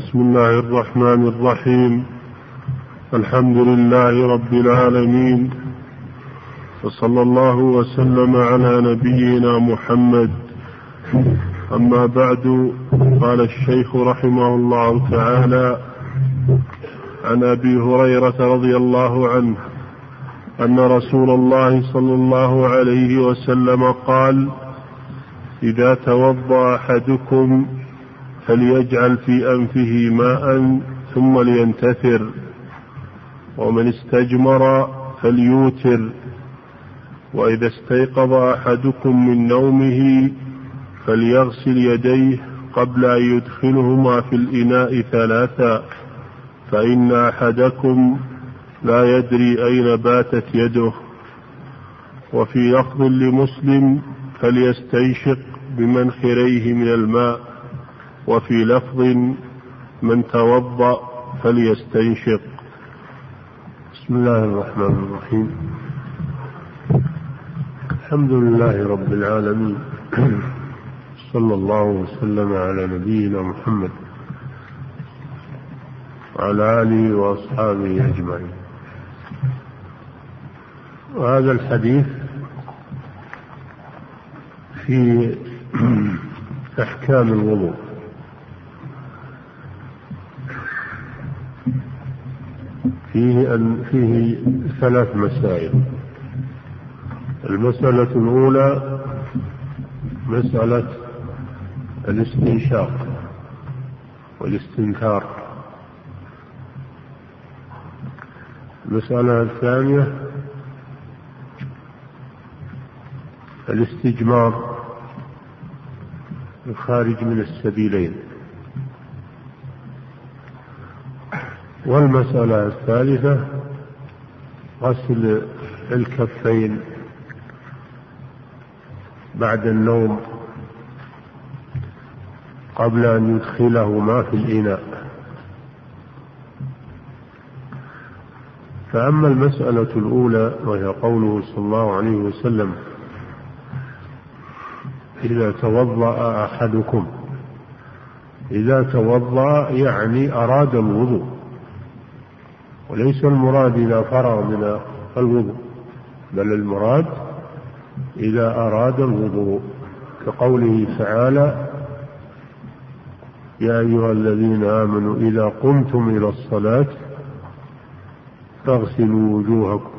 بسم الله الرحمن الرحيم. الحمد لله رب العالمين، وصلى الله وسلم على نبينا محمد. أما بعد، قال الشيخ رحمه الله تعالى: عن أبي هريرة رضي الله عنه أن رسول الله صلى الله عليه وسلم قال: إذا توضأ أحدكم فليجعل في أنفه ماء ثم لينتثر، ومن استجمر فليوتر، وإذا استيقظ أحدكم من نومه فليغسل يديه قبل أن يدخلهما في الإناء 3، فإن أحدكم لا يدري أين باتت يده. وفي لفظ لمسلم: فليستنشق بمنخريه من الماء. وفي لفظ: من توضأ فليستنشق. بسم الله الرحمن الرحيم. الحمد لله رب العالمين، صلى الله وسلم على نبينا محمد وعلى آله وأصحابه أجمعين. وهذا الحديث في أحكام الوضوء، فيه 3 مسائل. المسألة الأولى مسألة الاستنشاق والاستنثار. المسألة الثانية الاستجمار الخارج من السبيلين. والمسألة الثالثة غسل الكفين بعد النوم قبل أن يدخلهما في الإناء. فأما المسألة الأولى وهي قوله صلى الله عليه وسلم: إذا توضأ أحدكم، إذا توضأ يعني أراد الوضوء، وليس المراد إذا فرغ من الوضوء، بل المراد إذا أراد الوضوء، كقوله تعالى: يا أيها الذين آمنوا إذا قمتم إلى الصلاة فاغسلوا وجوهكم،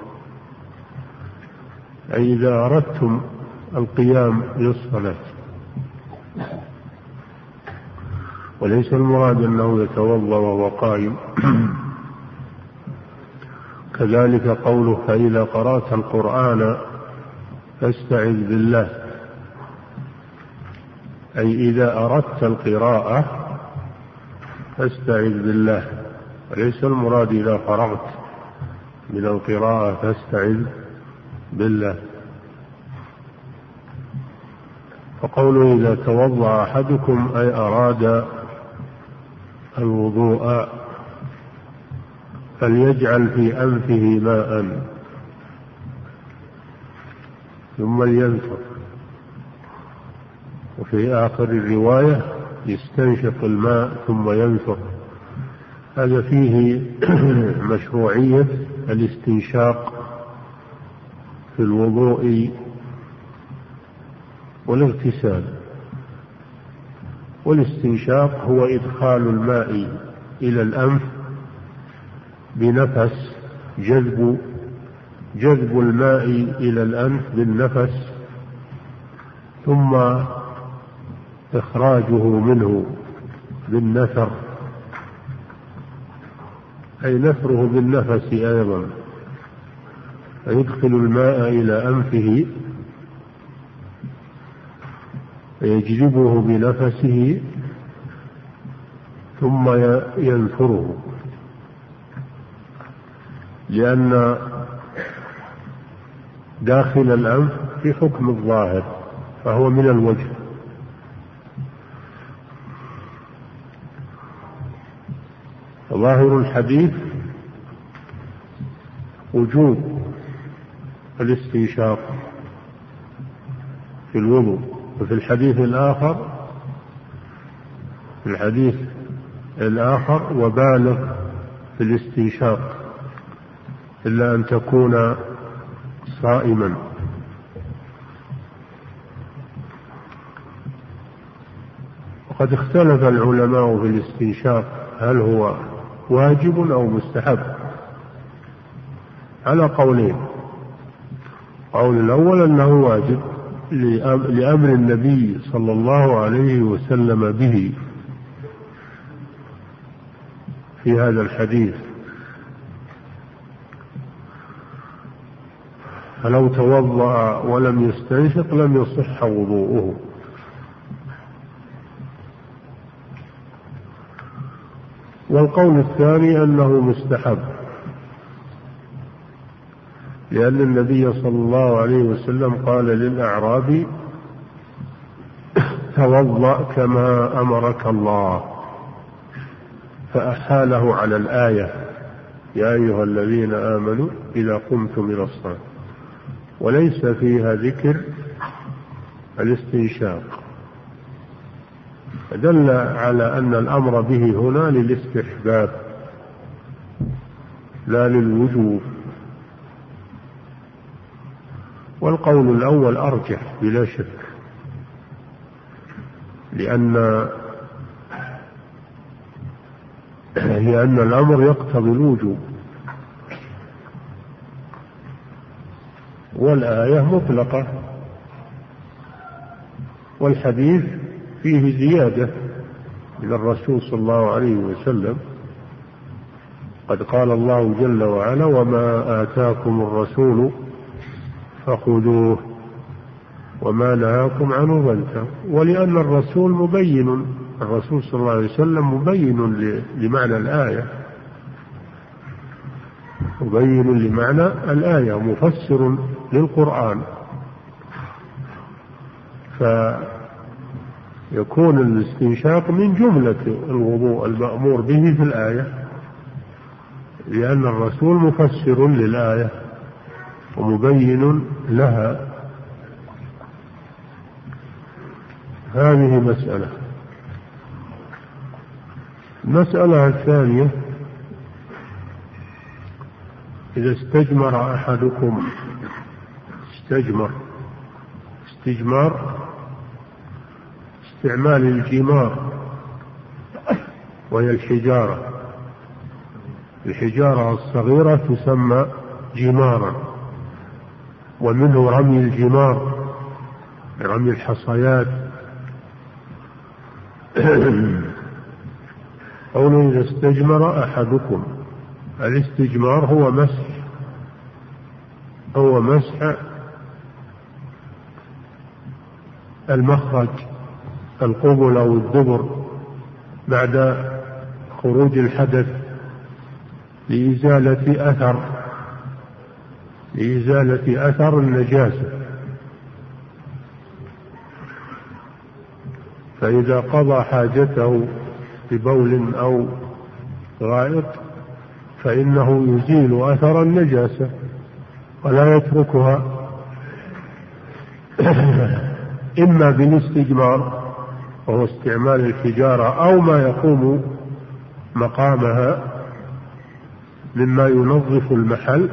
أي إذا أردتم القيام للصلاة. وليس المراد أنه يتوضأ وهو قائم. كذلك قوله: فإذا قرأت القرآن فاستعذ بالله، أي إذا أردت القراءة فاستعذ بالله، وليس المراد إذا فرغت من القراءة فاستعذ بالله. فقوله إذا توضأ أحدكم أي أراد الوضوء، فليجعل في أنفه ماء ثم لينفخ. وفي آخر الرواية: يستنشق الماء ثم ينفخ. هذا فيه مشروعية الاستنشاق في الوضوء والاغتسال. والاستنشاق هو إدخال الماء إلى الأنف بنفس، جذب الماء إلى الأنف بالنفس، ثم إخراجه منه بالنثر، أي نثره بالنفس أيضا، فيدخل الماء إلى أنفه فيجذبه بنفسه ثم ينثره، لأن داخل الأنف في حكم الظاهر، فهو من الوجه. ظاهر الحديث وجوب الاستنشاق في الوضوء. وفي الحديث الآخر، في الحديث الآخر وبالغ في الاستنشاق إلا أن تكون صائما. وقد اختلف العلماء في الاستنشاق هل هو واجب أو مستحب على قولين. قول الأول أنه واجب لأمر النبي صلى الله عليه وسلم به في هذا الحديث، فلو توضأ ولم يستنشق لم يصح وضوءه. والقول الثاني أنه مستحب، لأن النبي صلى الله عليه وسلم قال للأعرابي توضأ كما أمرك الله، فأحاله على الآية يا أيها الذين آمنوا إذا قمتم إلى الصلاة، وليس فيها ذكر الاستنشاق، دل على أن الأمر به هنا للاستحباب لا للوجوب. والقول الأول أرجح بلا شك، لأن الأمر يقتضي الوجوب، والآية مطلقة، والحديث فيه زيادة من الرسول صلى الله عليه وسلم. قد قال الله جل وعلا وما آتاكم الرسول فخذوه وما نهاكم عنه فانتهوا. ولأن الرسول مبين، الرسول صلى الله عليه وسلم مبين لمعنى الآية، مبين لمعنى الآية، مفسر للقرآن، فيكون الاستنشاق من جملة الوضوء المأمور به في الآية، لأن الرسول مفسر للآية ومبين لها. هذه مسألة. المسألة الثانية: إذا استجمر أحدكم، استجمار استعمال الجمار، وهي الحجارة الصغيرة تسمى جمارا، ومنه رمي الجمار، رمي الحصيات. قوله إذا استجمر أحدكم، الاستجمار هو مسح المخرج، القبل أو الدبر بعد خروج الحدث لإزالة أثر النجاسة. فإذا قضى حاجته ببول أو غائط فإنه يزيل أثر النجاسة ولا يتركها، إما بالاستجمار وهو استعمال الحجارة أو ما يقوم مقامها مما ينظف المحل،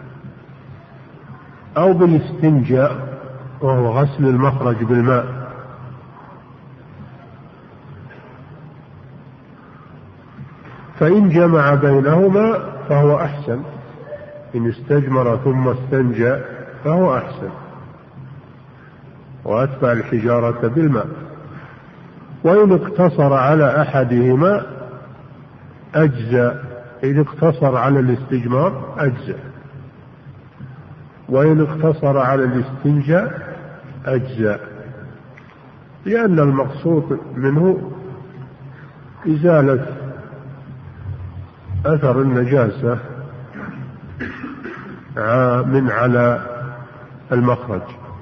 أو بالاستنجاء وهو غسل المخرج بالماء. فإن جمع بينهما فهو أحسن، إن استجمر ثم استنجى فهو أحسن، وأتبع الحجارة بالماء. وإن اقتصر على أحدهما أجزأ، إذا اقتصر على الاستجمار أجزأ، وإن اقتصر على الاستنجاء أجزأ، لأن المقصود منه إزالة أثر النجاسة من على المخرج.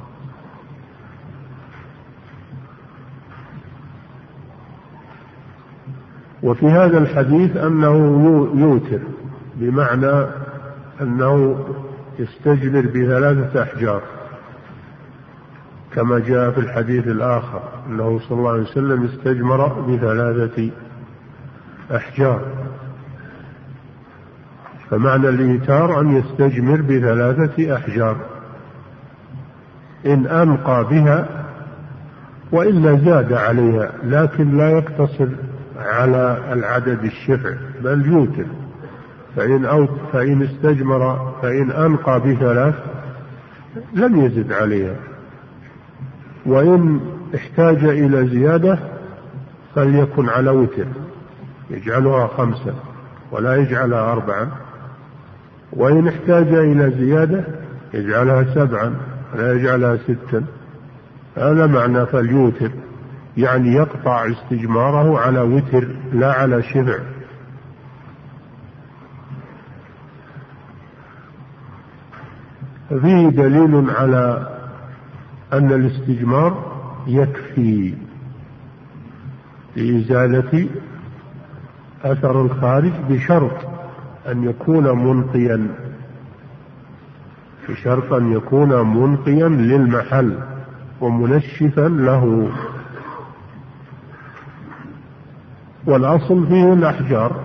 وفي هذا الحديث أنه يوتر، بمعنى أنه يستجمر ب3 أحجار، كما جاء في الحديث الآخر أنه صلى الله عليه وسلم استجمر ب3 أحجار. فمعنى الإيتار أن يستجمر ب3 أحجار إن أنقى بها، وإلا زاد عليها، لكن لا يقتصر على العدد الشفع بل يوتر. فإن استجمر فإن أنقى ب3 لم يزد عليها، وإن احتاج إلى زيادة فليكن على وتر، يجعلها 5 ولا يجعلها 4، وإن احتاج إلى زيادة يجعلها 7 ولا يجعلها 6. هذا معنى فليوتر، يعني يقطع استجماره على وتر لا على شفع. فيه دليل على أن الاستجمار يكفي لإزالة أثر الخارج بشرط أن يكون منقيا للمحل ومنشفا له. والأصل فيه الأحجار،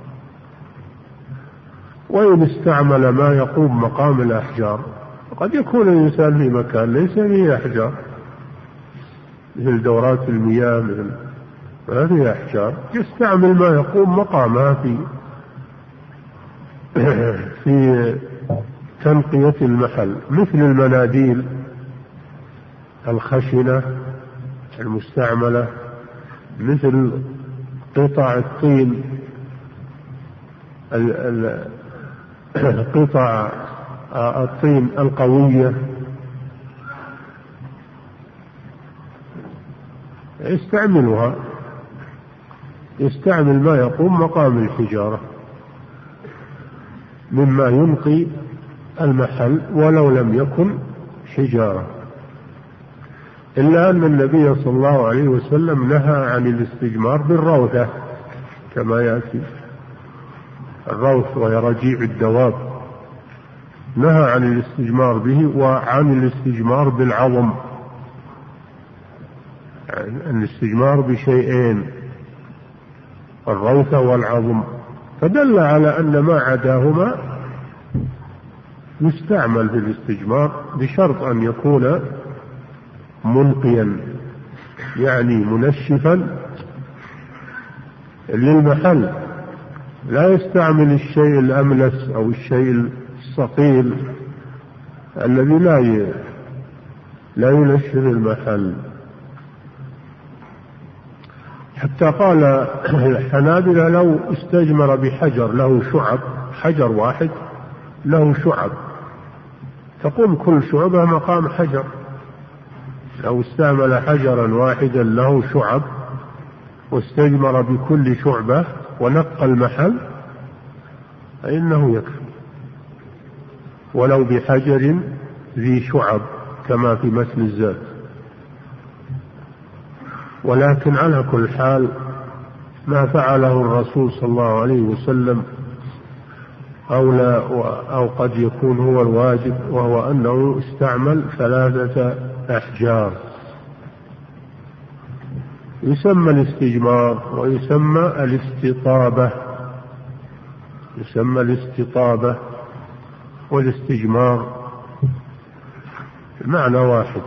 وإن استعمل ما يقوم مقام الأحجار قد يكون الإنسان في مكان ليس فيه أحجار، مثل دورات المياه، ما فيه أحجار، يستعمل ما يقوم مقامها في تنقية المحل، مثل المناديل الخشنة المستعملة، مثل قطع الطين، قطع الطين القوية، يستعمل ما يقوم مقام الحجارة مما ينقي المحل ولو لم يكن حجارة. إلا أن النبي صلى الله عليه وسلم نهى عن الاستجمار بالروثة كما يأتي، الروث وهي رجيع الدواب، نهى عن الاستجمار به، وعن الاستجمار بالعظم، يعني الاستجمار بشيئين، الروثة والعظم، فدل على أن ما عداهما يستعمل في الاستجمار بشرط أن يكون منقيا، يعني منشفا للمحل، لا يستعمل الشيء الأملس أو الشيء الثقيل الذي لا ينشف المحل. حتى قال الحنابلة لو استجمر بحجر له شعب، حجر واحد له شعب تقوم كل شعبة مقام حجر، لو استعمل حجرا واحدا له شعب واستجمر بكل شعبة ونقى المحل فإنه يكفي، ولو بحجر ذي شعب كما في متن الزاد. ولكن على كل حال ما فعله الرسول صلى الله عليه وسلم أولى، أو قد يكون هو الواجب، وهو أنه استعمل 3 أحجار. يسمى الاستجمار ويسمى الاستطابة والاستجمار المعنى واحد.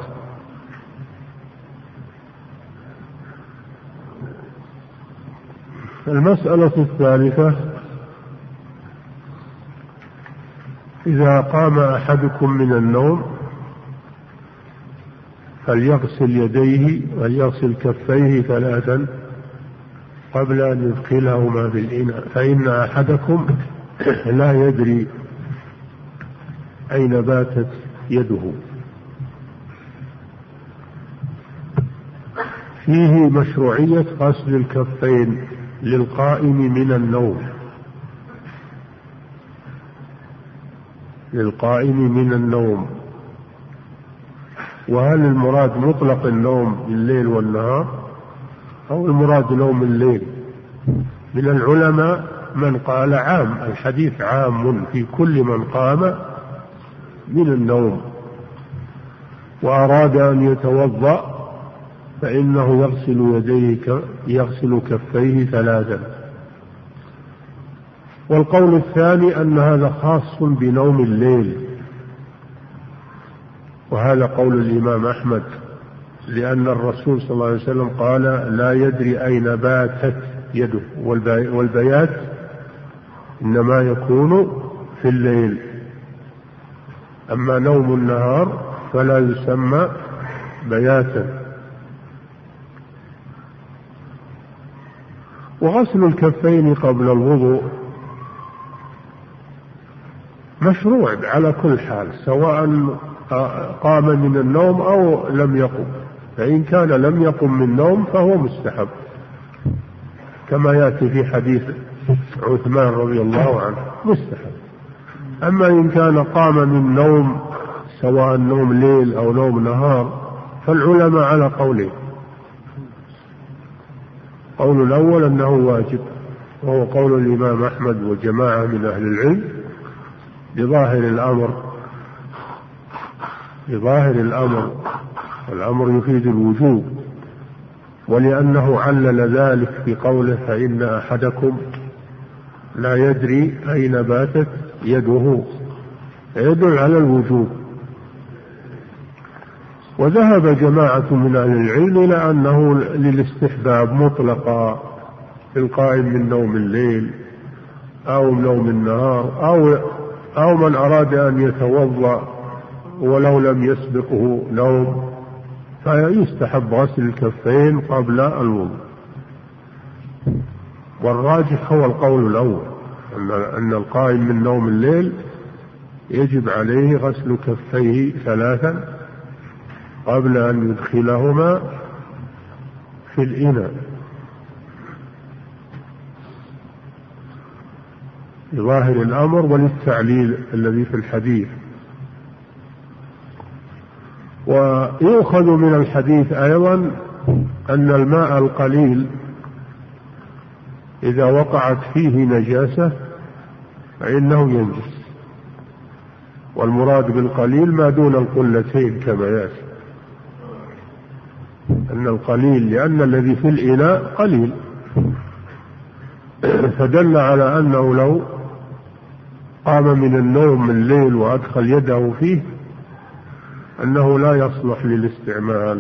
المسألة الثالثة: إذا قام أحدكم من النوم فليغسل يديه وليغسل كفيه 3 قبل أن يدخلهما في الإناء، فإن أحدكم لا يدري أين باتت يده. فيه مشروعية غسل الكفين للقائم من النوم. وهل المراد مطلق النوم بالليل والنهار أو المراد نوم الليل؟ من العلماء من قال عام، الحديث عام في كل من قام من النوم وأراد أن يتوضأ فإنه يغسل كفيه 3 والقول الثاني أن هذا خاص بنوم الليل، وهذا قول الإمام أحمد، لأن الرسول صلى الله عليه وسلم قال لا يدري أين باتت يده، والبيات إنما يكون في الليل، أما نوم النهار فلا يسمى بياتا. وغسل الكفين قبل الوضوء مشروع على كل حال، سواء قام من النوم أو لم يقم، فإن كان لم يقم من النوم فهو مستحب، كما يأتي في حديث عثمان رضي الله عنه مستحب. أما إن كان قام من نوم سواء نوم ليل أو نوم نهار فالعلماء على قولين: قول الأول أنه واجب، وهو قول الإمام أحمد وجماعة من أهل العلم بظاهر الأمر، الأمر يفيد الوجوب، ولأنه علل ذلك بقوله فإن أحدكم لا يدري أين باتت يده، يدل على الوجوب. وذهب جماعة من أهل العلم إلى أنه للاستحباب مطلقا في القائم من نوم الليل أو نوم النهار، أو من أراد أن يتوضأ ولو لم يسبقه نوم فيستحب غسل الكفين قبل الوضوء. والراجح هو القول الأول، أن القائم من نوم الليل يجب عليه غسل كفيه 3 قبل أن يدخلهما في الإناء، لظاهر الأمر وللتعليل الذي في الحديث. ويؤخذ من الحديث أيضا أن الماء القليل إذا وقعت فيه نجاسة فإنه ينجس، والمراد بالقليل ما دون القلتين كما يأتي، أن القليل لأن الذي في الإناء قليل، فدل على أنه لو قام من النوم من الليل وأدخل يده فيه أنه لا يصلح للاستعمال،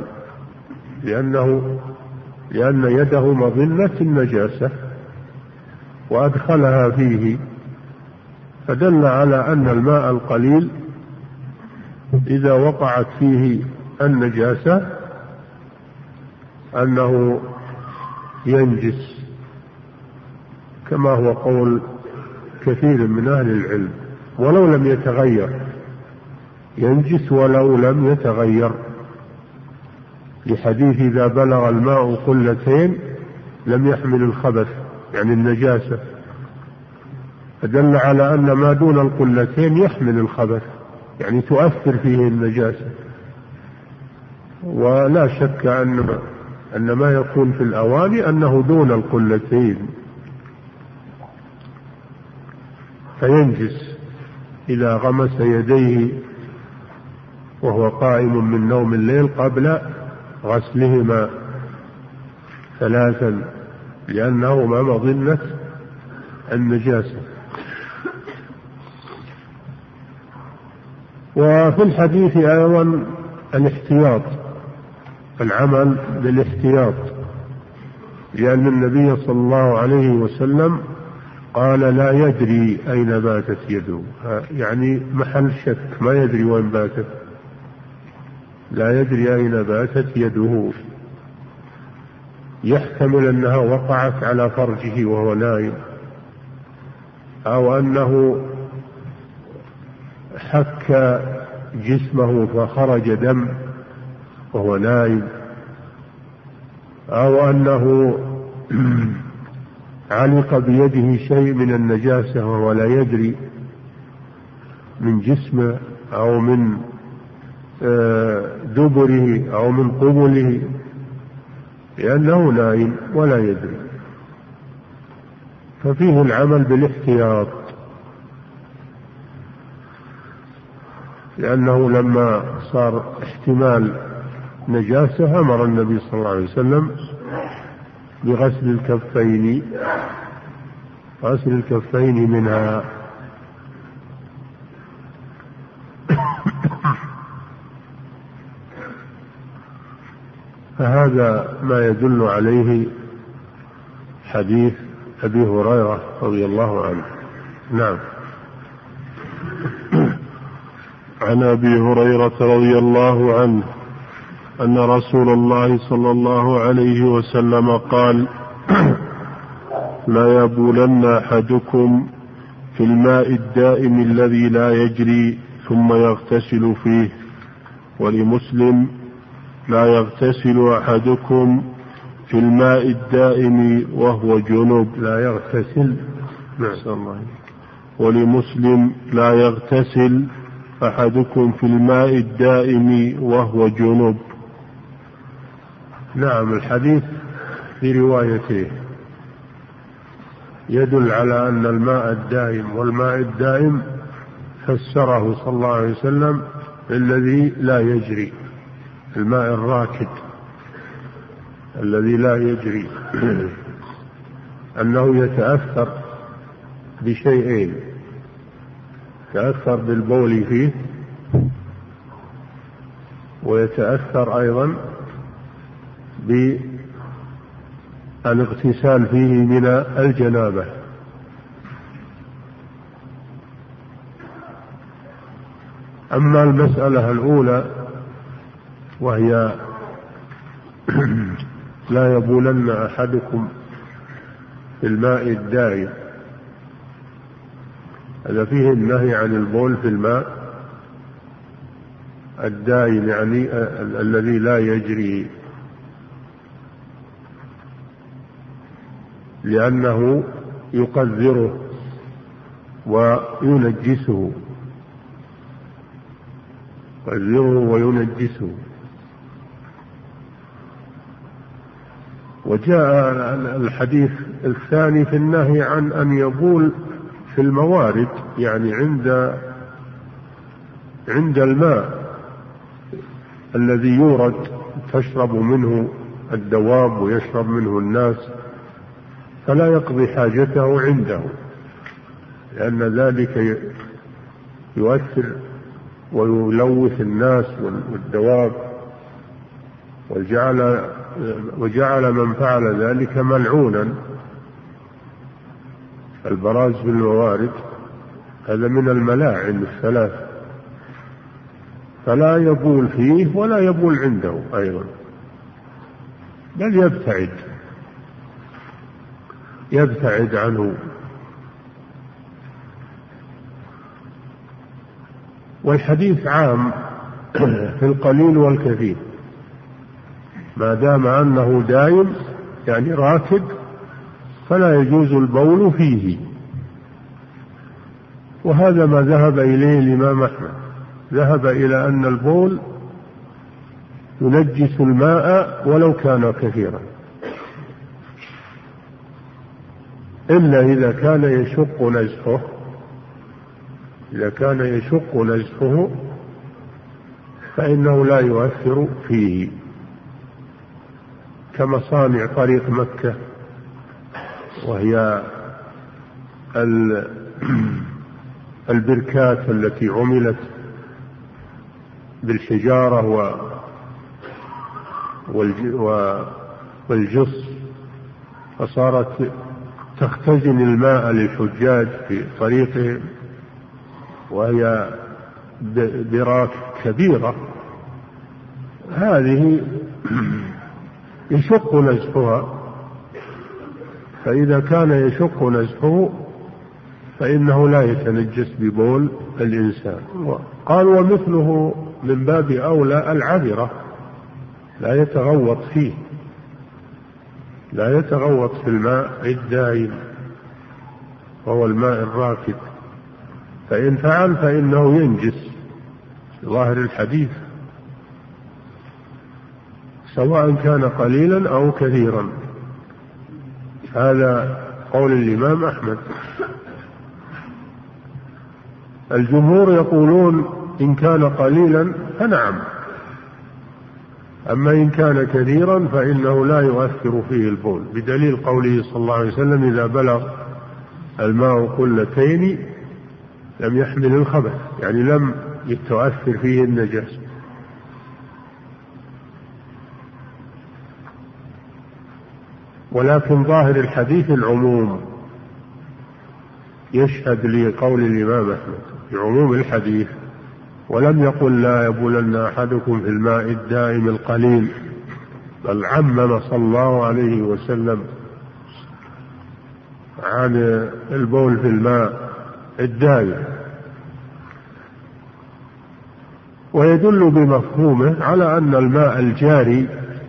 لأن يده مظنة النجاسة وأدخلها فيه، فدل على أن الماء القليل إذا وقعت فيه النجاسة أنه ينجس، كما هو قول كثير من أهل العلم، ولو لم يتغير، ينجس ولو لم يتغير، لحديث إذا بلغ الماء قلتين لم يحمل الخبث، يعني النجاسة، فدل على أن ما دون القلتين يحمل الخبث، يعني تؤثر فيه النجاسة. ولا شك أن ما يكون في الأواني أنه دون القلتين فينجس إذا غمس يديه وهو قائم من نوم الليل قبل غسلهما 3 لأنهما مظنة النجاسة. وفي الحديث أيضا الاحتياط، العمل بالاحتياط، لأن النبي صلى الله عليه وسلم قال لا يدري أين باتت يده، يعني محل شك، ما يدري وين باتت، لا يدري أين باتت يده، يحتمل أنها وقعت على فرجه وهو نائم، أو أنه حك جسمه فخرج دم وهو نائم، أو أنه علق بيده شيء من النجاسة وهو لا يدري من جسمه أو من دبره أو من قبله، لأنه نائم ولا يدري، ففيه العمل بالاحتياط، لأنه لما صار احتمال نجاسة أمر النبي صلى الله عليه وسلم بغسل الكفين غسل الكفين منها. فهذا ما يدل عليه حديث أبي هريرة رضي الله عنه. نعم. عن أبي هريرة رضي الله عنه أن رسول الله صلى الله عليه وسلم قال: لا يبولن أحدكم في الماء الدائم الذي لا يجري ثم يغتسل فيه. ولمسلم: لا يغتسل أحدكم في الماء الدائم وهو جنوب. لا يغتسل. ولمسلم: لا يغتسل أحدكم في الماء الدائم وهو جنوب. نعم. الحديث في روايته يدل على أن الماء الدائم، والماء الدائم فسره صلى الله عليه وسلم الذي لا يجري، الماء الراكد الذي لا يجري، أنه يتأثر بشيئين: يتأثر بالبول فيه، ويتأثر أيضا بالاغتسال فيه من الجنابة. أما المسألة الأولى وهي لا يبولن أحدكم في الماء الدائم، هذا فيه النهي عن البول في الماء الدائم، يعني الذي لا يجري، لأنه يقذره وينجسه، وجاء الحديث الثاني في النهي عن أن يبول في الموارد، يعني عند الماء الذي يورد تشرب منه الدواب ويشرب منه الناس، فلا يقضي حاجته عنده، لأن ذلك يؤثر ويلوث الناس والدواب، وجعل من فعل ذلك ملعونا. البراز في الموارد هذا من الملاعن الثلاث، فلا يبول فيه ولا يبول عنده أيضا، بل يبتعد عنه. والحديث عام في القليل والكثير، ما دام أنه دائم يعني راكد فلا يجوز البول فيه، وهذا ما ذهب إليه الإمام أحمد، ذهب إلى أن البول ينجس الماء ولو كان كثيرا، إلا إذا كان يشق نزفه فإنه لا يؤثر فيه، كمصانع طريق مكة، وهي البركات التي عملت بالحجارة والجص، فصارت تختزن الماء للحجاج في طريقهم، وهي براك كبيرة، هذه يشق نزفها، فإذا كان يشق نزفه فإنه لا يتنجس ببول الإنسان. قال: ومثله من باب أولى العذرة، لا يتغوط في الماء الدائم وهو الماء الراكد، فإن فعل فإنه ينجس ظاهر الحديث، سواء كان قليلا أو كثيرا. هذا قول الإمام أحمد. الجمهور يقولون إن كان قليلا فنعم، أما إن كان كثيرا فإنه لا يؤثر فيه البول، بدليل قوله صلى الله عليه وسلم: إذا بلغ الماء قلتين لم يحمل الخبث، يعني لم يتؤثر فيه النجاسة. ولكن ظاهر الحديث العموم، يشهد لقول الإمام أحمد بعموم الحديث، ولم يقل لا يبولن أحدكم في الماء الدائم القليل، بل عمم صلى الله عليه وسلم عن البول في الماء الدائم. ويدل بمفهومه على أن الماء الجاري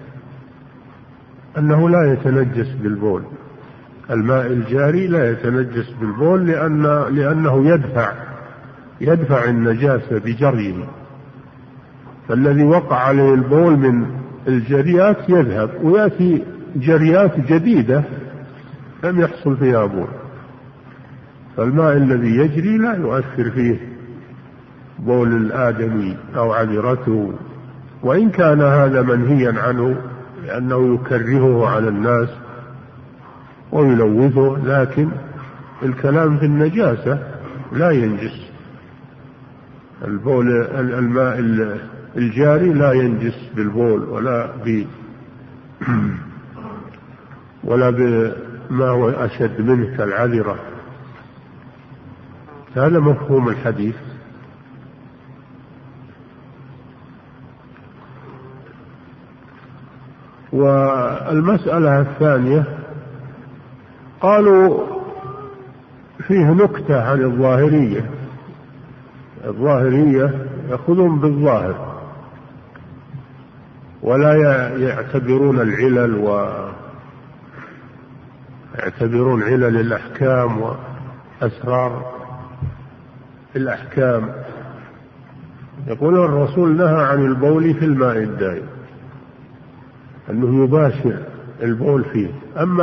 أنه لا يتنجس بالبول. الماء الجاري لا يتنجس بالبول لأنه يدفع النجاسة بجريه، فالذي وقع عليه البول من الجريات يذهب ويأتي جريات جديدة لم يحصل فيها بول. فالماء الذي يجري لا يؤثر فيه بول الآدمي أو عذرته، وإن كان هذا منهيا عنه لأنه يكرهه على الناس ويلوثه، لكن الكلام في النجاسة لا ينجس. البول الماء الجاري لا ينجس بالبول ولا بما هو أشد منه كالعذرة. هذا مفهوم الحديث. والمسألة الثانية قالوا فيه نكتة عن الظاهرية. الظاهرية يأخذون بالظاهر ولا يعتبرون العلل، ويعتبرون علل الأحكام وأسرار الأحكام. يقول الرسول نهى عن البول في الماء الدائم، أنه يباشر البول فيه. أما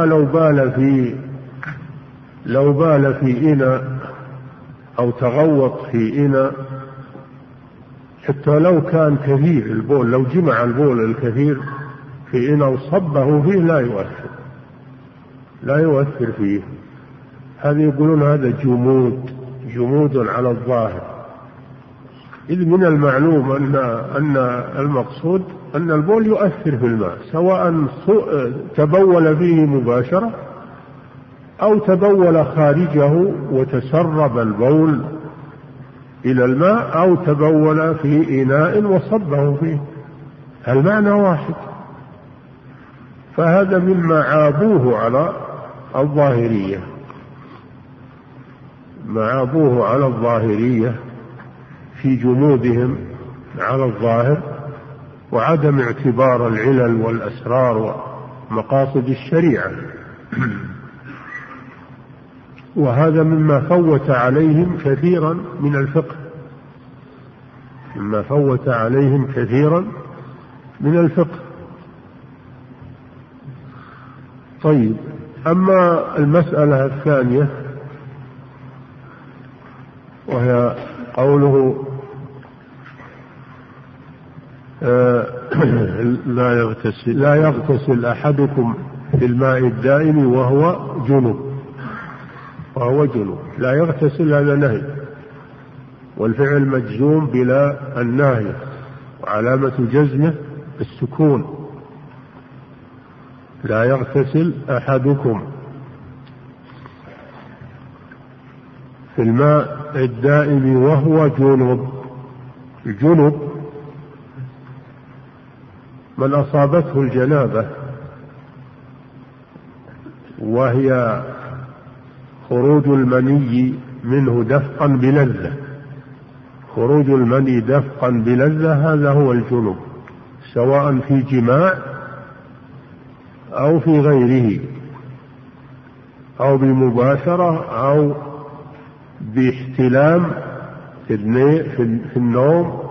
لو بال في إناء أو تغوط في إناء، حتى لو كان كثير البول، لو جمع البول الكثير في إناء وصبه فيه لا يؤثر فيه. هذا يقولون هذا جمود على الظاهر، إذ من المعلوم أن المقصود أن البول يؤثر في الماء، سواء تبول فيه مباشرة أو تبول خارجه وتسرب البول إلى الماء، أو تبول في إناء وصبه فيه، المعنى واحد. فهذا مما عابوه على الظاهرية، ما عابوه على الظاهرية في جمودهم على الظاهر وعدم اعتبار العلل والأسرار ومقاصد الشريعة. وهذا مما فوت عليهم كثيرا من الفقه، مما فوت عليهم كثيرا من الفقه. طيب، أما المسألة الثانية وهي قوله لا يغتسل أحدكم في الماء الدائم وهو جنب. لا يغتسل، هذا نهي، والفعل مجزوم بلا الناهي، وعلامة جزمه السكون. لا يغتسل أحدكم في الماء الدائم وهو جنب. الجنب من أصابته الجنابة، وهي خروج المني منه دفقا بلذة. خروج المني دفقا بلذة هذا هو الجنب، سواء في جماع أو في غيره، أو بمباشرة أو باحتلام في النوم.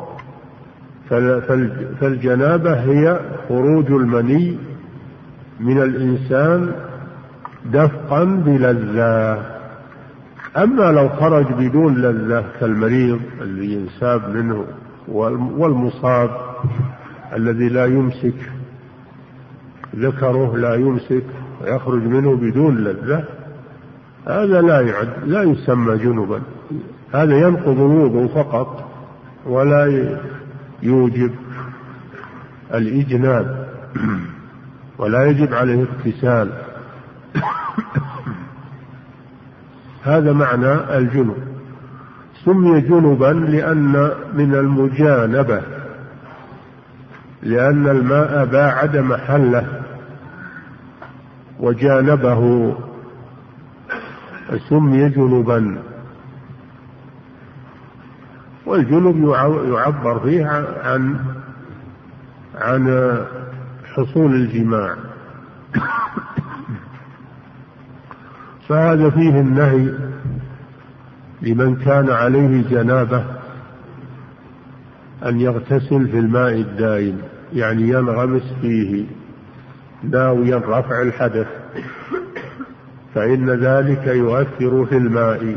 فالجنابة هي خروج المني من الإنسان دفقا بلذة. أما لو خرج بدون لذة كالمريض الذي ينساب منه، والمصاب الذي لا يمسك ذكره، لا يمسك ويخرج منه بدون لذة، هذا لا يسمى جنبا، هذا ينقض الوضوء فقط ولا يوجب الإجناب ولا يجب عليه اغتسال. هذا معنى الجنب. سمي جنبا لأن من المجانبة، لأن الماء باعد محله وجانبه سمي جنبا. والجنب يعبر فيه عن حصول الجماع. فهذا فيه النهي لمن كان عليه جنابة أن يغتسل في الماء الدائم، يعني ينغمس فيه ناويا رفع الحدث، فإن ذلك يؤثر في الماء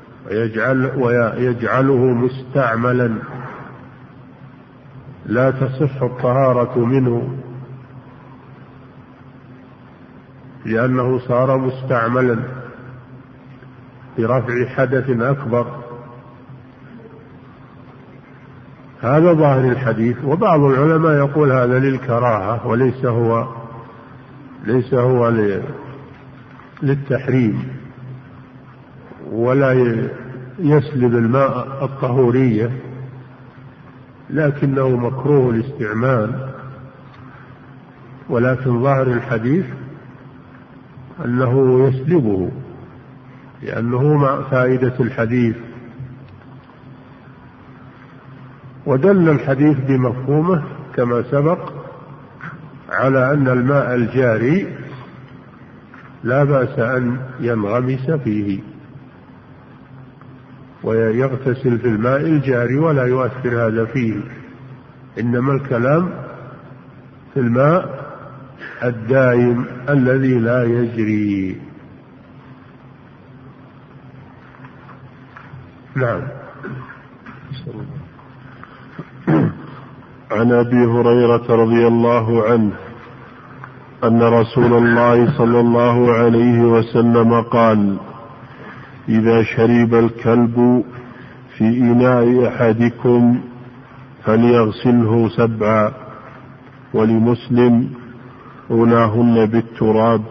ويجعله مستعملا لا تصح الطهارة منه، لأنه صار مستعملا برفع حدث أكبر. هذا ظاهر الحديث. وبعض العلماء يقول هذا للكراهة ليس هو للتحريم، ولا يسلب الماء الطهورية، لكنه مكروه الاستعمال. ولكن ظاهر الحديث أنه يسلبه، لأنه مع فائدة الحديث. ودل الحديث بمفهومه كما سبق على أن الماء الجاري لا بأس أن ينغمس فيه ويغتسل في الماء الجاري ولا يؤثر هذا فيه، إنما الكلام في الماء الدائم الذي لا يجري. نعم. عن أبي هريرة رضي الله عنه أن رسول الله صلى الله عليه وسلم قال: إذا شرب الكلب في إناء أحدكم فليغسله 7. ولمسلم: أولاهن بالتراب.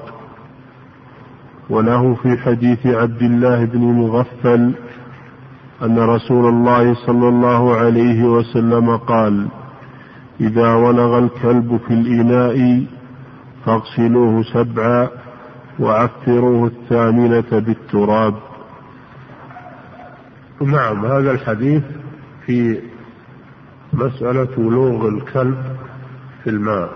وله في حديث عبد الله بن مغفل أن رسول الله صلى الله عليه وسلم قال: إذا ولغ الكلب في الإناء فاغسلوه 7 وعفروه 8 بالتراب. نعم. هذا الحديث في مسألة ولوغ الكلب في الماء،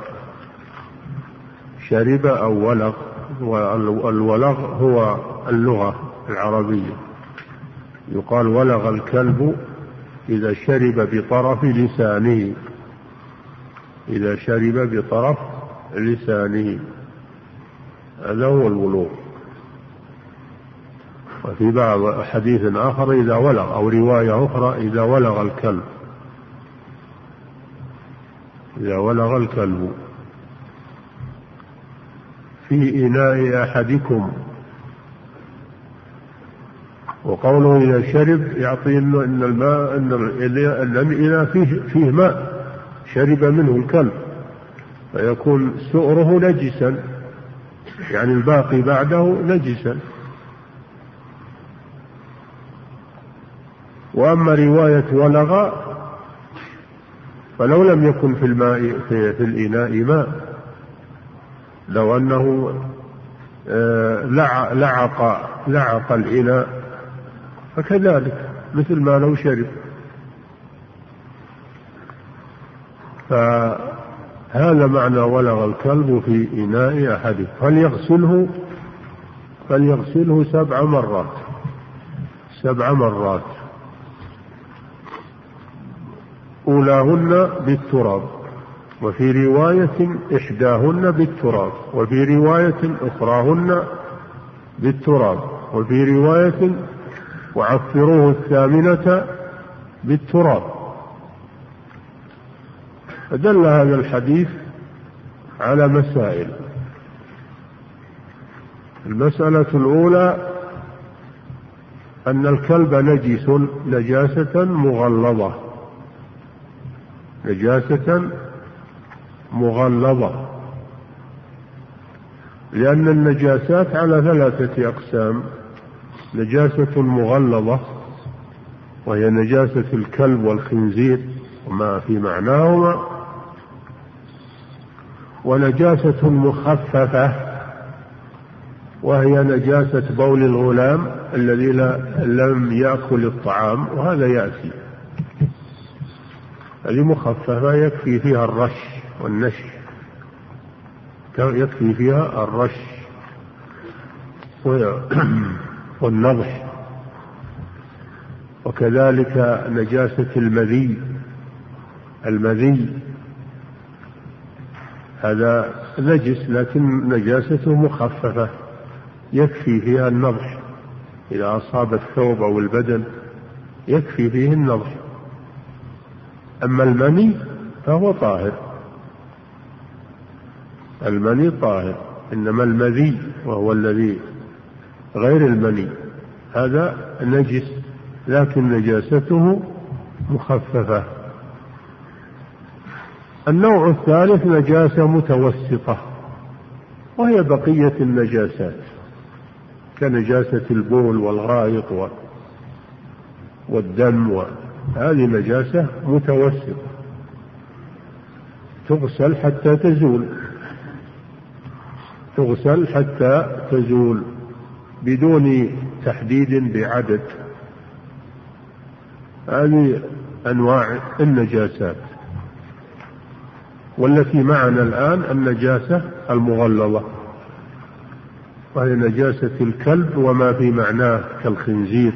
شرب أو ولغ. والولغ هو اللغة العربية، يقال ولغ الكلب إذا شرب بطرف لسانه، إذا شرب بطرف لسانه، هذا هو الولوغ. وفي بعض حديث آخر إذا ولغ، أو رواية أخرى إذا ولغ الكلب، إذا ولغ الكلب في إناء أحدكم. وقوله إذا شرب يعطي أن الماء أن الإناء فيه ماء شرب منه الكلب، فيكون سؤره نجسا، يعني الباقي بعده نجسا. وأما رواية ولغ فلو لم يكن في الماء في الإناء ماء، لو أنه لعق الإناء فكذلك مثل ما لو شرب. فهذا معنى ولغ الكلب في إناء أحدكم فليغسله 7 مرات، 7 مرات، أولاهن بالتراب، وفي رواية إحداهن بالتراب، وفي رواية أخراهن بالتراب، وفي رواية وعفروه 8 بالتراب. فدل هذا الحديث على مسائل. المسألة الأولى أن الكلب نجس نجاسة مغلظة، نجاسة مغلظة، لأن النجاسات على 3 أقسام: نجاسة مغلظة وهي نجاسة الكلب والخنزير وما في معناهما، ونجاسة مخففة وهي نجاسة بول الغلام الذي لم يأكل الطعام، وهذا يأتي. هذه مخففة يكفي فيها الرش والنشف، يكفي فيها الرش والنضح. وكذلك نجاسة المذي هذا نجس لكن نجاسته مخففة يكفي فيها النضح، إذا أصاب الثوب أو البدن يكفي فيه النضح. أما المني فهو طاهر، المني طاهر، إنما المذي وهو الذي غير المني هذا نجس لكن نجاسته مخففة. النوع الثالث نجاسة متوسطة وهي بقية النجاسات كنجاسة البول والغائط والدم، هذه نجاسة متوسطة تغسل حتى تزول بدون تحديد بعدد. هذه أنواع النجاسات. والتي معنا الآن النجاسة المغلظة وهي نجاسة الكلب وما في معناه كالخنزير.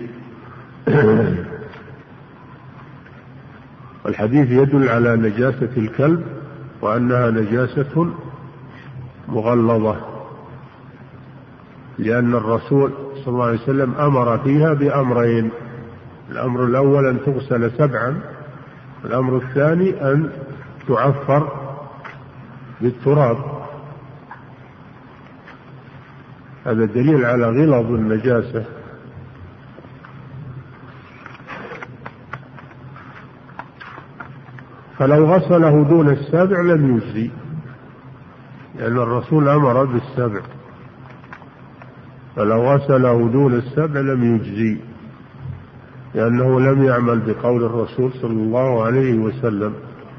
الحديث يدل على نجاسة الكلب وأنها نجاسة مغلظة، لأن الرسول صلى الله عليه وسلم أمر فيها بأمرين: الأمر الأول أن تغسل 7، الأمر الثاني أن تعفر بالتراب. هذا دليل على غلظ النجاسة. فلو غسله دون 7 لم يجزي، لأن الرسول أمر بال7، فلو غسله دون 7 لم يجزي، لأنه لم يعمل بقول الرسول صلى الله عليه وسلم.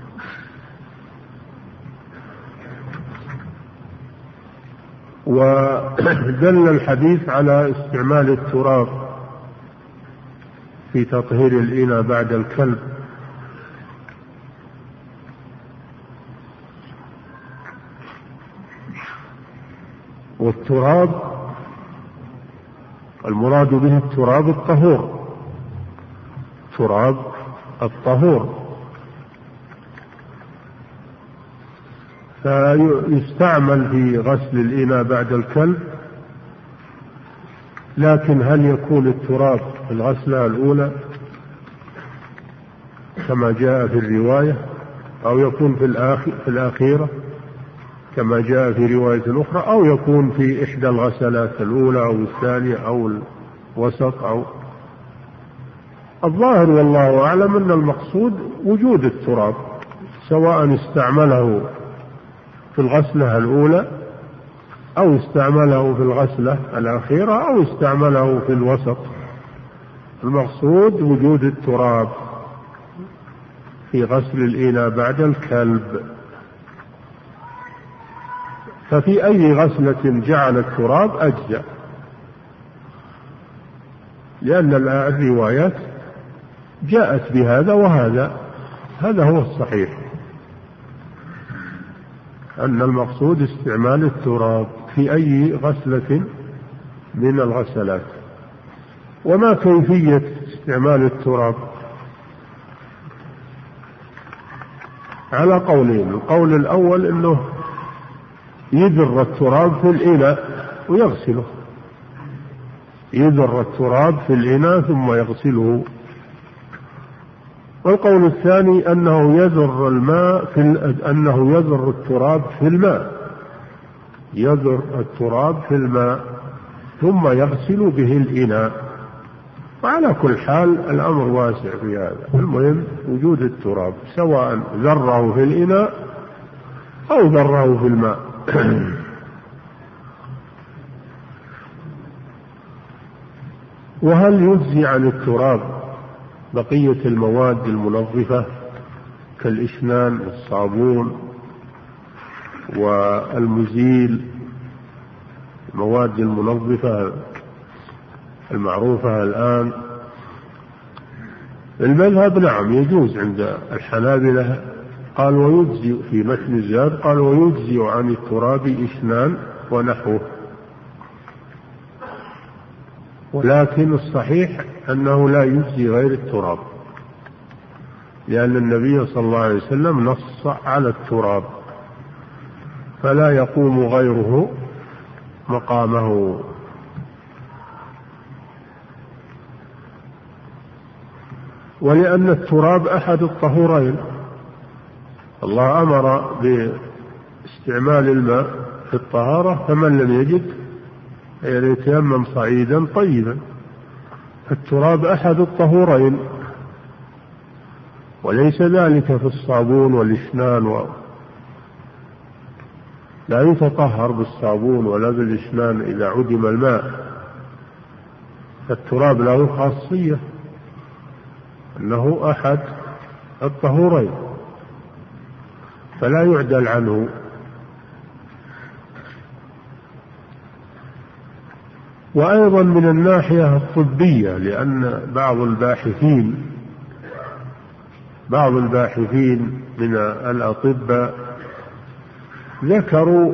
ودل الحديث على استعمال التراب في تطهير الإناء بعد الكلب، والتراب المراد به التراب الطهور، تراب الطهور، فيستعمل في غسل الإناء بعد الكلب. لكن هل يكون التراب في الغسلة الأولى كما جاء في الرواية، أو يكون في الأخيرة كما جاء في رواية أخرى، أو يكون في إحدى الغسلات الأولى أو الثانية أو الوسط أو الظاهر والله أعلم أن المقصود وجود التراب، سواء استعمله في الغسلة الأولى أو استعمله في الغسلة الأخيرة أو استعمله في الوسط، المقصود وجود التراب في غسل الإناء بعد الكلب. ففي أي غسلة جعل التراب أجزأ، لأن الروايات جاءت بهذا وهذا، هذا هو الصحيح، أن المقصود استعمال التراب في أي غسلة من الغسلات. وما كيفية استعمال التراب؟ على قولين: القول الأول أنه يذر التراب في الإناء ويغسله، يذر التراب في الإناء ثم يغسله. والقول الثاني أنه يذر التراب في الماء، يذر التراب في الماء ثم يغسل به الإناء. وعلى كل حال الأمر واسع في هذا. المهم وجود التراب سواء ذره في الإناء أو ذره في الماء. وهل يجزي عن التراب بقية المواد المنظفة كالإسنان والصابون والمزيل، المواد المنظفة المعروفة الآن؟ المذهب نعم يجوز عند الحنابلة، قال ويجزي في متن الزاد، قال ويجزي عن التراب إسنان ونحوه، ولكن الصحيح أنه لا يجزي غير التراب، لأن النبي صلى الله عليه وسلم نص على التراب فلا يقوم غيره مقامه. ولأن التراب أحد الطهورين، الله أمر باستعمال الماء في الطهارة، فمن لم يجد يتيمم صعيدا طيبا، فالتراب أحد الطهورين، وليس ذلك في الصابون والإسنان، لا يتطهر بالصابون ولا بالإسنان إذا عدم الماء، فالتراب له خاصية أنه أحد الطهورين فلا يعدل عنه. وأيضا من الناحية الطبية، لأن بعض الباحثين من الأطباء ذكروا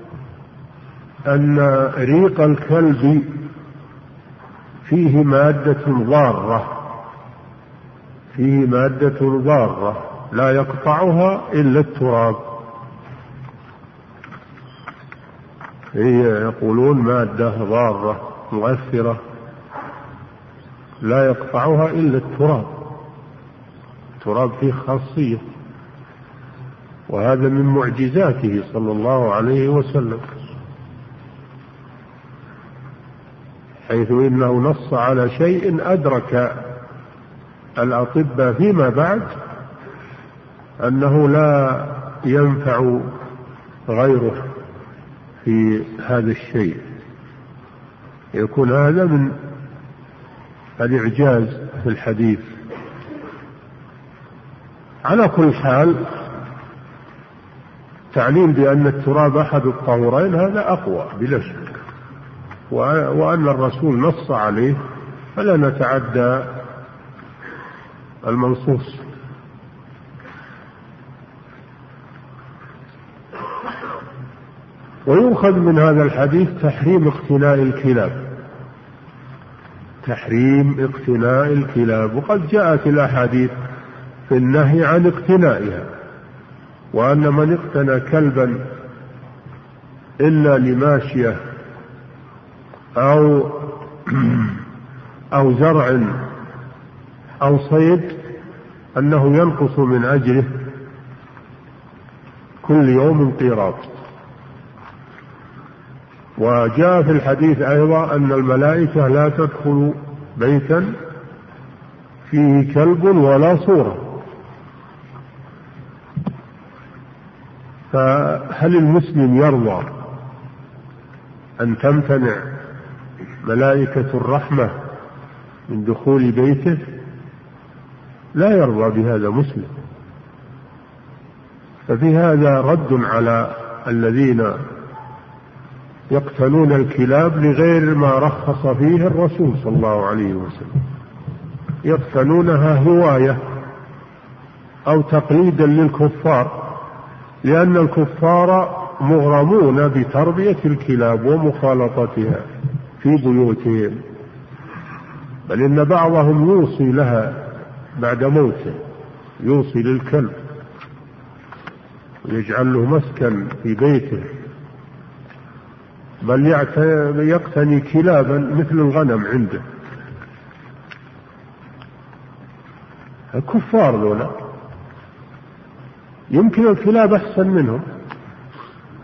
أن ريق الكلب فيه مادة ضارة لا يقطعها إلا التراب، هي يقولون مادة ضارة مؤثرة لا يقطعها إلا التراب فيه خاصية، وهذا من معجزاته صلى الله عليه وسلم، حيث إنه نص على شيء أدرك الأطباء فيما بعد أنه لا ينفع غيره في هذا الشيء، يكون هذا من الإعجاز في الحديث. على كل حال تعليم بأن التراب أحد الطهورين هذا أقوى بلا شك، وأن الرسول نص عليه فلا نتعدى المنصوص. ويؤخذ من هذا الحديث تحريم اقتناء الكلاب، وقد جاءت الأحاديث في النهي عن اقتنائها، وأن من اقتنى كلبا إلا لماشية أو زرع أو صيد أنه ينقص من أجره كل يوم قيراط. وجاء في الحديث أيضا أن الملائكة لا تدخل بيتا فيه كلب ولا صورة. فهل المسلم يرضى أن تمتنع ملائكة الرحمة من دخول بيته؟ لا يرضى بهذا مسلم. ففي هذا رد على الذين يقتلون الكلاب لغير ما رخص فيه الرسول صلى الله عليه وسلم، يقتلونها هواية أو تقليدا للكفار، لأن الكفار مغرمون بتربية الكلاب ومخالطتها في بيوتهم، بل إن بعضهم يوصي لها بعد موته، يوصي للكلب ويجعل له مسكن في بيته، بل يقتني كلابا مثل الغنم عنده. الكفار ذولا يمكن الكلاب أحسن منهم،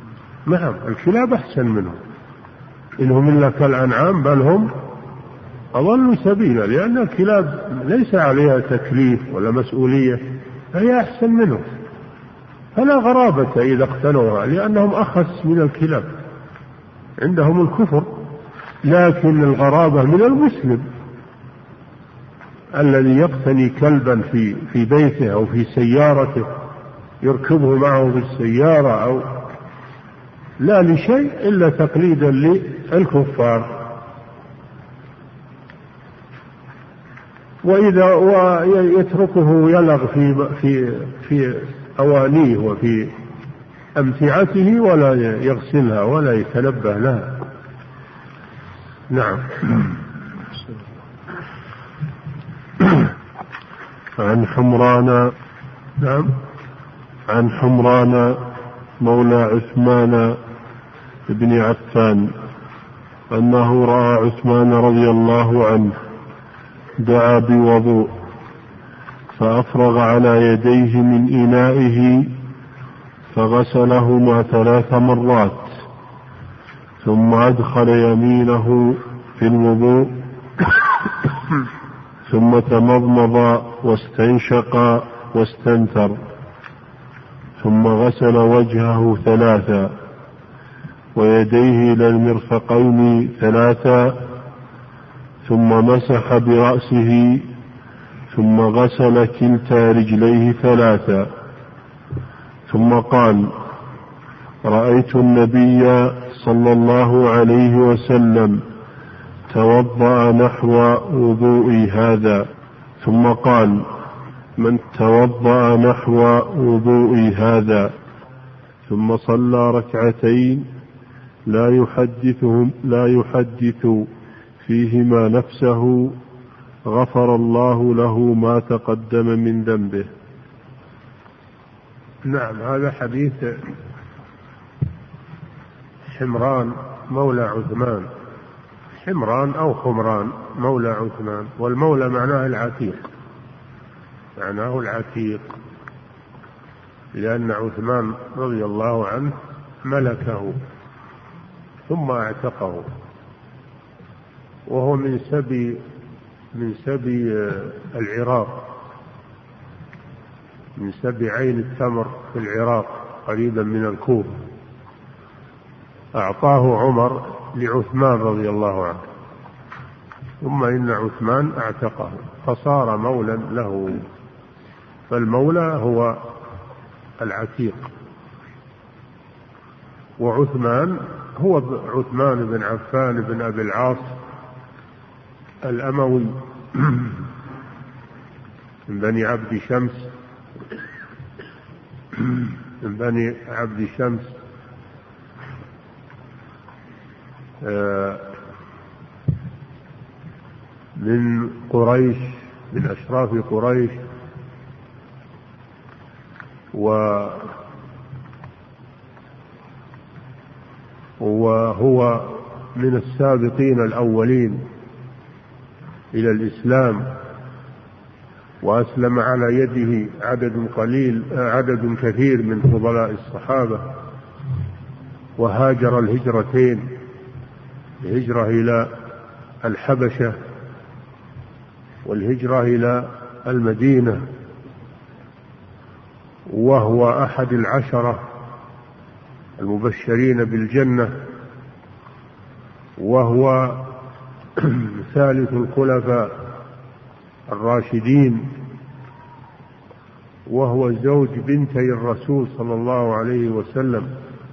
نعم الكلاب أحسن منهم، إنهم إلا كالأنعام بل هم أضل سبيلا، لأن الكلاب ليس عليها تكليف ولا مسؤولية، فهي أحسن منه، فلا غرابة إذا اقتنوها، لأنهم أخس من الكلاب، عندهم الكفر. لكن الغرابة من المسلم الذي يقتني كلبا في بيته أو في سيارته، يركبه معه في السيارة، أو لا لشيء إلا تقليدا للكفار. وإذا يتركه يلغ في أوانيه وفي أمتعته ولا يغسلها ولا يتنبه لها. نعم. عن حمران، نعم، عن حمران مولى عثمان بن عفان أنه رأى عثمان رضي الله عنه دعا بوضوء فأفرغ على يديه من إنائه فغسلهما 3 مرات، ثم أدخل يمينه في الوضوء ثم تمضمض واستنشق واستنثر، ثم غسل وجهه 3 ويديه إلى المرفقين 3، ثم مسح برأسه، ثم غسل كلتا رجليه 3، ثم قال: رأيت النبي صلى الله عليه وسلم توضأ نحو وضوئي هذا. ثم قال: من توضأ نحو وضوئي هذا ثم صلى 2 ركعتين لا يحدث فيهما نفسه غفر الله له ما تقدم من ذنبه. نعم. هذا حديث حمران مولى عثمان، حمران أو خمران مولى عثمان، والمولى معناه العتيق، معناه العتيق، لأن عثمان رضي الله عنه ملكه ثم اعتقه، وهو من سبي العراق، من سبي عين التمر في العراق قريبا من الكوفة. أعطاه عمر لعثمان رضي الله عنه، ثم إن عثمان اعتقه فصار مولا له، فالمولى هو العتيق. وعثمان هو عثمان بن عفان بن أبي العاص الأموي من بني عبد شمس، من بني عبد شمس من قريش، من أشراف قريش، وهو من السابقين الأولين إلى الإسلام، وأسلم على يده عدد كثير من فضلاء الصحابة، وهاجر الهجرتين، الهجرة إلى الحبشة والهجرة إلى المدينة، وهو أحد 10 المبشرين بالجنة، وهو ثالث الخلفاء الراشدين، وهو زوج بنتي الرسول صلى الله عليه وسلم،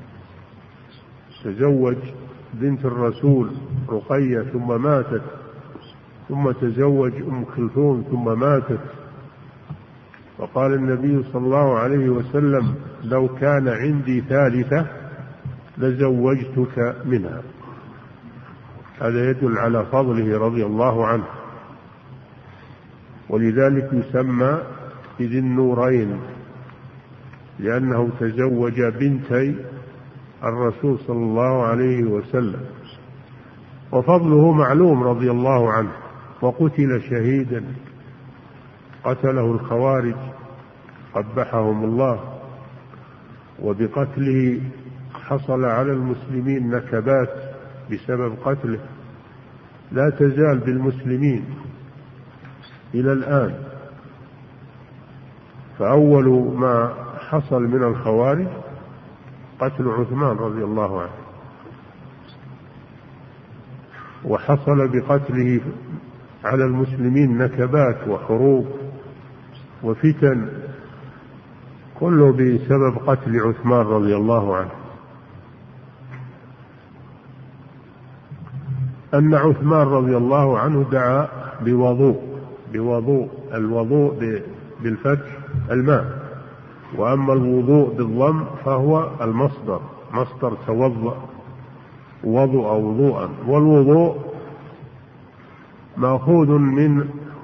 تزوج بنت الرسول رقية ثم ماتت، ثم تزوج أم كلثوم ثم ماتت، وقال النبي صلى الله عليه وسلم: لو كان عندي 3 لزوجتك منها. هذا يدل على فضله رضي الله عنه، ولذلك يسمى بذي النورين، لأنه تزوج بنتي الرسول صلى الله عليه وسلم. وفضله معلوم رضي الله عنه، وقتل شهيدا، قتله الخوارج قبحهم الله، وبقتله حصل على المسلمين نكبات بسبب قتله، لا تزال بالمسلمين إلى الآن. فأول ما حصل من الخوارج قتل عثمان رضي الله عنه، وحصل بقتله على المسلمين نكبات وحروب وفتن، كله بسبب قتل عثمان رضي الله عنه. أن عثمان رضي الله عنه دعا الوضوء بالفتح الماء، وأما الوضوء بالضم فهو المصدر، مصدر توضأ، وضوء وضوءا، والوضوء مأخوذ من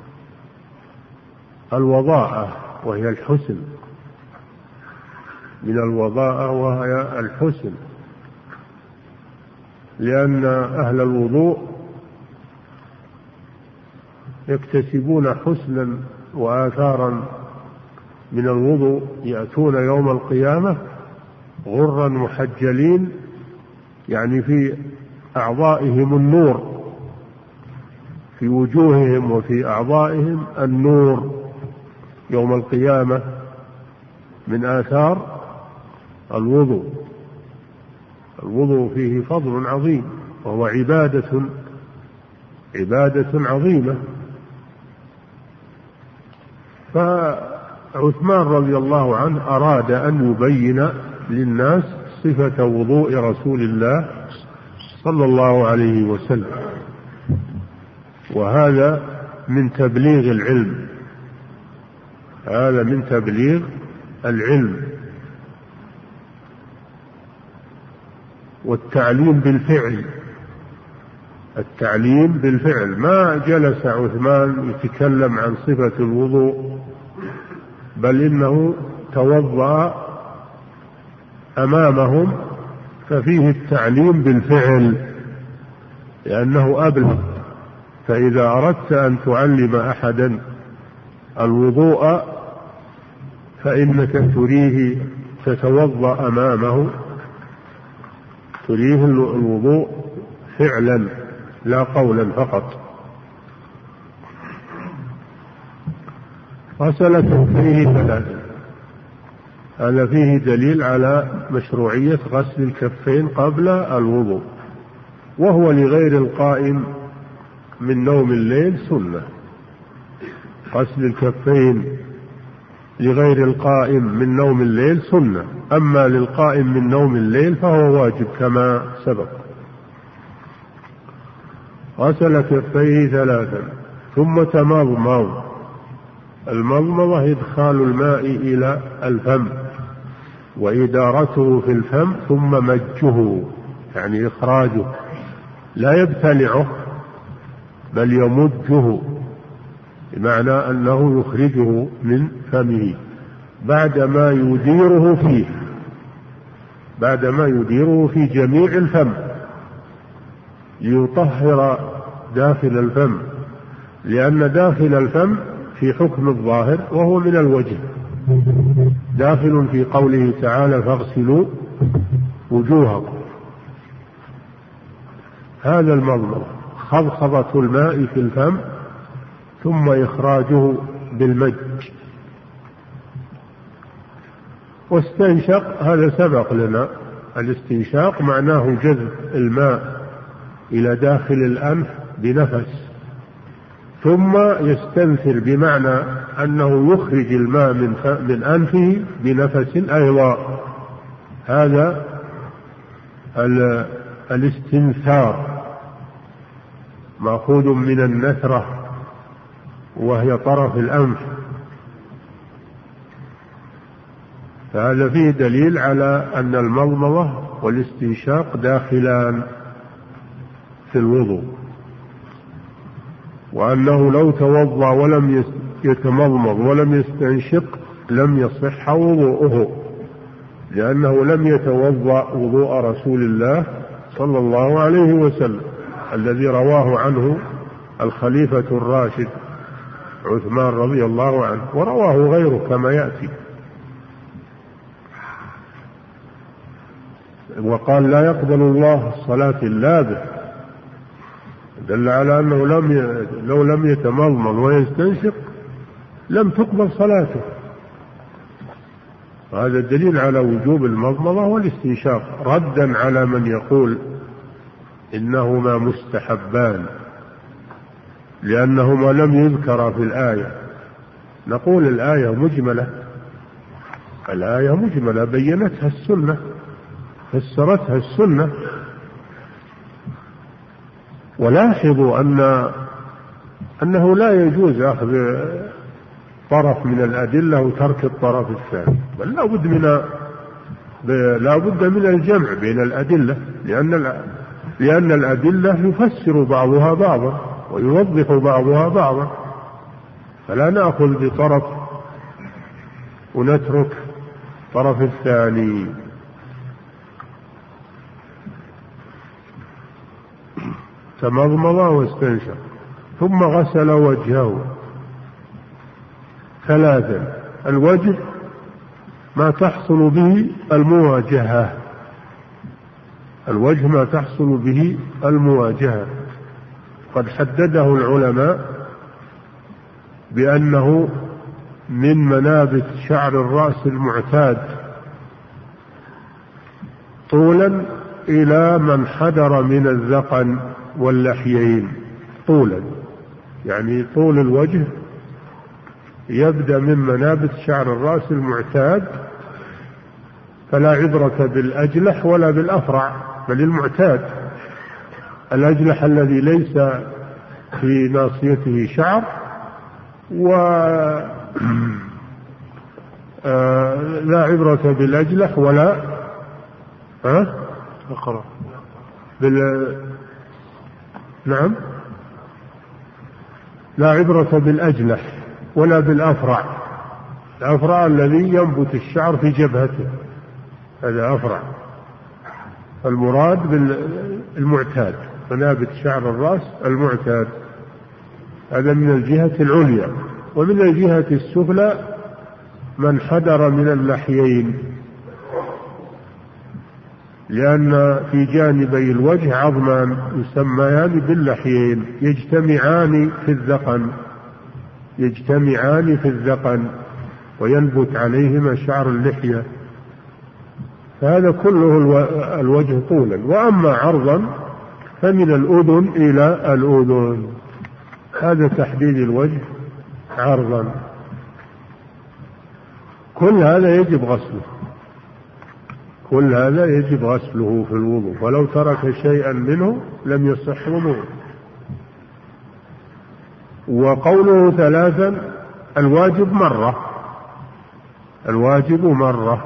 الوضاءة وهي الحسن، من الوضاءة وهي الحسن، لأن أهل الوضوء يكتسبون حسنا وآثارا من الوضوء، يأتون يوم القيامة غرا محجلين، يعني في أعضائهم النور، في وجوههم وفي أعضائهم النور يوم القيامة من آثار الوضوء. الوضوء فيه فضل عظيم، وهو عبادة عظيمة. فعثمان رضي الله عنه أراد أن يبين للناس صفة وضوء رسول الله صلى الله عليه وسلم، وهذا من تبليغ العلم، هذا من تبليغ العلم والتعليم بالفعل. التعليم بالفعل، ما جلس عثمان يتكلم عن صفة الوضوء، بل إنه توضأ أمامهم، ففيه التعليم بالفعل لأنه أبلغ. فإذا أردت أن تعلم أحدا الوضوء فإنك تريه، تتوضأ أمامه، تريه الوضوء فعلا لا قولا فقط. غسل كفيه ثلاثا، هذا فيه دليل على مشروعية غسل الكفين قبل الوضوء، وهو لغير القائم من نوم الليل سنة. غسل الكفين لغير القائم من نوم الليل سنة، أما للقائم من نوم الليل فهو واجب كما سبق. غسل كفيه ثلاثا ثم تمضمض. المضمضة إدخال الماء إلى الفم وإدارته في الفم، ثم مجه يعني إخراجه، لا يبتلعه بل يمجه، بمعنى أنه يخرجه من فمه بعدما يديره في جميع الفم، ليطهر داخل الفم، لأن داخل الفم في حكم الظاهر وهو من الوجه، داخل في قوله تعالى فاغسلوا وجوهكم. هذا المضمضة، خضخضة الماء في الفم ثم إخراجه بالمج. واستنشق، هذا سبق لنا، الاستنشاق معناه جذب الماء إلى داخل الأنف بنفس، ثم يستنثر بمعنى أنه يخرج الماء من أنفه بنفس أيضا، هذا الاستنثار مأخوذ من النثرة وهي طرف الأنف. فهذا فيه دليل على أن المضمضة والاستنشاق داخلان في الوضوء، وأنه لو توضأ ولم يتمضمض ولم يستنشق لم يصح وضوءه، لأنه لم يتوضأ وضوء رسول الله صلى الله عليه وسلم الذي رواه عنه الخليفة الراشد عثمان رضي الله عنه، ورواه غيره كما يأتي. وقال لا يقبل الله الصلاة إلا به، دل على أنه لو لم يتمضمض ويستنشق لم تقبل صلاته. هذا دليل على وجوب المضمضة والاستنشاق، ردا على من يقول إنهما مستحبان لأنهما لم يذكرا في الآية. نقول الآية مجملة بينتها السنة، فسرتها السنة. ولاحظوا أنه لا يجوز أخذ طرف من الأدلة وترك الطرف الثاني، بل لا بد من الجمع بين الأدلة، لأن الأدلة يفسر بعضها بعضا ويوضح بعضها بعضا، فلا نأخذ بطرف ونترك الطرف الثاني. تمضمض واستنشق ثم غسل وجهه 3. الوجه ما تحصل به المواجهة، الوجه ما تحصل به المواجهة، قد حدده العلماء بأنه من منابت شعر الرأس المعتاد طولا إلى من حدر من الذقن واللحيين. طولا يعني طول الوجه يبدأ من منابت شعر الرأس المعتاد، فلا عبرة بالأجلح ولا بالأفرع، بل المعتاد. الأجلح الذي ليس في ناصيته شعر، ولا عبرة بالأجلح ولا نعم، لا عبرة بالأجلح ولا بالأفرع. الأفرع الذي ينبت الشعر في جبهته هذا أفرع. المراد بالمعتاد منابت شعر الرأس المعتاد، هذا من الجهة العليا. ومن الجهة السفلى من حدر من اللحيين، لأن في جانبي الوجه عظمان يسميان باللحيين يجتمعان في الذقن وينبت عليهما شعر اللحية، فهذا كله الوجه طولا. وأما عرضا فمن الأذن إلى الأذن، هذا تحديد الوجه عرضا. كل هذا يجب غسله في الوضوء، ولو ترك شيئا منه لم يصح وضوءه. وقوله 3 الواجب مرة،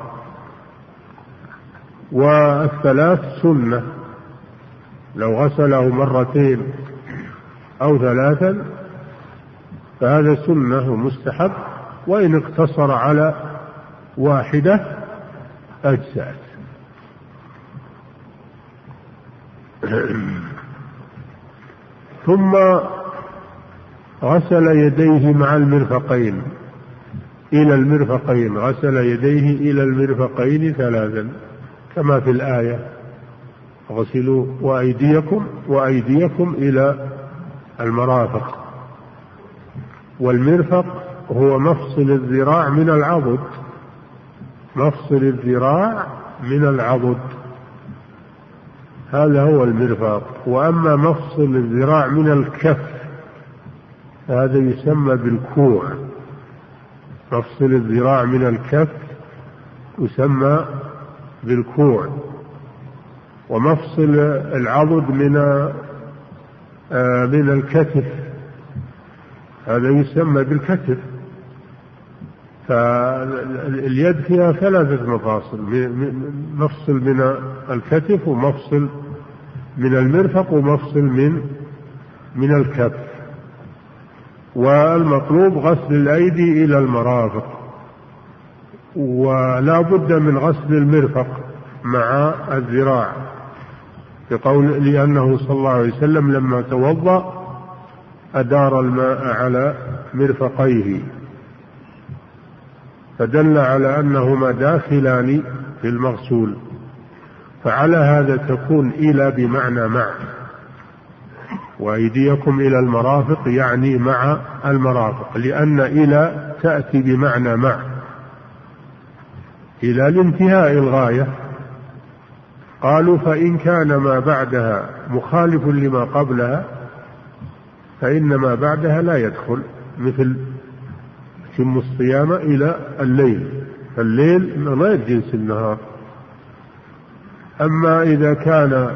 والثلاث سنة، لو غسله 2 أو 3 فهذا سنة ومستحب، وإن اقتصر على 1 أجزأت. ثم غسل يديه مع المرفقين إلى المرفقين، غسل يديه إلى المرفقين 3 كما في الآية: غسلوا وأيديكم إلى المرافق. والمرفق هو مفصل الذراع من العضد، هذا هو المرفق. وأما مفصل الذراع من الكف هذا يسمى بالكوع، مفصل الذراع من الكف يسمى بالكوع. ومفصل العضد من الكتف هذا يسمى بالكتف. فاليد فيها 3 مفاصل: مفصل من الكتف، ومفصل من المرفق، ومفصل من الكف. والمطلوب غسل الأيدي إلى المرافق، ولا بد من غسل المرفق مع الذراع، لأنه صلى الله عليه وسلم لما توضأ أدار الماء على مرفقيه، فدل على أنهما داخلان في المغسول. فعلى هذا تكون إلى بمعنى مع، وأيديكم إلى المرافق يعني مع المرافق، لأن إلى تأتي بمعنى مع، إلى الانتهاء الغاية. قالوا فإن كان ما بعدها مخالف لما قبلها فإن ما بعدها لا يدخل، مثل تم الصيام إلى الليل، فالليل غير جنس النهار. أما إذا كان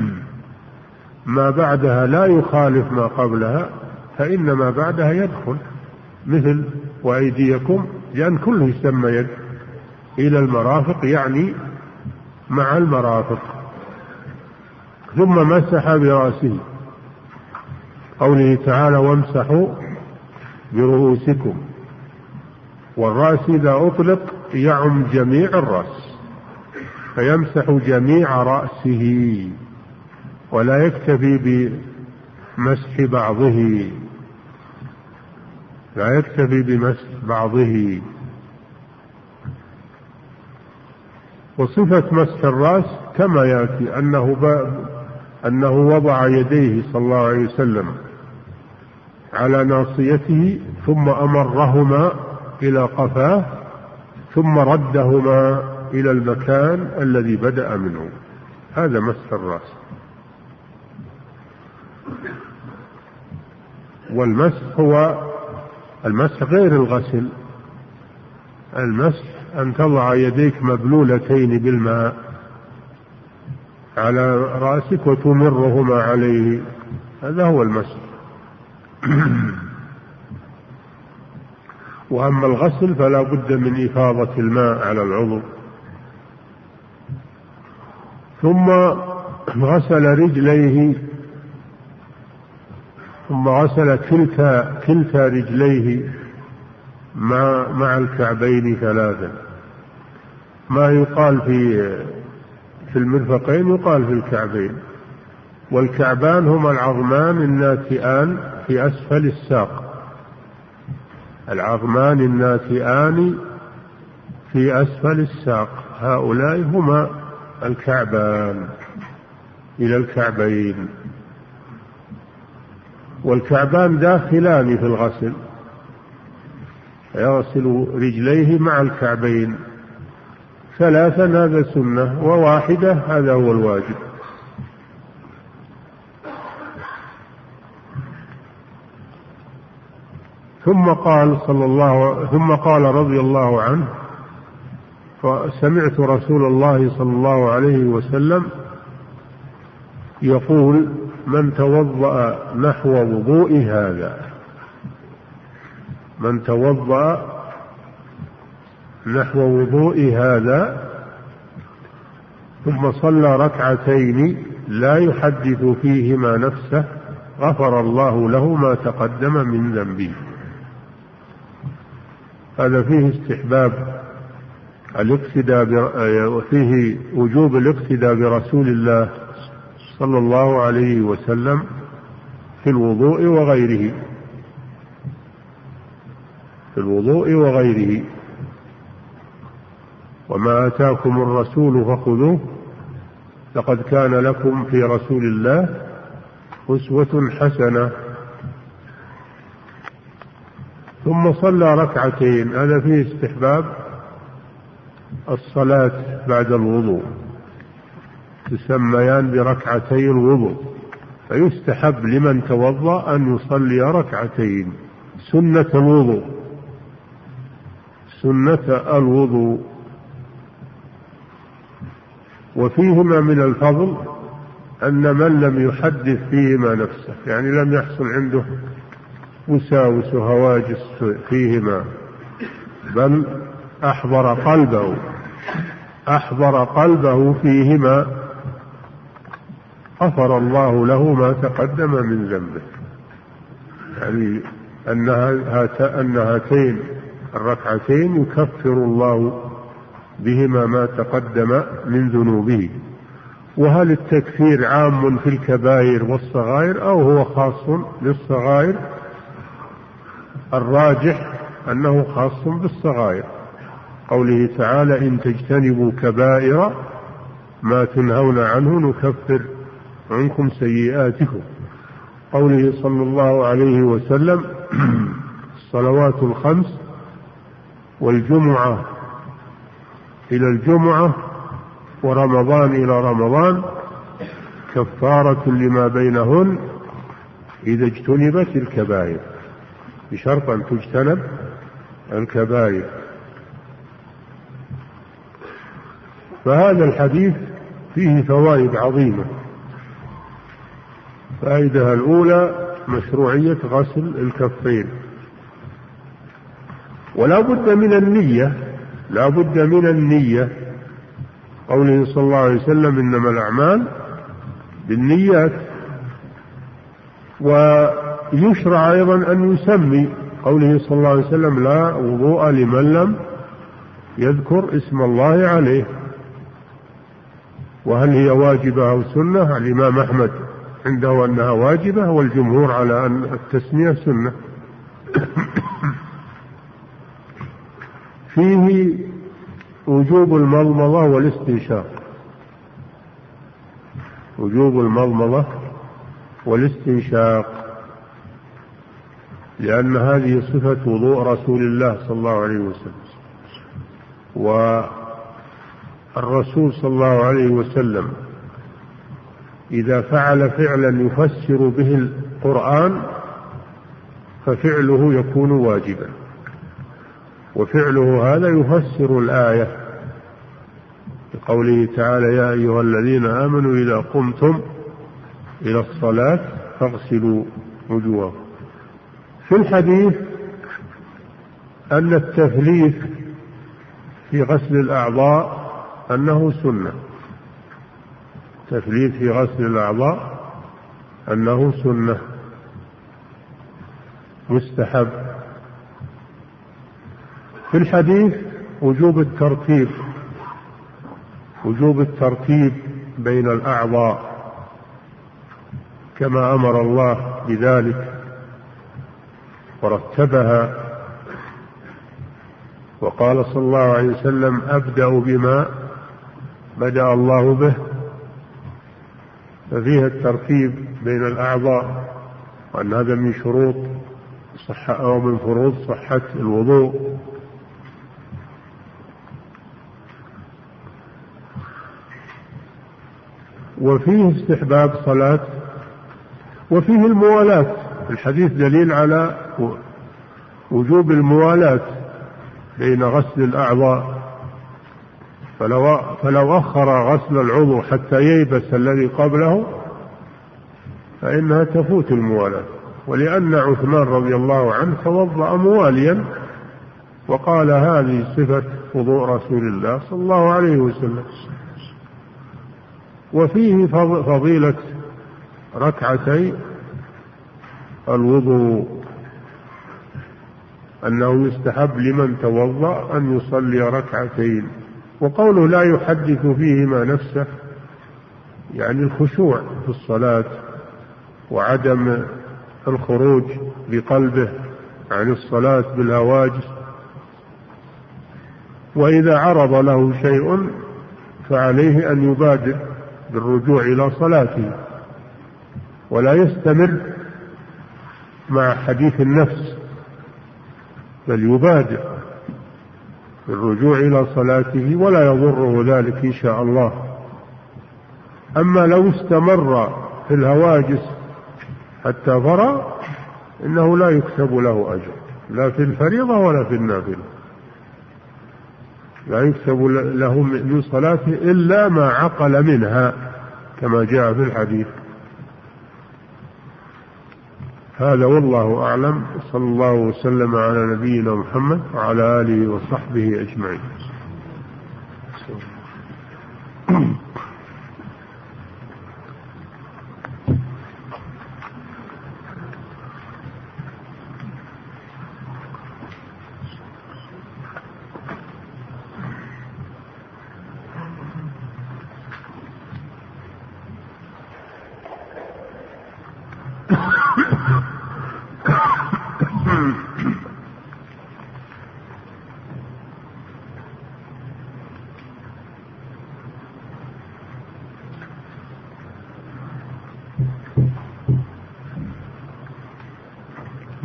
ما بعدها لا يخالف ما قبلها فإن ما بعدها يدخل، مثل وأيديكم، لأن كله يسمى يد، إلى المرافق يعني مع المرافق. ثم مسح برأسه، قوله تعالى وامسحوا برؤوسكم، والرأس إذا أطلق يعم جميع الرأس، فيمسح جميع رأسه ولا يكتفي بمسح بعضه، لا يكتفي بمسح بعضه. وصفة مسح الرأس كما يأتي أنه وضع يديه صلى الله عليه وسلم على ناصيته ثم أمرهما إلى قفاه ثم ردهما إلى المكان الذي بدأ منه، هذا مسح الرأس. والمسح هو المسح غير الغسل. المسح أن تضع يديك مبلولتين بالماء على رأسك وتمرهما عليه، هذا هو المسح. وأما الغسل فلا بد من إفاضة الماء على العضو. ثم غسل رجليه، ثم غسل كلتا رجليه مع الكعبين ثلاثا. ما يقال في المرفقين يقال في الكعبين، والكعبان هما العظمان الناتئان في أسفل الساق، العظمان الناتئان في أسفل الساق، هؤلاء هما الكعبان إلى الكعبين. والكعبان داخلان في الغسل، يغسل رجليه مع الكعبين ثلاثا، هذا سنة، وواحدة هذا هو الواجب. ثم قال رضي الله عنه فسمعت رسول الله صلى الله عليه وسلم يقول من توضأ نحو وضوء هذا، من توضأ نحو وضوء هذا ثم صلى ركعتين لا يحدث فيهما نفسه غفر الله له ما تقدم من ذنبه. هذا فيه استحباب الاقتداء، وفيه وجوب الاقتداء برسول الله صلى الله عليه وسلم في الوضوء وغيره، في الوضوء وغيره. وما آتاكم الرسول فخذوه لقد كان لكم في رسول الله أسوة حسنة. ثم صلى ركعتين، هذا فيه استحباب الصلاة بعد الوضوء، تسميان بركعتي الوضوء، فيستحب لمن توضأ أن يصلي ركعتين سنة الوضوء، سنة الوضوء. وفيهما من الفضل أن من لم يحدث فيهما نفسه، يعني لم يحصل عنده وساوس وهواجس فيهما، بل أحضر قلبه فيهما، غفر الله له ما تقدم من ذنبه. يعني أن هاتين الركعتين يكفر الله بهما ما تقدم من ذنوبه. وهل التكفير عام في الكبائر والصغائر أو هو خاص بالصغائر؟ الراجح أنه خاص بالصغائر، قوله تعالى إن تجتنبوا كبائر ما تنهون عنه نكفر عنكم سيئاتكم. قوله صلى الله عليه وسلم: الصلوات الخمس والجمعة إلى الجمعة ورمضان إلى رمضان كفارة لما بينهن إذا اجتنبت الكبائر، بشرط أن تجتنب الكبائر. فهذا الحديث فيه فوائد عظيمة. فائدة الأولى مشروعية غسل الكفين، ولا بد من النية، لا بد من النية. قوله صلى الله عليه وسلم: إنما الأعمال بالنيات. ويشرع أيضا أن يسمي، قوله صلى الله عليه وسلم: لا وضوء لمن لم يذكر اسم الله عليه. وهل هي واجبة أو سنة؟ الإمام أحمد عنده أنها واجبة، والجمهور على أن التسمية سنة. فيه وجوب المضمضة والاستنشاق، وجوب المضمضة والاستنشاق، لأن هذه صفة وضوء رسول الله صلى الله عليه وسلم. والرسول صلى الله عليه وسلم إذا فعل فعلا يفسر به القرآن ففعله يكون واجبا، وفعله هذا يفسر الآية، بقوله تعالى: يا أيها الذين آمنوا إذا قمتم إلى الصلاة فاغسلوا وجوهكم. في الحديث أن التثليث في غسل الأعضاء أنه سنة، التثليث في غسل الأعضاء أنه سنة مستحب. في الحديث وجوب الترتيب، وجوب الترتيب بين الأعضاء كما أمر الله بذلك ورتبها، وقال صلى الله عليه وسلم: أبدأ بما بدأ الله به. ففيها الترتيب بين الأعضاء، وأن هذا من شروط صحة أو من فروض صحة الوضوء. وفيه استحباب صلاة، وفيه الموالاة. الحديث دليل على وجوب الموالاة بين غسل الأعضاء، فلو أخر غسل العضو حتى ييبس الذي قبله فإنها تفوت الموالاة. ولأن عثمان رضي الله عنه توضأ مواليا وقال: هذه صفة وضوء رسول الله صلى الله عليه وسلم. وفيه فضيلة ركعتي الوضوء، أنه يستحب لمن توضأ أن يصلي ركعتين. وقوله لا يحدث فيهما نفسه يعني الخشوع في الصلاة وعدم الخروج بقلبه عن الصلاة بالهواجس. وإذا عرض له شيء فعليه أن يبادر بالرجوع إلى صلاته، ولا يستمر مع حديث النفس، بل يبادر بالرجوع إلى صلاته ولا يضره ذلك إن شاء الله. أما لو استمر في الهواجس حتى فرغ إنه لا يكتب له أجر، لا في الفريضة ولا في النافلة، لا يكتب له من صلاته إلا ما عقل منها كما جاء في الحديث. هذا والله أعلم. صلى الله وسلم على نبينا محمد وعلى آله وصحبه أجمعين.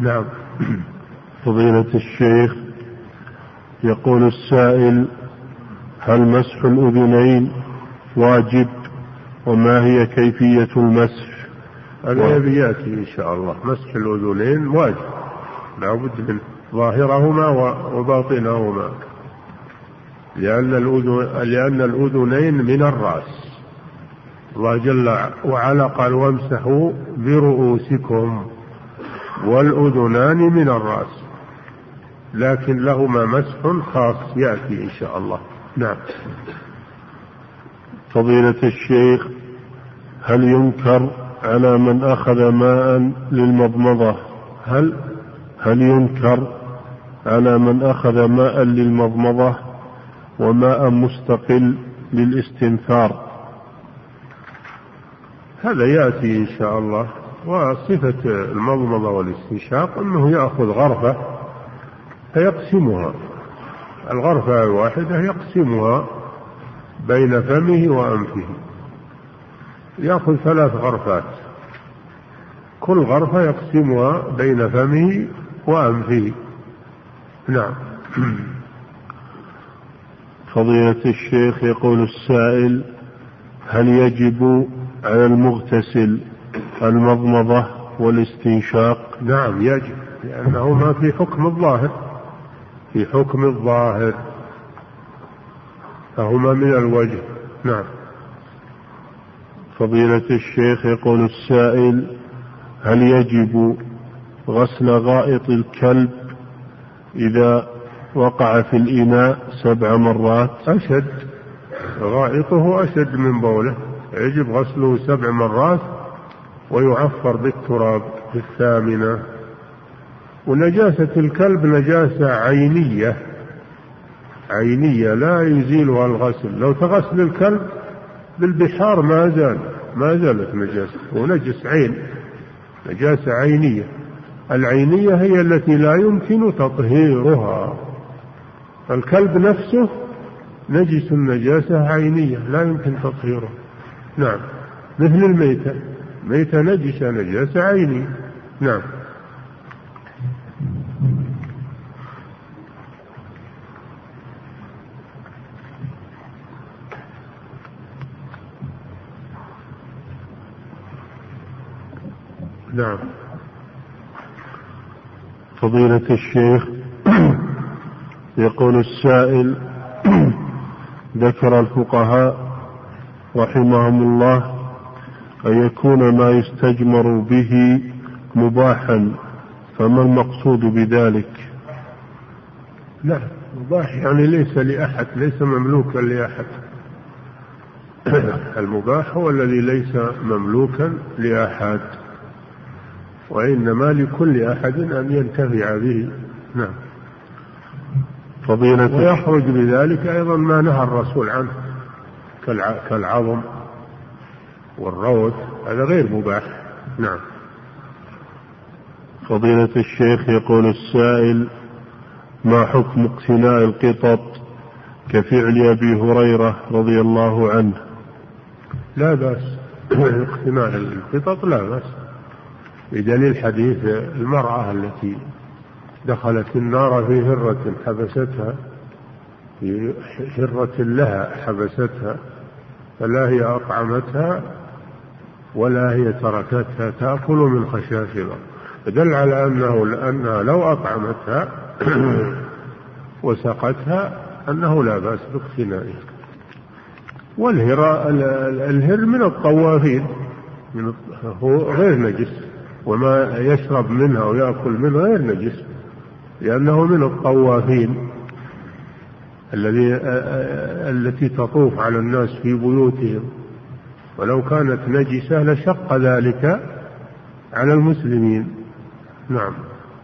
نعم. فضيلة الشيخ، يقول السائل: هل مسح الأذنين واجب؟ وما هي كيفية المسح؟ هذا يأتي إن شاء الله. مسح الأذنين واجب، لا بد من ظاهرهما وباطنهما، لأن الأذنين من الرأس. الله جل وعلا قال: وامسحوا برؤوسكم، والأذنان من الرأس، لكن لهما مسح خاص يأتي إن شاء الله. نعم. فضيلة الشيخ، هل ينكر على من أخذ ماء للمضمضة هل ينكر على من أخذ ماء للمضمضة وماء مستقل للاستنثار؟ هذا يأتي إن شاء الله. وصفة المضمضة والاستنشاق أنه يأخذ غرفة فيقسمها، الغرفة الواحدة يقسمها بين فمه وأنفه، يأخذ 3 غرفات، كل غرفة يقسمها بين فمه وأنفه. نعم. فضيلة الشيخ، يقول السائل: هل يجب على المغتسل المضمضة والاستنشاق؟ نعم يجب، لأنهما في حكم الظاهر، فهما من الوجه. نعم. فضيلة الشيخ، يقول السائل: هل يجب غسل غائط الكلب إذا وقع في الإناء 7 مرات؟ أشد، غائطه أشد من بوله، يجب غسله 7 مرات ويعفر بالتراب في 8. ونجاسة الكلب نجاسة عينية لا يزيلها الغسل. لو تغسل الكلب بالبحار ما زالت نجاسة، ونجس عين، نجاسة عينية. العينية هي التي لا يمكن تطهيرها. الكلب نفسه نجس، نجاسة عينية لا يمكن تطهيره. نعم. مثل الميتة نجاسة عينية. نعم. نعم. فضيلة الشيخ، يقول السائل: ذكر الفقهاء رحمهم الله أن يكون ما يستجمر به مباحا، فما المقصود بذلك؟ لا، مباح يعني ليس لأحد، ليس مملوكا لأحد. المباح هو الذي ليس مملوكا لأحد، وإنما لكل أحد أن ينتفع به. نعم. ويخرج بذلك أيضا ما نهى الرسول عنه كالعظم والروث، هذا غير مباح. نعم. فضيلة الشيخ، يقول السائل: ما حكم اقتناء القطط كفعل أبي هريرة رضي الله عنه؟ لا بأس، اقتناء القطط لا بأس، بدليل حديث المرأة التي دخلت النار في هرة حبستها، في هرة لها حبستها، فلا هي أطعمتها ولا هي تركتها تأكل من خشاشها، فدل على أنها لو أطعمتها وسقتها أنه لا بأس باقتنائها. والهر من الطوافين، هو غير نجس، وما يشرب منها ويأكل منها غير نجس، لأنه من الطوافين التي تطوف على الناس في بيوتهم، ولو كانت نجسة لشق ذلك على المسلمين. نعم.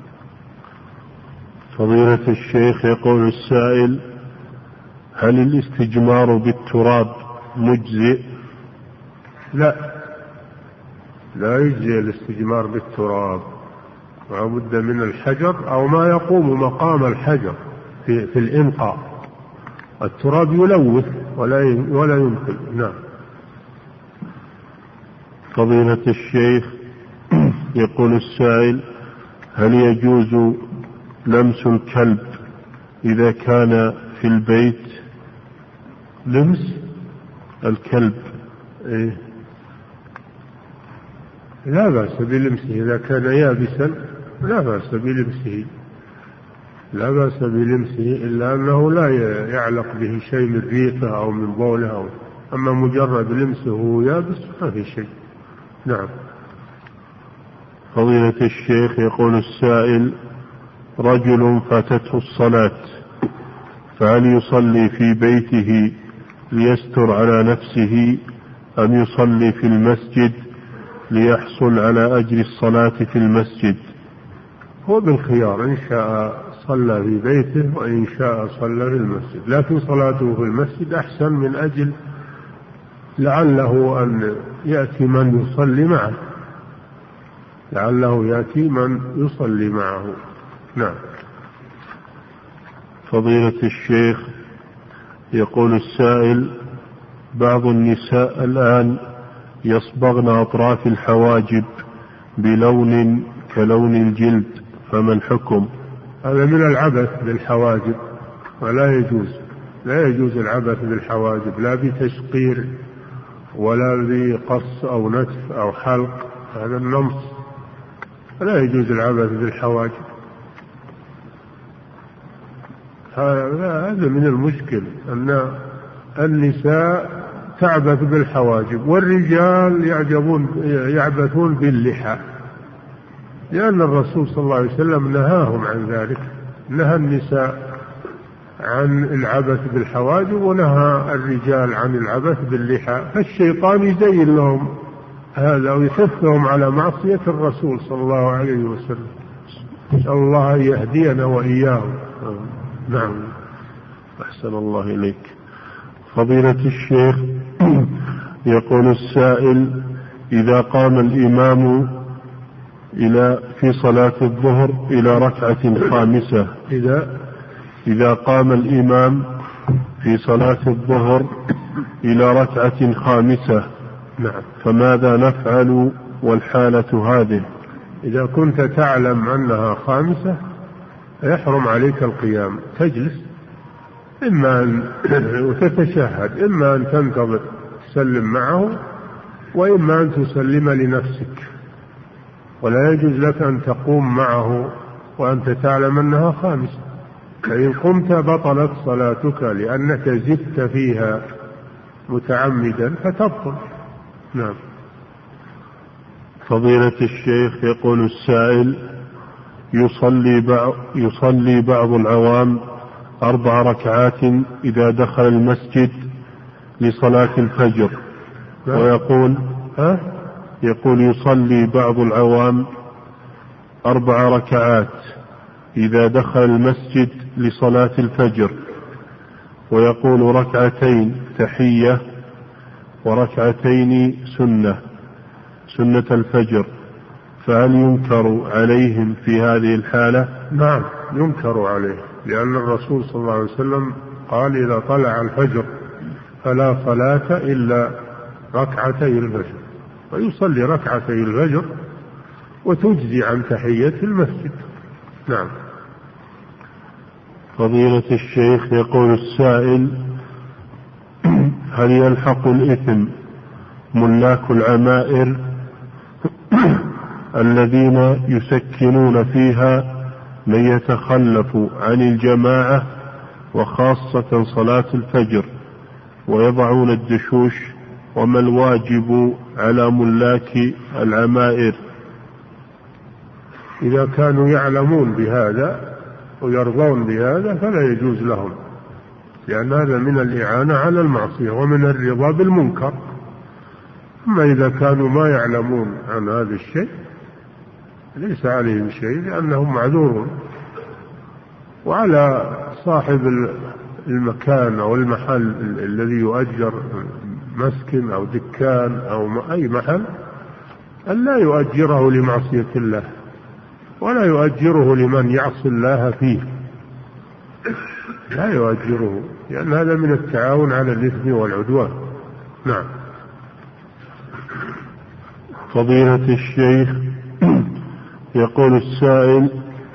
فضيلة الشيخ، يقول السائل: هل الاستجمار بالتراب مجزئ؟ لا يجزي الاستجمار بالتراب، لا بد من الحجر أو ما يقوم مقام الحجر في الإنقاء. التراب يلوث ولا ينقل. نعم. فضيلة الشيخ، يقول السائل: هل يجوز لمس الكلب إذا كان في البيت؟ لمس الكلب إيه؟ لا بأس بلمسه إذا كان يابسا، لا بأس بلمسه، لا بأس بلمسه، إلا أنه لا يعلق به شيء من ريقه أو من بوله، أما مجرد لمسه وهو يابس ما في شيء. نعم. فضيلة الشيخ، يقول السائل: رجل فاتته الصلاة، فهل يصلي في بيته ليستر على نفسه أم يصلي في المسجد ليحصل على أجر الصلاة في المسجد؟ هو بالخيار، إن شاء صلى في بيته وإن شاء صلى في المسجد، لكن صلاته في المسجد أحسن من أجل لعله أن يأتي من يصلي معه، لعله يأتي من يصلي معه. نعم. فضيلة الشيخ، يقول السائل: بعض النساء الآن يصبغن أطراف الحواجب بلون كلون الجلد، فما الحكم؟ هذا من العبث بالحواجب، ولا يجوز، لا يجوز العبث بالحواجب، لا بتشقير ولا بقص أو نتف أو حلق، هذا النمص، لا يجوز العبث بالحواجب. هذا من المشكل أن النساء تعبث بالحواجب، والرجال يعبثون باللحى، لأن الرسول صلى الله عليه وسلم نهاهم عن ذلك، نهى النساء عن العبث بالحواجب ونهى الرجال عن العبث باللحى، فالشيطان يزين لهم هذا ويحثهم على معصية الرسول صلى الله عليه وسلم. نسأل الله أن يهدينا وإياهم. نعم. أحسن الله إليك. فضيلة الشيخ، يقول السائل: إذا قام الإمام في صلاة الظهر إلى ركعة خامسة، إذا قام الإمام في صلاة الظهر إلى ركعة خامسة، نعم، فماذا نفعل والحالة هذه؟ إذا كنت تعلم أنها خامسة يحرم عليك القيام، تجلس إما أن وتتشهد، إما أن تنتظر تسلم معه، وإما أن تسلم لنفسك، ولا يجوز لك أن تقوم معه وأنت تعلم أنها خامسة، فإن قمت بطلت صلاتك لأنك زدت فيها متعمدا فتبطل. نعم. فضيلة الشيخ، يقول السائل: يصلي بعض العوام 4 ركعات إذا دخل المسجد لصلاة الفجر، يقول يصلي بعض العوام 4 ركعات إذا دخل المسجد لصلاة الفجر، ويقول 2 تحية و2 سنة الفجر، فهل ينكر عليهم في هذه الحالة؟ نعم، ينكر عليه، لأن الرسول صلى الله عليه وسلم قال: إذا طلع الفجر فلا صلاة إلا 2 الفجر، ويصلي 2 الفجر وتجزي عن تحية المسجد. نعم. فضيلة الشيخ، يقول السائل: هل يلحق الإثم ملاك العمائر الذين يسكنون فيها من يتخلف عن الجماعة وخاصة صلاة الفجر ويضعون الدشوش، وما الواجب على ملاك العمائر؟ إذا كانوا يعلمون بهذا ويرضون بهذا فلا يجوز لهم، لأن هذا من الإعانة على المعصية ومن الرضا بالمنكر. أما إذا كانوا ما يعلمون عن هذا الشيء ليس عليهم شيء، لأنهم معذورون، وعلى صاحب المكان أو المحل الذي يؤجر مسكن أو دكان أو أي محل أن لا يؤجره لمعصية الله، ولا يؤجره لمن يعصي الله فيه، لا يؤجره، لأن هذا من التعاون على الإثم والعدوان. نعم. فضيلة الشيخ، يقول السائل: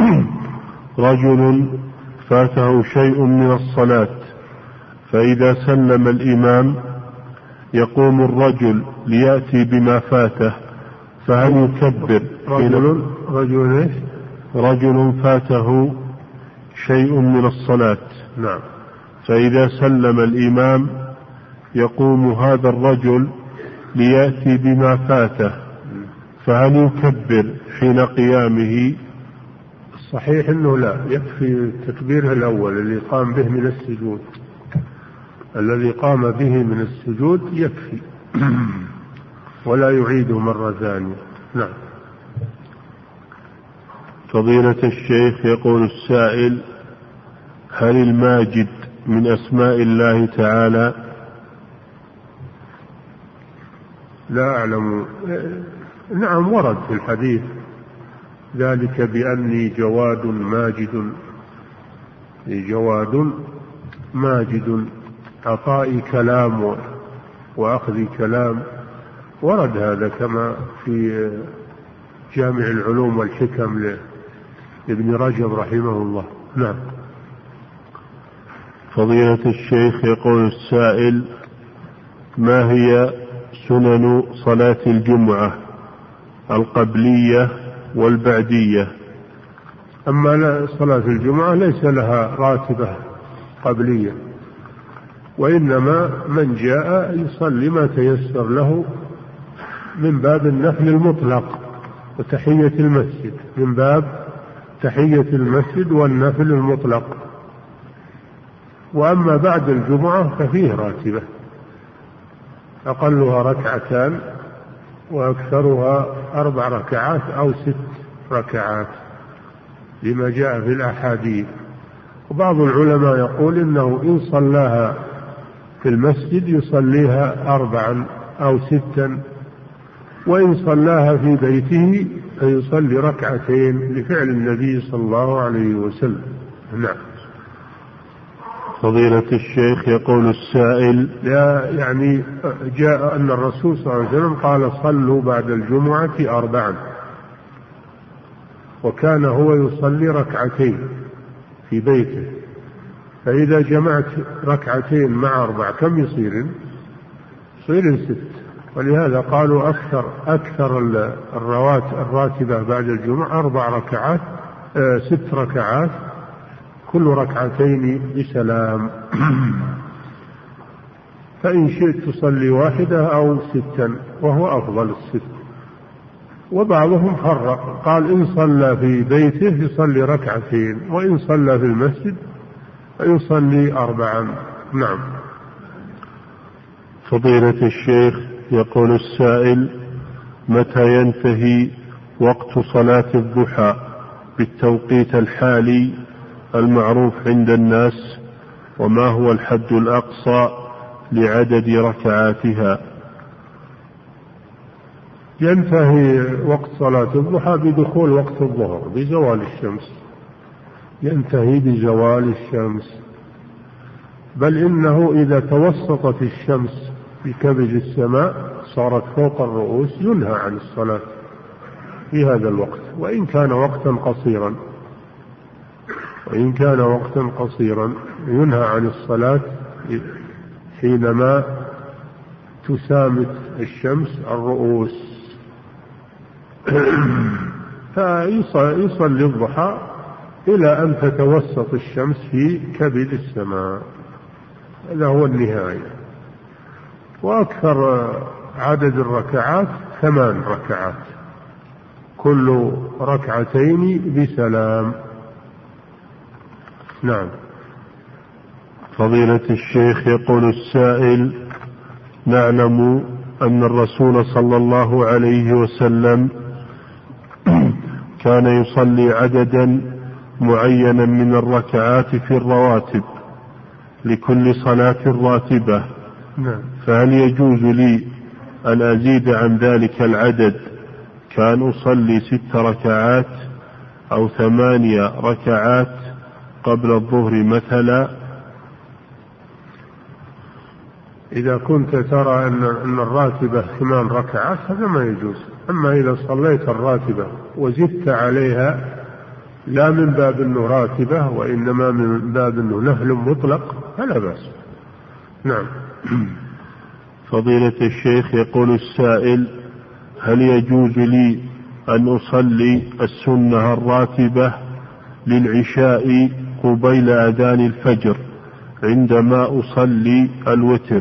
رجل فاته شيء من الصلاة، فإذا سلم الإمام يقوم الرجل ليأتي بما فاته، فهل يكبر؟ رجل فاته شيء من الصلاة، نعم، فإذا سلم الإمام يقوم هذا الرجل ليأتي بما فاته، فهل يكبر حين قيامه؟ الصحيح أنه لا، يكفي تكبيره الأول الذي قام به من السجود، الذي قام به من السجود يكفي ولا يعيده مرة ثانية. نعم. فضيلة الشيخ، يقول السائل: هل الماجد من أسماء الله تعالى؟ لا أعلم. نعم، ورد في الحديث ذلك بأني جواد ماجد عطائي كلام وأخذي كلام، ورد هذا كما في جامع العلوم والحكم لابن رجب رحمه الله. نعم. فضيلة الشيخ، يقول السائل: ما هي سنن صلاة الجمعة القبلية والبعدية؟ أما صلاة الجمعة ليس لها راتبة قبلية، وإنما من جاء يصلي ما تيسر له من باب النفل المطلق وتحية المسجد، من باب تحية المسجد والنفل المطلق. وأما بعد الجمعة ففيه راتبة، أقلها 2 وأكثرها 4 ركعات أو 6 ركعات لما جاء في الأحاديث. وبعض العلماء يقول إنه إن صلاها في المسجد يصليها 4 أو 6، وإن صلاها في بيته فيصلي 2 لفعل النبي صلى الله عليه وسلم. نعم. فضيلة الشيخ، يقول السائل: يعني جاء أن الرسول صلى الله عليه وسلم قال: صلوا بعد الجمعة 4، وكان هو يصلي 2 في بيته، فإذا جمعت 2 مع 4 كم يصير 6. ولهذا قالوا أكثر الراتبة بعد الجمعة 4 ركعات 6 ركعات، كل 2 بسلام. فإن شئت تصلي 1 أو 6، وهو أفضل 6. وبعضهم فرق، قال: إن صلى في بيته يصلي 2، وإن صلى في المسجد فيصلي 4. نعم. فضيلة الشيخ، يقول السائل: متى ينتهي وقت صلاة الضحى بالتوقيت الحالي المعروف عند الناس، وما هو الحد الأقصى لعدد ركعاتها؟ ينتهي وقت صلاة الضحى بدخول وقت الظهر، بزوال الشمس، ينتهي بزوال الشمس. بل إنه إذا توسطت الشمس في كبد السماء صارت فوق الرؤوس ينهى عن الصلاة في هذا الوقت، وإن كان وقتا قصيرا ينهى عن الصلاة حينما تسامت الشمس الرؤوس. فيصلي الضحى إلى أن تتوسط الشمس في كبد السماء، هذا هو النهاية. وأكثر عدد الركعات 8 ركعات، كل 2 بسلام. نعم. فضيلة الشيخ، يقول السائل: نعلم أن الرسول صلى الله عليه وسلم كان يصلي عددا معينا من الركعات في الرواتب لكل صلاة راتبة، فهل يجوز لي أن أزيد عن ذلك العدد، كان أصلي 6 ركعات أو 8 ركعات قبل الظهر مثلا؟ إذا كنت ترى أن الراتبة 8 ركعات هذا ما يجوز. أما إذا صليت الراتبة وزدت عليها لا من باب أنه راتبة وإنما من باب أنه نفل مطلق فلا بأس. نعم. فضيلة الشيخ، يقول السائل: هل يجوز لي أن أصلي السنة الراتبة للعشاء قبيل أذان الفجر عندما أصلي الوتر؟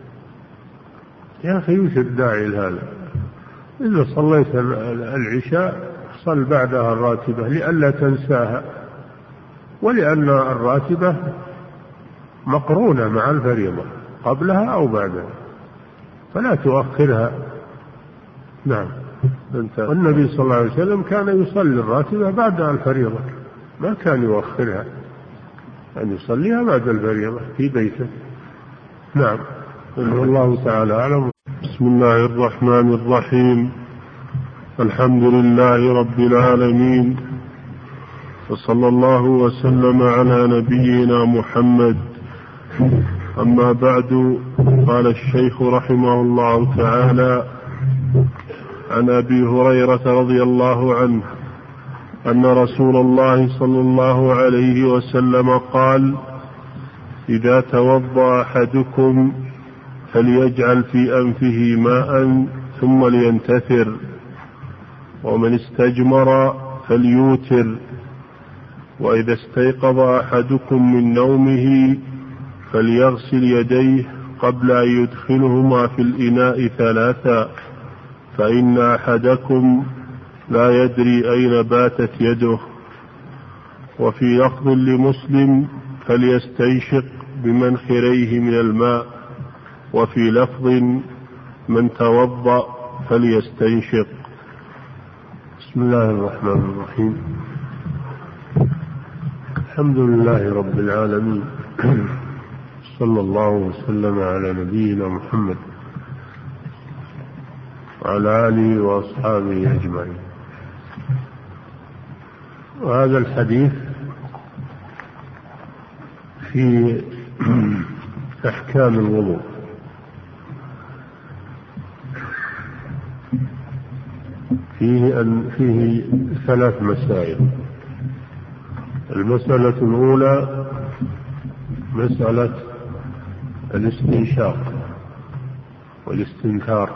يا أخي وش الداعي لهذا؟ إذا صليت العشاء صل بعدها الراتبة لئلا تنساها، ولأن الراتبة مقرونة مع الفريضة قبلها أو بعدها فلا تؤخرها. نعم. والنبي صلى الله عليه وسلم كان يصلي الراتبة بعد الفريضة، ما كان يؤخرها، أن يصليها بعد الفريضة في بيته. نعم. والله تعالى أعلم. بسم الله الرحمن الرحيم. الحمد لله رب العالمين، وصلى الله وسلم على نبينا محمد. أما بعد، قال الشيخ رحمه الله تعالى: عن أبي هريرة رضي الله عنه أن رسول الله صلى الله عليه وسلم قال: إذا توضأ أحدكم فليجعل في أنفه ماء ثم لينتثر، ومن استجمر فليوتر، وإذا استيقظ أحدكم من نومه فليغسل يديه قبل أن يدخلهما في الإناء 3، فإن أحدكم لا يدري أين باتت يده. وفي لفظ لمسلم: فليستنشق بمنخريه من الماء. وفي لفظ: من توضأ فليستنشق. بسم الله الرحمن الرحيم. الحمد لله رب العالمين، صلى الله وسلم على نبينا محمد وعلى آله وأصحابه أجمعين. وهذا الحديث في أحكام الوضوء. فيه 3 مسائل. المسألة الأولى مسألة الاستنشاق والاستنثار.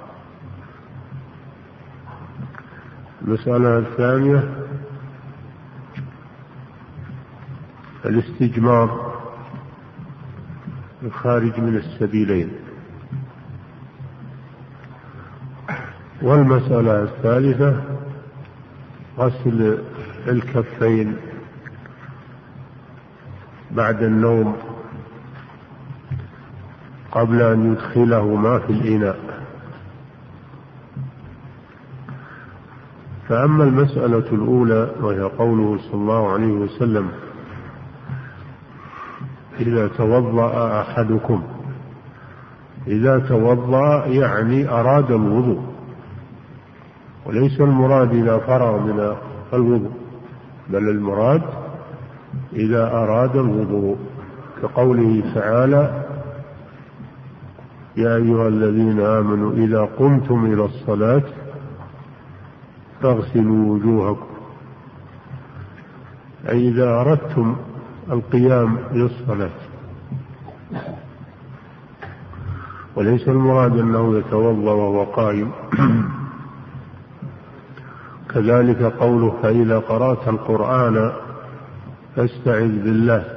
المسألة الثانية الاستجمار الخارج من السبيلين. والمسألة الثالثة غسل الكفين بعد النوم قبل أن يدخلهما في الإناء. فأما المسألة الأولى وهي قوله صلى الله عليه وسلم: إذا توضأ أحدكم، إذا توضأ يعني أراد الوضوء، وليس المراد إذا فرغ من الوضوء، بل المراد إذا أراد الوضوء، كقوله تعالى: يا أيها الذين آمنوا إذا قمتم إلى الصلاة فاغسلوا وجوهكم، أي إذا أردتم القيام للصلاة. وليس المراد أنه يتوضأ وهو قائم. كذلك قوله: فإذا قرأت القرآن فاستعذ بالله،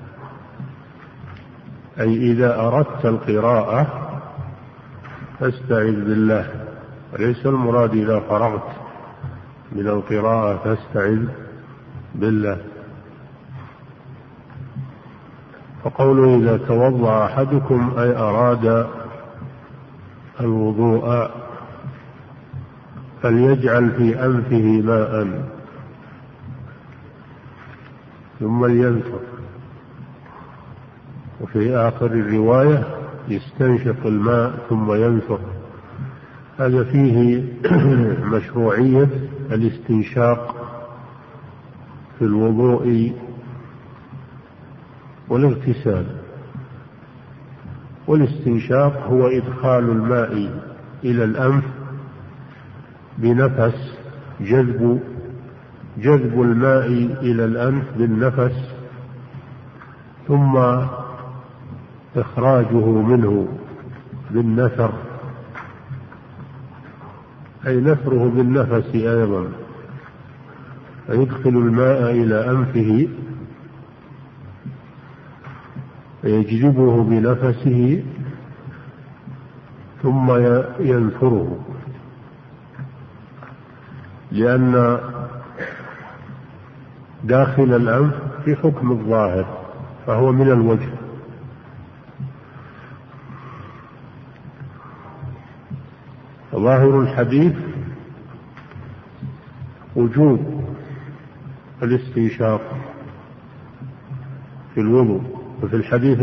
أي إذا أردت القراءة فاستعذ بالله، وليس المراد إذا فرغت من القراءة فاستعذ بالله. فقوله إذا توضأ أحدكم أي أراد الوضوء فليجعل في أنفه ماء ثم لينفخ. وفي آخر الرواية يستنشق الماء ثم ينفخ. هذا فيه مشروعية الاستنشاق في الوضوء والاغتسال. والاستنشاق هو إدخال الماء إلى الأنف بنفس، جذب الماء إلى الأنف بالنفس، ثم إخراجه منه بالنثر، أي نثره بالنفس أيضا، فيدخل الماء إلى أنفه فيجذبه بنفسه ثم ينثره، لأن داخل الأنف في حكم الظاهر فهو من الوجه. ظاهر الحديث وجوب الاستنشاق في الوضوء. وفي الحديث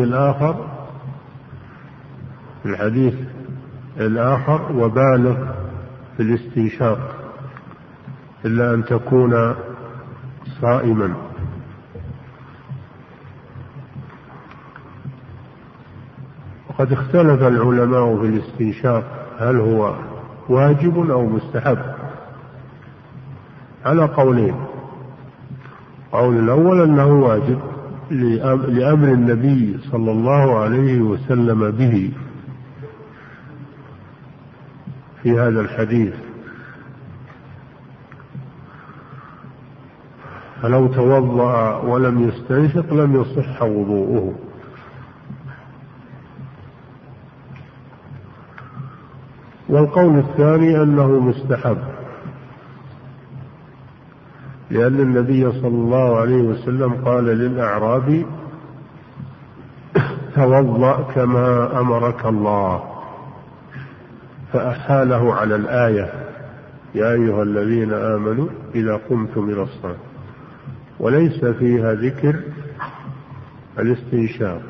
الآخر وبالغ في الاستنشاق إلا أن تكون صائما. وقد اختلف العلماء في الاستنشاق هل هو واجب أو مستحب، على قولين. قول الأول أنه واجب لأمر النبي صلى الله عليه وسلم به في هذا الحديث، فلو توضأ ولم يستنشق لم يصح وضوءه. والقول الثاني أنه مستحب، لأن النبي صلى الله عليه وسلم قال للأعرابي توضأ كما أمرك الله، فأحاله على الآية يا أيها الذين آمنوا إذا قمتم إلى الصلاة، وليس فيها ذكر الاستنشاق،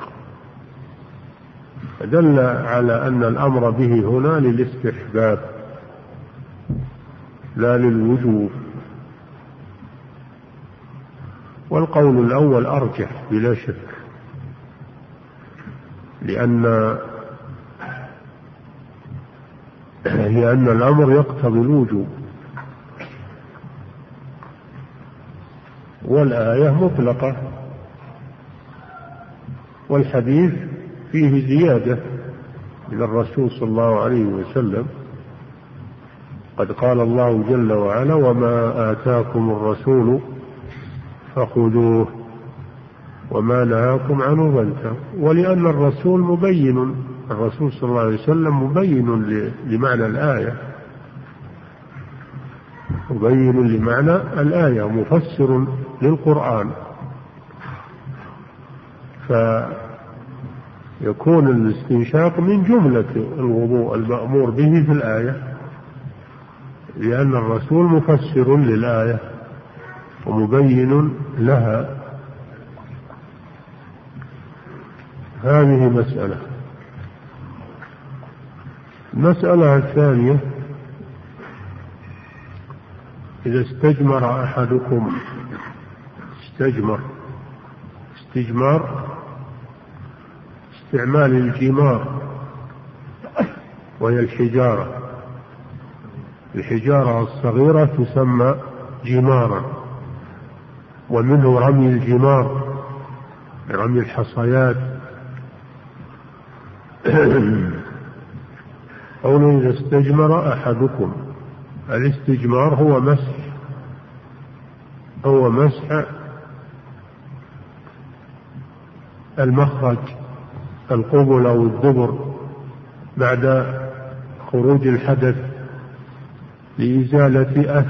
دل على أن الأمر به هنا للاستحباب لا للوجوب. والقول الأول أرجح بلا شك، لأن الأمر يقتضي الوجوب، والآية مطلقة، والحديث فيه زيادة من الرسول صلى الله عليه وسلم. قد قال الله جل وعلا وما آتاكم الرسول فخذوه وما نهاكم عنه فانتهوا. ولأن الرسول صلى الله عليه وسلم مبين لمعنى الآية، مبين لمعنى الآية، مفسر للقرآن، فيكون الاستنشاق من جملة الوضوء المأمور به في الآية، لأن الرسول مفسر للآية ومبين لها. هذه مسألة. المسألة الثانية: إذا استجمر أحدكم، استجمار استعمال الجمار، وهي الحجارة الصغيرة تسمى جمارا، ومنه رمي الجمار، رمي الحصيات. قوله إذا استجمر أحدكم، الاستجمار هو مسح المخرج، القبل أو الدبر بعد خروج الحدث لإزالة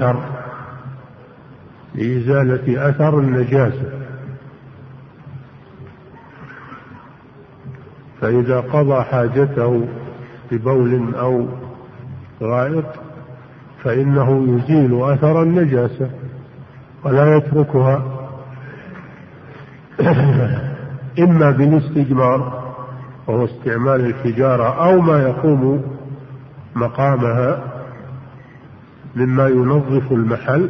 أثر النجاسة. فإذا قضى حاجته ببول أو غائط فإنه يزيل أثر النجاسة ولا يتركها، إما بالاستجمار وهو استعمال الحجارة أو ما يقوم مقامها مما ينظف المحل،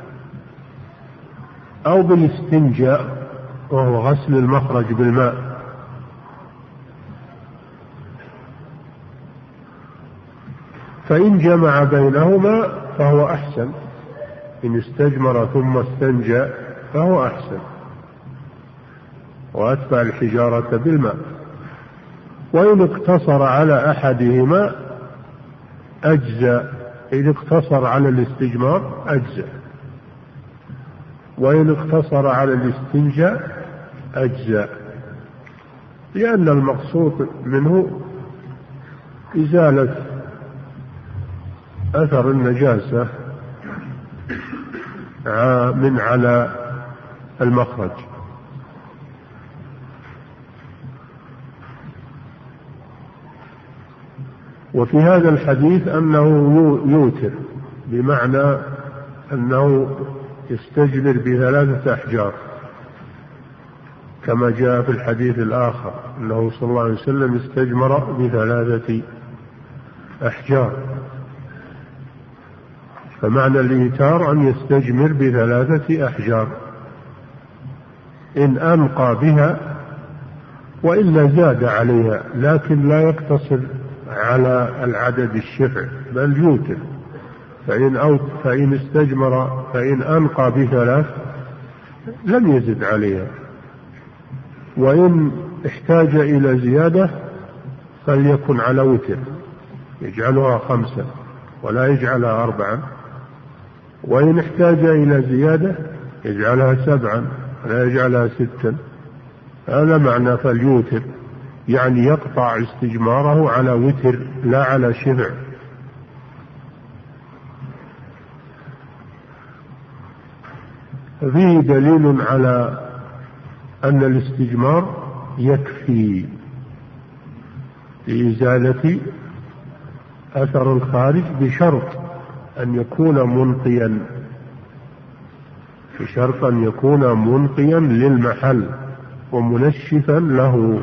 أو بالاستنجاء وهو غسل المخرج بالماء. فإن جمع بينهما فهو أحسن، إن استجمر ثم استنجى فهو أحسن وأتبع الحجارة بالماء. وإن اقتصر على أحدهما أجزأ، إن اقتصر على الاستجمار أجزأ، وإن اقتصر على الاستنجاء أجزأ، لأن المقصود منه إزالة أثر النجاسة من على المخرج. وفي هذا الحديث أنه يوتر، بمعنى أنه يستجمر ب3 أحجار، كما جاء في الحديث الآخر أنه صلى الله عليه وسلم استجمر ب3 أحجار. فمعنى الإيتار أن يستجمر ب3 أحجار إن أنقى بها، وإلا زاد عليها، لكن لا يقتصر على العدد الشفع بل يوتر. فإن استجمر فإن أنقى ب3 لم يزد عليها، وإن احتاج إلى زيادة فليكن على وتر، يجعلها 5 ولا يجعلها 4، وإن احتاج إلى زيادة يجعلها 7 ولا يجعلها 6. هذا معنى فليوتر، يعني يقطع استجماره على وتر لا على شفع. فيه دليل على أن الاستجمار يكفي لإزالة أثر الخارج، بشرط أن يكون منقيا للمحل ومنشفا له.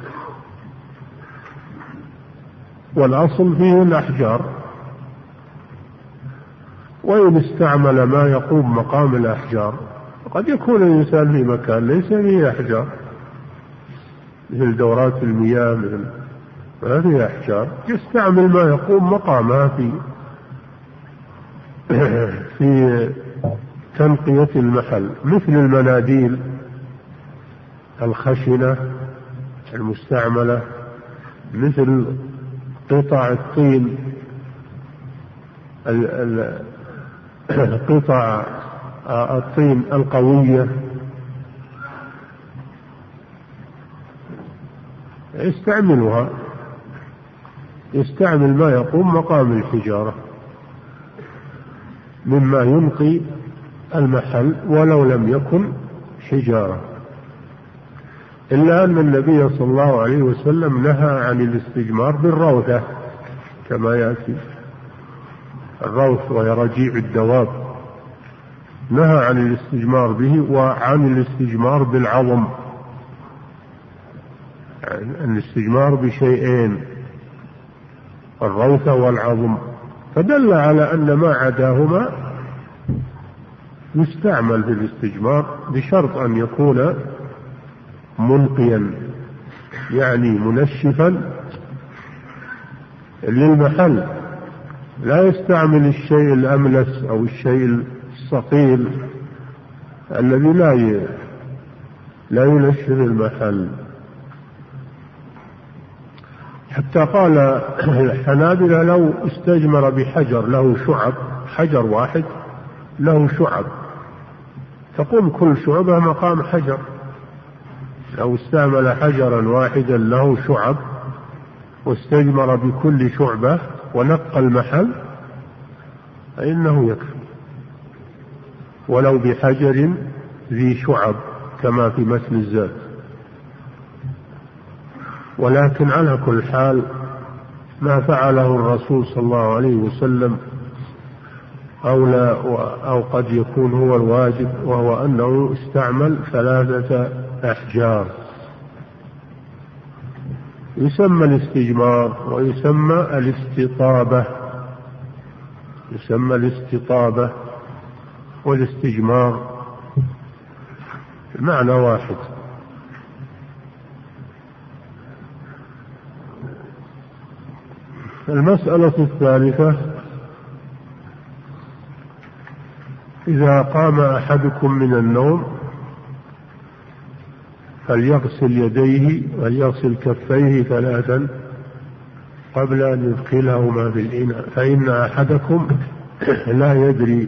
والأصل فيه الأحجار، وإن استعمل ما يقوم مقام الأحجار قد يكون الإنسان في مكان ليس فيه أحجار، مثل دورات المياه، مثل ما فيه أحجار، يستعمل ما يقوم مقامها في تنقية المحل، مثل المناديل الخشنة المستعملة، مثل قطع الطين، قطع الطين القوية، يستعمل ما يقوم مقام الحجارة مما ينقي المحل ولو لم يكن حجارة. إلا أن النبي صلى الله عليه وسلم نهى عن الاستجمار بالروثة، كما يأتي الروث وهي رجيع الدواب، نهى عن الاستجمار به، وعن الاستجمار بالعظم، يعني الاستجمار بشيئين، الروثة والعظم، فدل على أن ما عداهما يستعمل في الاستجمار، بشرط أن يكون منقيا، يعني منشفا للمحل، لا يستعمل الشيء الأملس أو الشيء الثقيل الذي لا ينشف المحل. حتى قال الحنابلة لو استجمر بحجر له شعب، حجر واحد له شعب تقوم كل شعبة مقام حجر، لو استعمل حجرا واحدا له شعب واستجمر بكل شعبة ونقى المحل فإنه يكفي، ولو بحجر ذي شعب كما في متن الزاد. ولكن على كل حال ما فعله الرسول صلى الله عليه وسلم أولى، أو قد يكون هو الواجب، وهو أنه استعمل 3 أحجار. يسمى الاستجمار ويسمى الاستطابة، يسمى الاستطابة والاستجمار المعنى واحد. المسألة الثالثة: إذا قام أحدكم من النوم فليغسل يديه وليغسل كفيه 3 قبل أن يدخلهما في الإناء، فإن أحدكم لا يدري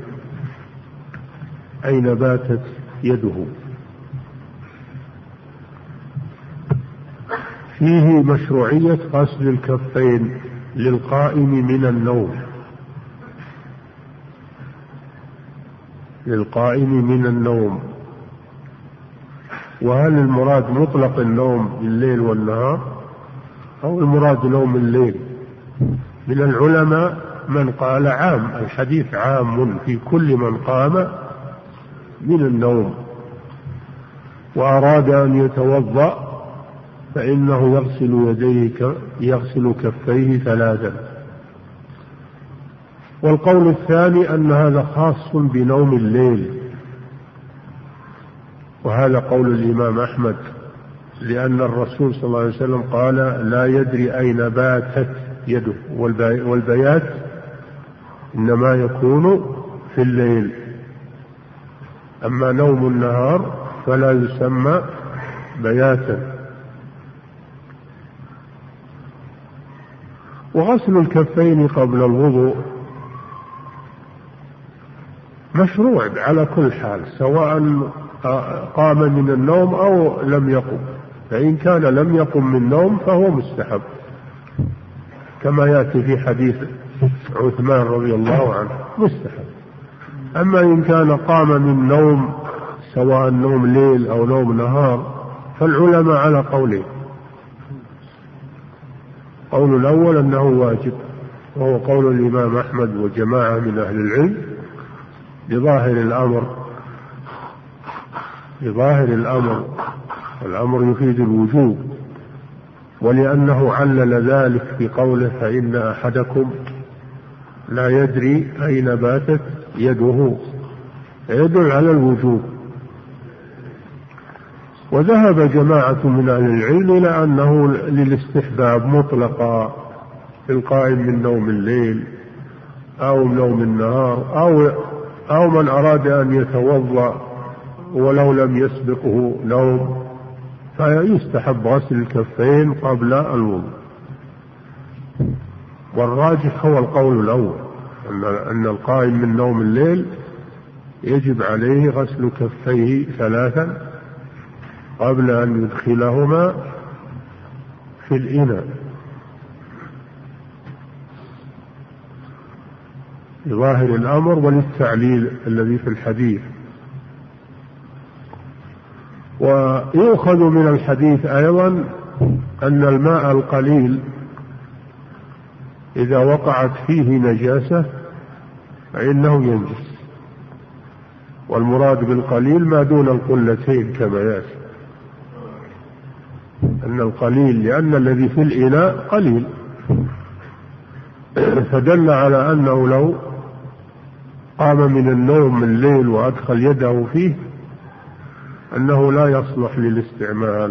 أين باتت يده. فيه مشروعية غسل الكفين للقائم من النوم، للقائم من النوم. وهل المراد مطلق النوم بالليل والنهار أو المراد نوم الليل؟ من العلماء من قال عام، الحديث عام في كل من قام من النوم وأراد أن يتوضأ فإنه يغسل كفيه 3. والقول الثاني أن هذا خاص بنوم الليل، وهذا قول الإمام أحمد، لأن الرسول صلى الله عليه وسلم قال: لا يدري أين باتت يده، والبيات إنما يكون في الليل، أما نوم النهار فلا يسمى بياتا. وغسل الكفين قبل الوضوء مشروع على كل حال، سواء قام من النوم أو لم يقم، فإن كان لم يقم من النوم فهو مستحب، كما يأتي في حديث عثمان رضي الله عنه، مستحب. أما إن كان قام من نوم، سواء نوم ليل أو نوم نهار، فالعلماء على قولين: قول الأول أنه واجب، وهو قول الإمام أحمد وجماعة من أهل العلم بظاهر الأمر، الأمر يفيد الوجوب، ولأنه علل ذلك بقوله: فإن أحدكم لا يدري أين باتت يده، يدل على الوجوب. وذهب جماعة من أهل العلم إلى أنه للاستحباب مطلقا، القائم من نوم الليل أو نوم النهار، أو من أراد أن يتوضأ ولو لم يسبقه نوم، فيستحب غسل الكفين قبل الوضوء. والراجح هو القول الأول، أن القائم من نوم الليل يجب عليه غسل كفيه 3 قبل أن يدخلهما في الإناء، لظاهر الأمر وللتعليل الذي في الحديث. ويؤخذ من الحديث أيضا أن الماء القليل إذا وقعت فيه نجاسة فإنه ينجس، والمراد بالقليل ما دون القلتين كما يأتي، أن القليل لأن الذي في الإناء قليل، فدل على أنه لو قام من النوم من الليل وأدخل يده فيه أنه لا يصلح للاستعمال،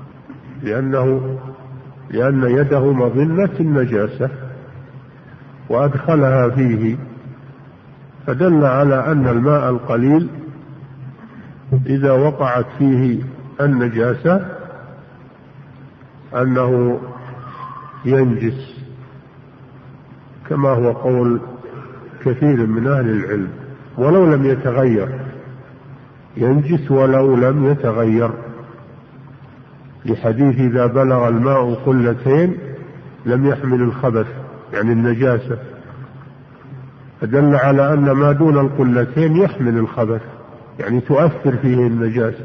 لأن يده مظنة النجاسة وأدخلها فيه، فدل على أن الماء القليل إذا وقعت فيه النجاسة أنه ينجس، كما هو قول كثير من أهل العلم، ولو لم يتغير، ينجس ولو لم يتغير، لحديث: إذا بلغ الماء قلتين لم يحمل الخبث، يعني النجاسة، فدل على أن ما دون القلتين يحمل الخبث، يعني تؤثر فيه النجاسة.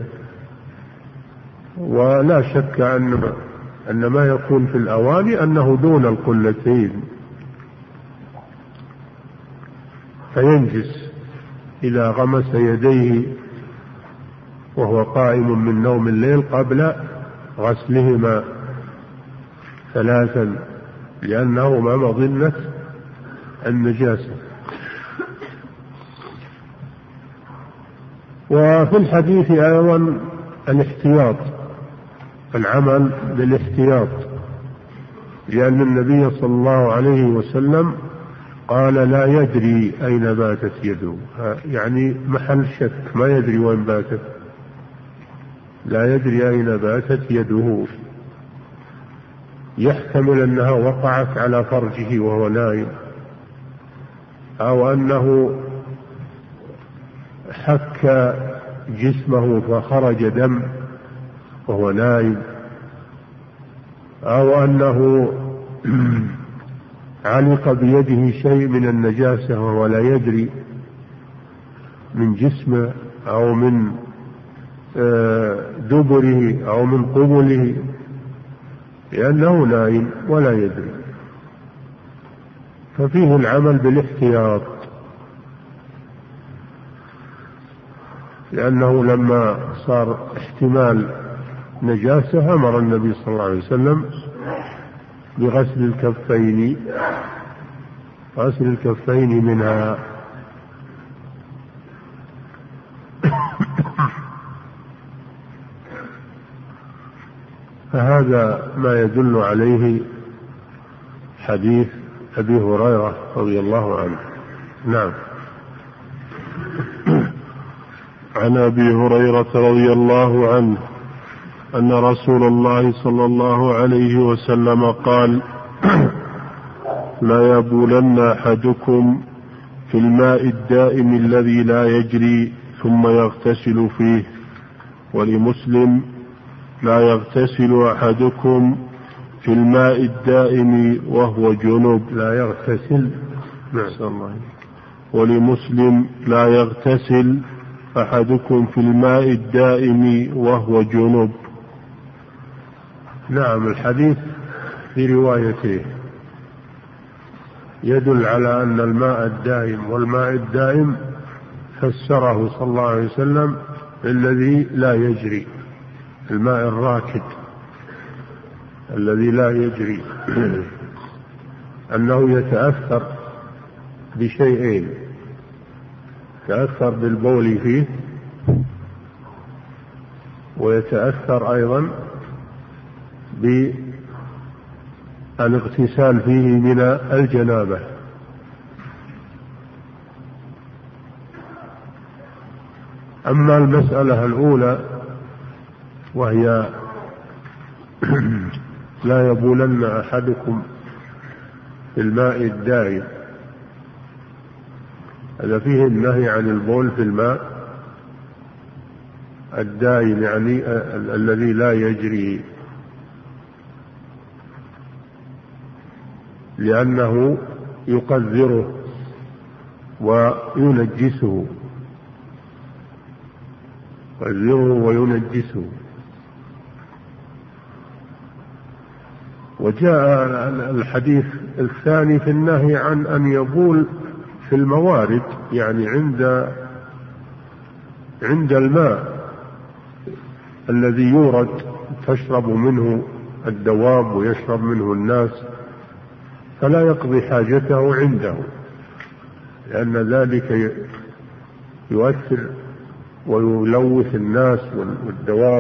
ولا شك أن ما يكون في الأواني أنه دون القلتين فينجس إذا غمس يديه وهو قائم من نوم الليل قبل غسلهما 3 لأنهما مظنة النجاسة. وفي الحديث أيضا الاحتياط، العمل بالاحتياط، لأن النبي صلى الله عليه وسلم قال لا يدري أين باتت يده، يعني محل شك، ما يدري وين باتت، لا يدري أين باتت يده. يحتمل أنها وقعت على فرجه وهو نائم، أو أنه حك جسمه فخرج دم وهو نائم، أو أنه علق بيده شيء من النجاسة وهو لا يدري، من جسمه أو من دبره أو من قبله، لأنه نائم ولا يدري. ففيه العمل بالاحتياط، لأنه لما صار احتمال نجاسة أمر النبي صلى الله عليه وسلم بغسل الكفين منها. فهذا ما يدل عليه حديث أبي هريرة رضي الله عنه. نعم. عن أبي هريرة رضي الله عنه أن رسول الله صلى الله عليه وسلم قال: لا يبولن أحدكم في الماء الدائم الذي لا يجري ثم يغتسل فيه. ولمسلم: لا يغتسل أحدكم في الماء الدائم وهو جنوب. لا يغتسل. ولمسلم: لا يغتسل أحدكم في الماء الدائم وهو جنوب. نعم. الحديث في روايته يدل على أن الماء الدائم، والماء الدائم فسره صلى الله عليه وسلم الذي لا يجري، الماء الراكد الذي لا يجري، أنه يتأثر بشيئين: يتأثر بالبول فيه، ويتأثر أيضا بالاغتسال فيه من الجنابة. أما المسألة الأولى وهي لا يبولن أحدكم في الماء الدائم، هذا فيه النهي عن البول في الماء الدائم، يعني الذي لا يجري، لأنه يقذره وينجسه، وجاء الحديث الثاني في النهي عن أن يبول في الموارد، يعني عند الماء الذي يورد تشرب منه الدواب ويشرب منه الناس، فلا يقضي حاجته عنده، لأن ذلك يؤثر ويلوث الناس والدواب،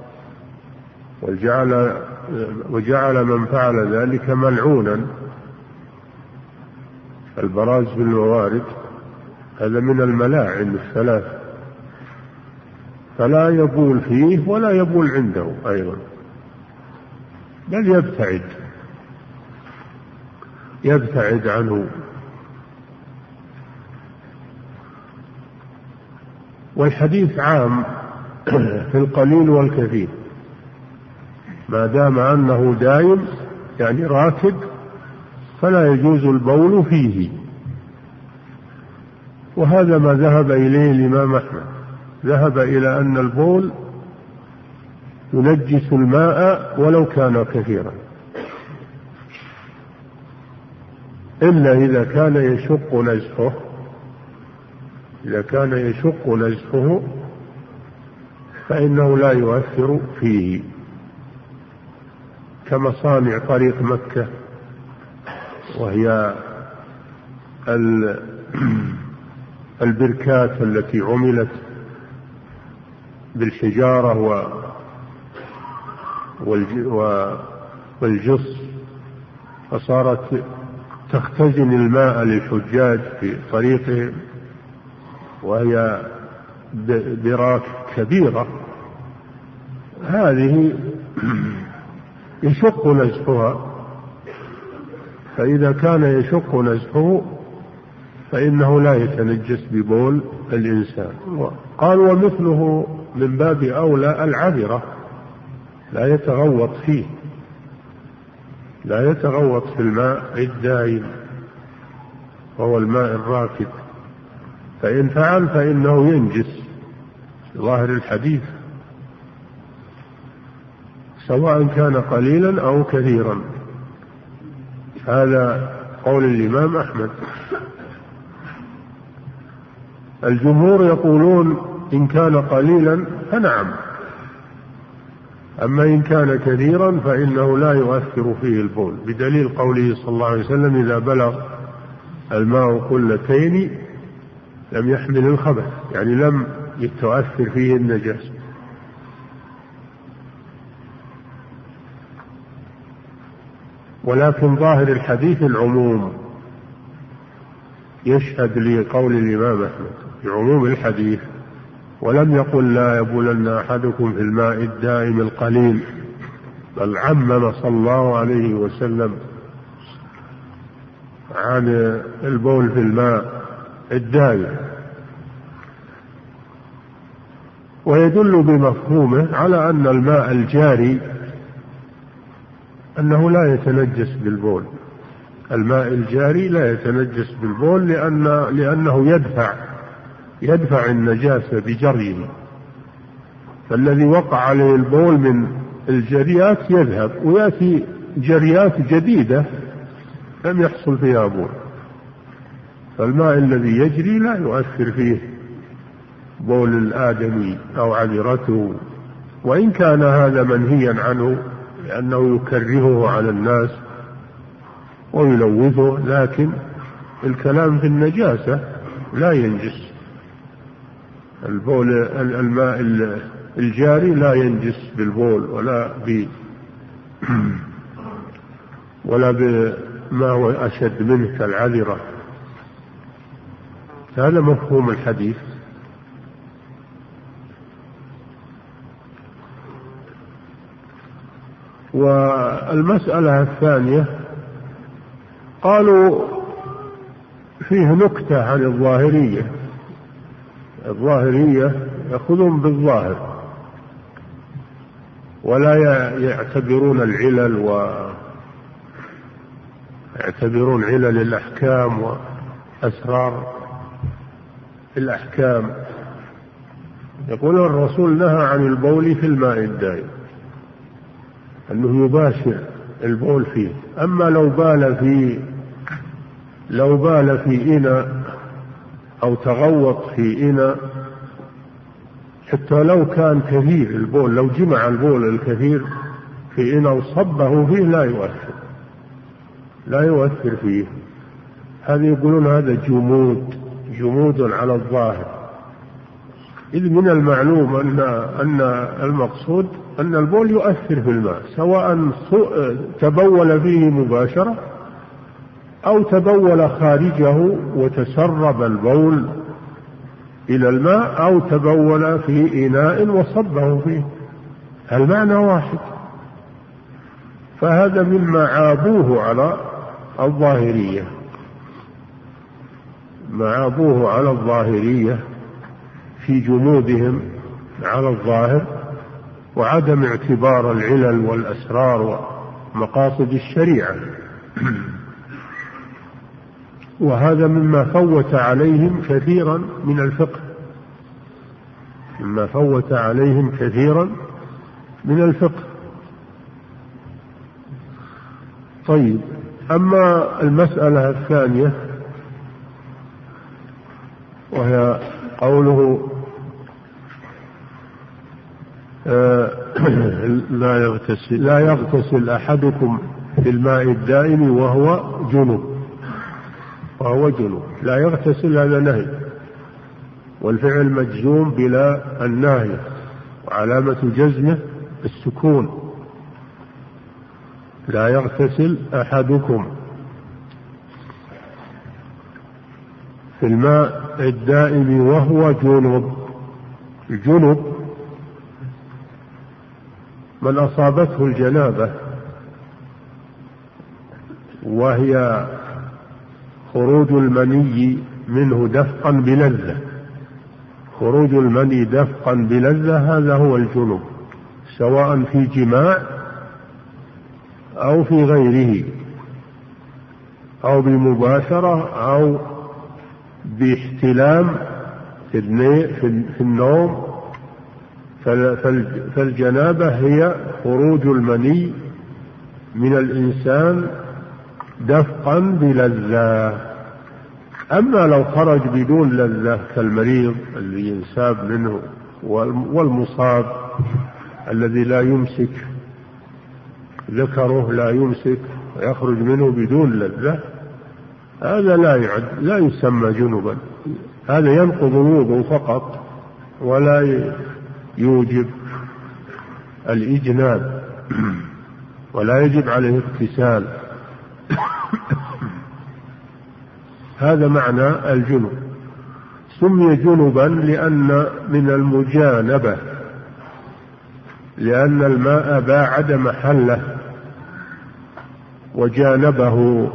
وجعل من فعل ذلك ملعونا. البراز في الموارد هذا من الملاعن الثلاث، فلا يبول فيه ولا يبول عنده أيضا، بل يبتعد عنه. والحديث عام في القليل والكثير، ما دام أنه دائم يعني راكد فلا يجوز البول فيه. وهذا ما ذهب إليه الإمام أحمد، ذهب إلى أن البول ينجس الماء ولو كان كثيرا، إلا إذا كان يشق نزفه فإنه لا يؤثر فيه، كمصانع طريق مكة، وهي البركات التي عملت بالحجارة والجص فصارت تختزن الماء للحجاج في طريقهم، وهي براك كبيرة، هذه يشق نزحها، فإذا كان يشق نزحه فإنه لا يتنجس ببول الإنسان. قال ومثله من باب أولى العذرة، لا يتغوط فيه، لا يتغوط في الماء الدائم وهو الماء الراكد، فإن فعل فإنه ينجس ظاهر الحديث، سواء كان قليلا أو كثيرا. هذا قول الإمام أحمد. الجمهور يقولون إن كان قليلا فنعم، أما إن كان كثيرا فإنه لا يؤثر فيه البول، بدليل قوله صلى الله عليه وسلم إذا بلغ الماء قلتين لم يحمل الخبث، يعني لم يتؤثر فيه النجاسة. ولكن ظاهر الحديث العموم، يشهد لقول الإمام أحمد بعموم الحديث، ولم يقل لا يبولن أحدكم في الماء الدائم القليل، بل عمم صلى الله عليه وسلم عن البول في الماء الدائم، ويدل بمفهومه على أن الماء الجاري أنه لا يتنجس بالبول. الماء الجاري لا يتنجس بالبول لأنه يدفع النجاسة بجريه، فالذي وقع عليه البول من الجريات يذهب ويأتي جريات جديدة لم يحصل فيها بول، فالماء الذي يجري لا يؤثر فيه بول الآدمي أو عذرته، وإن كان هذا منهيا عنه لأنه يكرهه على الناس ويلوثه، لكن الكلام في النجاسة لا ينجس البول. الماء الجاري لا ينجس بالبول ولا بما هو أشد منه كالعذرة. هذا مفهوم الحديث. والمسألة الثانية قالوا فيه نكتة عن الظاهرية. الظاهرية يأخذون بالظاهر ولا يعتبرون العلل، ويعتبرون علل الأحكام وأسرار الأحكام. يقول الرسول نهى عن البول في الماء الدائم، أنه يباشر البول فيه. أما لو بال في إناء أو تغوط في إناء، حتى لو كان كثير البول، لو جمع البول الكثير في إناء وصبه فيه لا يؤثر فيه. هذا يقولون هذا جمود على الظاهر، إذ من المعلوم أن المقصود أن البول يؤثر في الماء، سواء تبول فيه مباشرة أو تبول خارجه وتسرب البول إلى الماء، أو تبول في إناء وصبه فيه، المعنى واحد. فهذا مما عابوه على الظاهرية، ما عابوه على الظاهرية في جمودهم على الظاهر وعدم اعتبار العلل والأسرار ومقاصد الشريعة. وهذا مما فوت عليهم كثيرا من الفقه، مما فوت عليهم كثيرا من الفقه. طيب، أما المسألة الثانية وهي قوله لا يغتسل أحدكم في الماء الدائم وهو جنب. لا يغتسل، هذا نهي، والفعل مجزوم بلا الناهي، وعلامة جزمه السكون. لا يغتسل أحدكم في الماء الدائم وهو جنب. الجنب من أصابته الجنابة، وهي خروج المني منه دفقا بلذة. خروج المني دفقا بلذة هذا هو الجنب، سواء في جماع أو في غيره، أو بمباشرة أو باحتلام في النوم. فالجنابة هي خروج المني من الإنسان دفقا بلذة. أما لو خرج بدون لذة كالمريض الذي ينساب منه، والمصاب الذي لا يمسك ذكره، لا يمسك ويخرج منه بدون لذة، هذا لا يسمى جنبا، هذا ينقض الوضوء فقط ولا يوجب الإجناب ولا يجب عليه اغتسال. هذا معنى الجنب. سمي جنبا لأن من المجانبة، لأن الماء باعد محله وجانبه،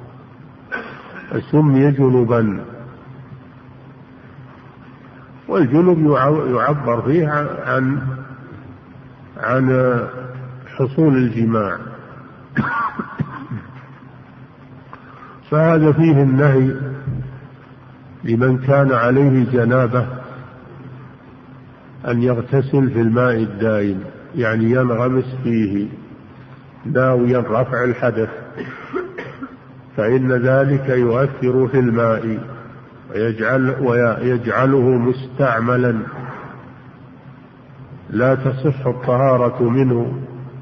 سمي جنبا. والجنب يعبر فيه عن حصول الجماع. فهذا فيه النهي لمن كان عليه جنابة أن يغتسل في الماء الدائم، يعني ينغمس فيه ناويا رفع الحدث، فإن ذلك يؤثر في الماء ويجعله مستعملا، لا تصح الطهارة منه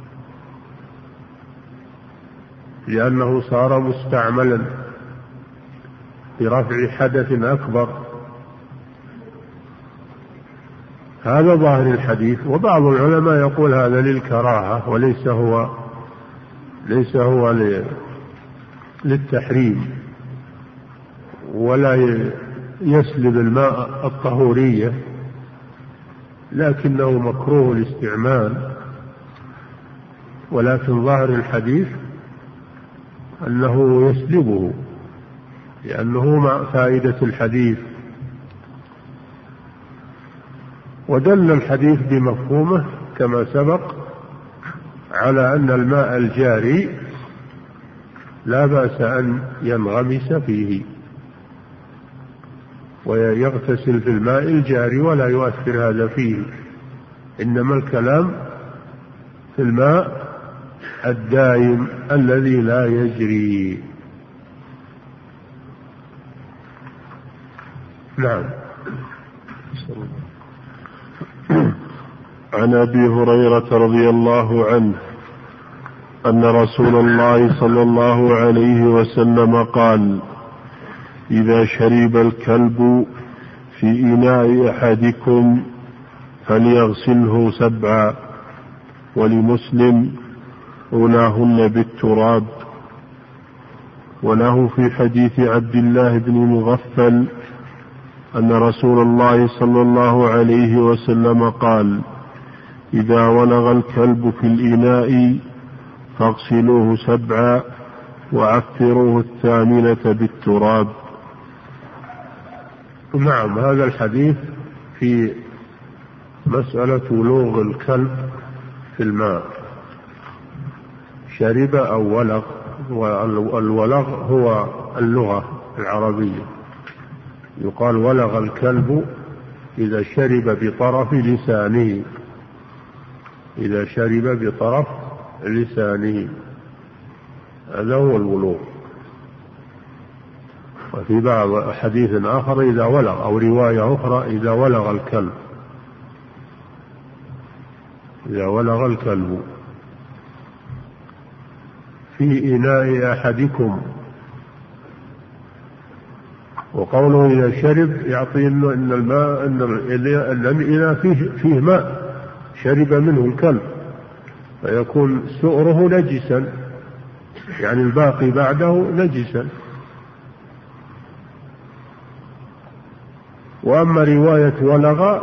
لأنه صار مستعملا برفع حدث أكبر. هذا ظاهر الحديث. وبعض العلماء يقول هذا للكراهة ليس هو للتحريم، ولا يسلب الماء الطهورية، لكنه مكروه الاستعمال. ولكن ظاهر الحديث أنه يسلبه، لأنه مع فائدة الحديث. ودل الحديث بمفهومه كما سبق على أن الماء الجاري لا بأس أن ينغمس فيه ويغتسل في الماء الجاري ولا يؤثر هذا فيه، إنما الكلام في الماء الدائم الذي لا يجري. نعم. عن أبي هريرة رضي الله عنه أن رسول الله صلى الله عليه وسلم قال: إذا شرب الكلب في إناء أحدكم فليغسله 7. ولمسلم: أولاهن بالتراب. وله في حديث عبد الله بن مغفل أن رسول الله صلى الله عليه وسلم قال: إذا ولغ الكلب في الإناء فاغسلوه 7 وعفروه 8 بالتراب. نعم. هذا الحديث في مسألة ولوغ الكلب في الماء، شرب أو ولغ. والولغ هو اللغة العربية، يقال ولغ الكلب إذا شرب بطرف لسانه، إذا شرب بطرف لسانه، هذا هو الولوغ. وفي بعض حديث آخر إذا ولغ، أو رواية أخرى إذا ولغ الكلب، إذا ولغ الكلب في إناء أحدكم. وقوله إذا شرب يعطي أن الماء، أن الإناء فيه ماء شرب منه الكلب، فيكون سؤره نجسا يعني الباقي بعده نجسا. وأما رواية ولغ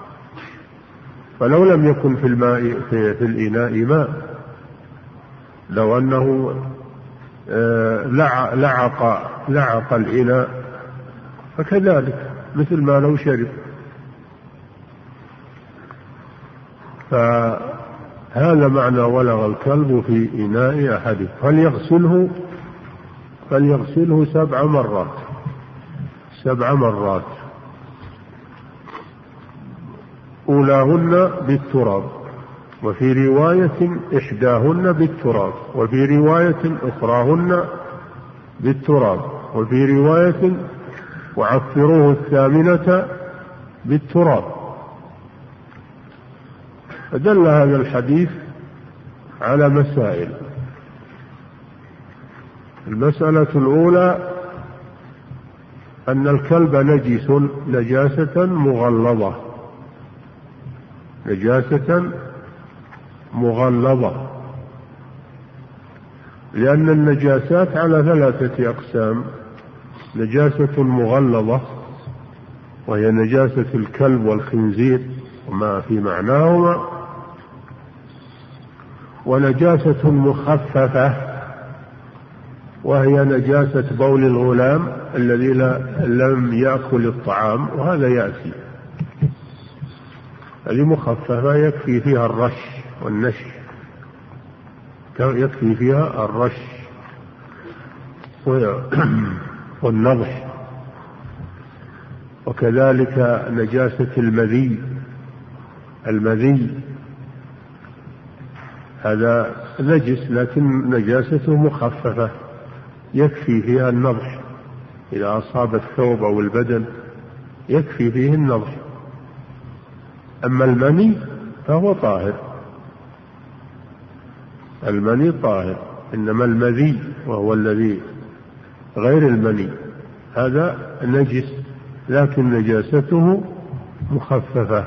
فلو لم يكن في الماء في الإناء ماء، لو أنه لعق الإناء فكذلك مثل ما لو شرب. فهذا معنى ولغ الكلب في إناء أحدكم فليغسله 7 مرات أولاهن بالتراب، وفي رواية إحداهن بالتراب، وفي رواية أخراهن بالتراب، وفي رواية وعفروه 8 بالتراب. فدل هذا الحديث على مسائل. المسألة الأولى أن الكلب نجس نجاسة مغلظة، لأن النجاسات على 3 أقسام: نجاسة مغلظة وهي نجاسة الكلب والخنزير وما في معناهما، ونجاسة مخففة وهي نجاسة بول الغلام الذي لم يأكل الطعام، وهذا يأتي. هذه مخففة يكفي فيها الرش والنشف، يكفي فيها الرش والنضح. وكذلك نجاسة المذي هذا نجس لكن نجاسته مخففة يكفي فيها النضح، إذا أصاب الثوب أو البدن يكفي فيه النضح. أما المني فهو طاهر، المني طاهر، إنما المذي وهو الذي غير المني هذا نجس لكن نجاسته مخففة.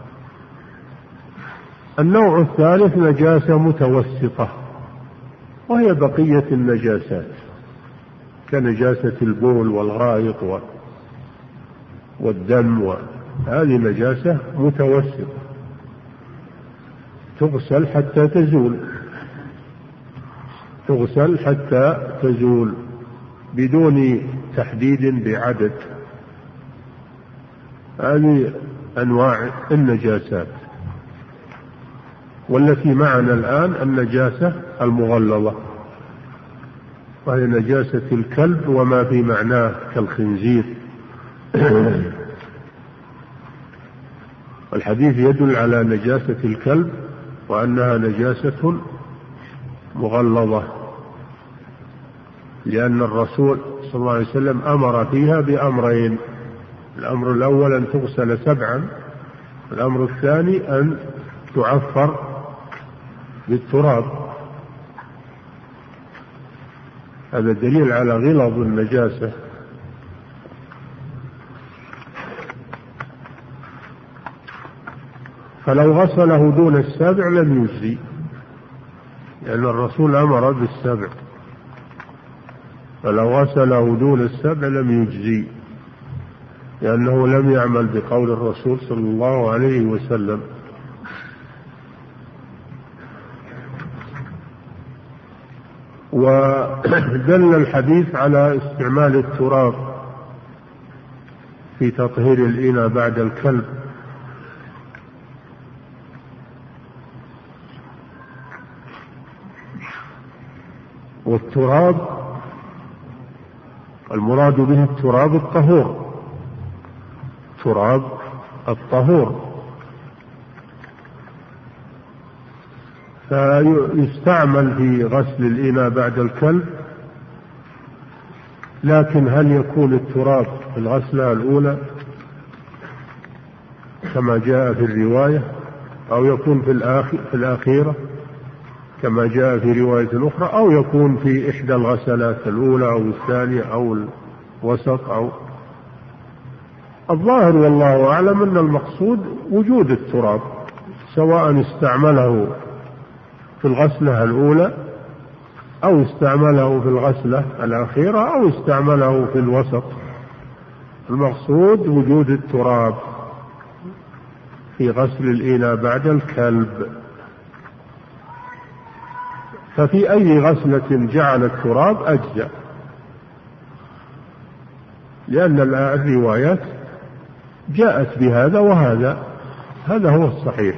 النوع الثالث نجاسة متوسطة، وهي بقية النجاسات كنجاسة البول والغائط والدم، هذه نجاسة متوسطة تغسل حتى تزول بدون تحديد بعدد. هذه أنواع النجاسات. والتي معنا الآن النجاسة المغلظة، وهي نجاسة الكلب وما في معناه كالخنزير. الحديث يدل على نجاسة الكلب وأنها نجاسة مغلظة، لأن الرسول صلى الله عليه وسلم أمر فيها بأمرين: الأمر الأول أن تغسل 7، الأمر الثاني أن تعفر بالتراب. هذا دليل على غلظ النجاسة. فلو غسله دون 7 لم يجزي، لأن الرسول أمر بال7، فلو غسله دون 7 لم يجزي، لأنه لم يعمل بقول الرسول صلى الله عليه وسلم. ودل الحديث على استعمال التراب في تطهير الإناء بعد الكلب، والتراب المراد به التراب الطهور، تراب الطهور، فيستعمل في غسل الإناء بعد الكلب. لكن هل يكون التراب في الغسلة الأولى كما جاء في الرواية، أو يكون في الأخيرة كما جاء في رواية أخرى، أو يكون في إحدى الغسلات الأولى أو الثانية أو الوسط أو الظاهر والله أعلم أن المقصود وجود التراب، سواء استعمله في الغسلة الأولى أو استعمله في الغسلة الأخيرة أو استعمله في الوسط. المقصود وجود التراب في غسل الإناء بعد الكلب. ففي أي غسلة جعل التراب أجزأ، لأن الروايات جاءت بهذا وهذا. هذا هو الصحيح،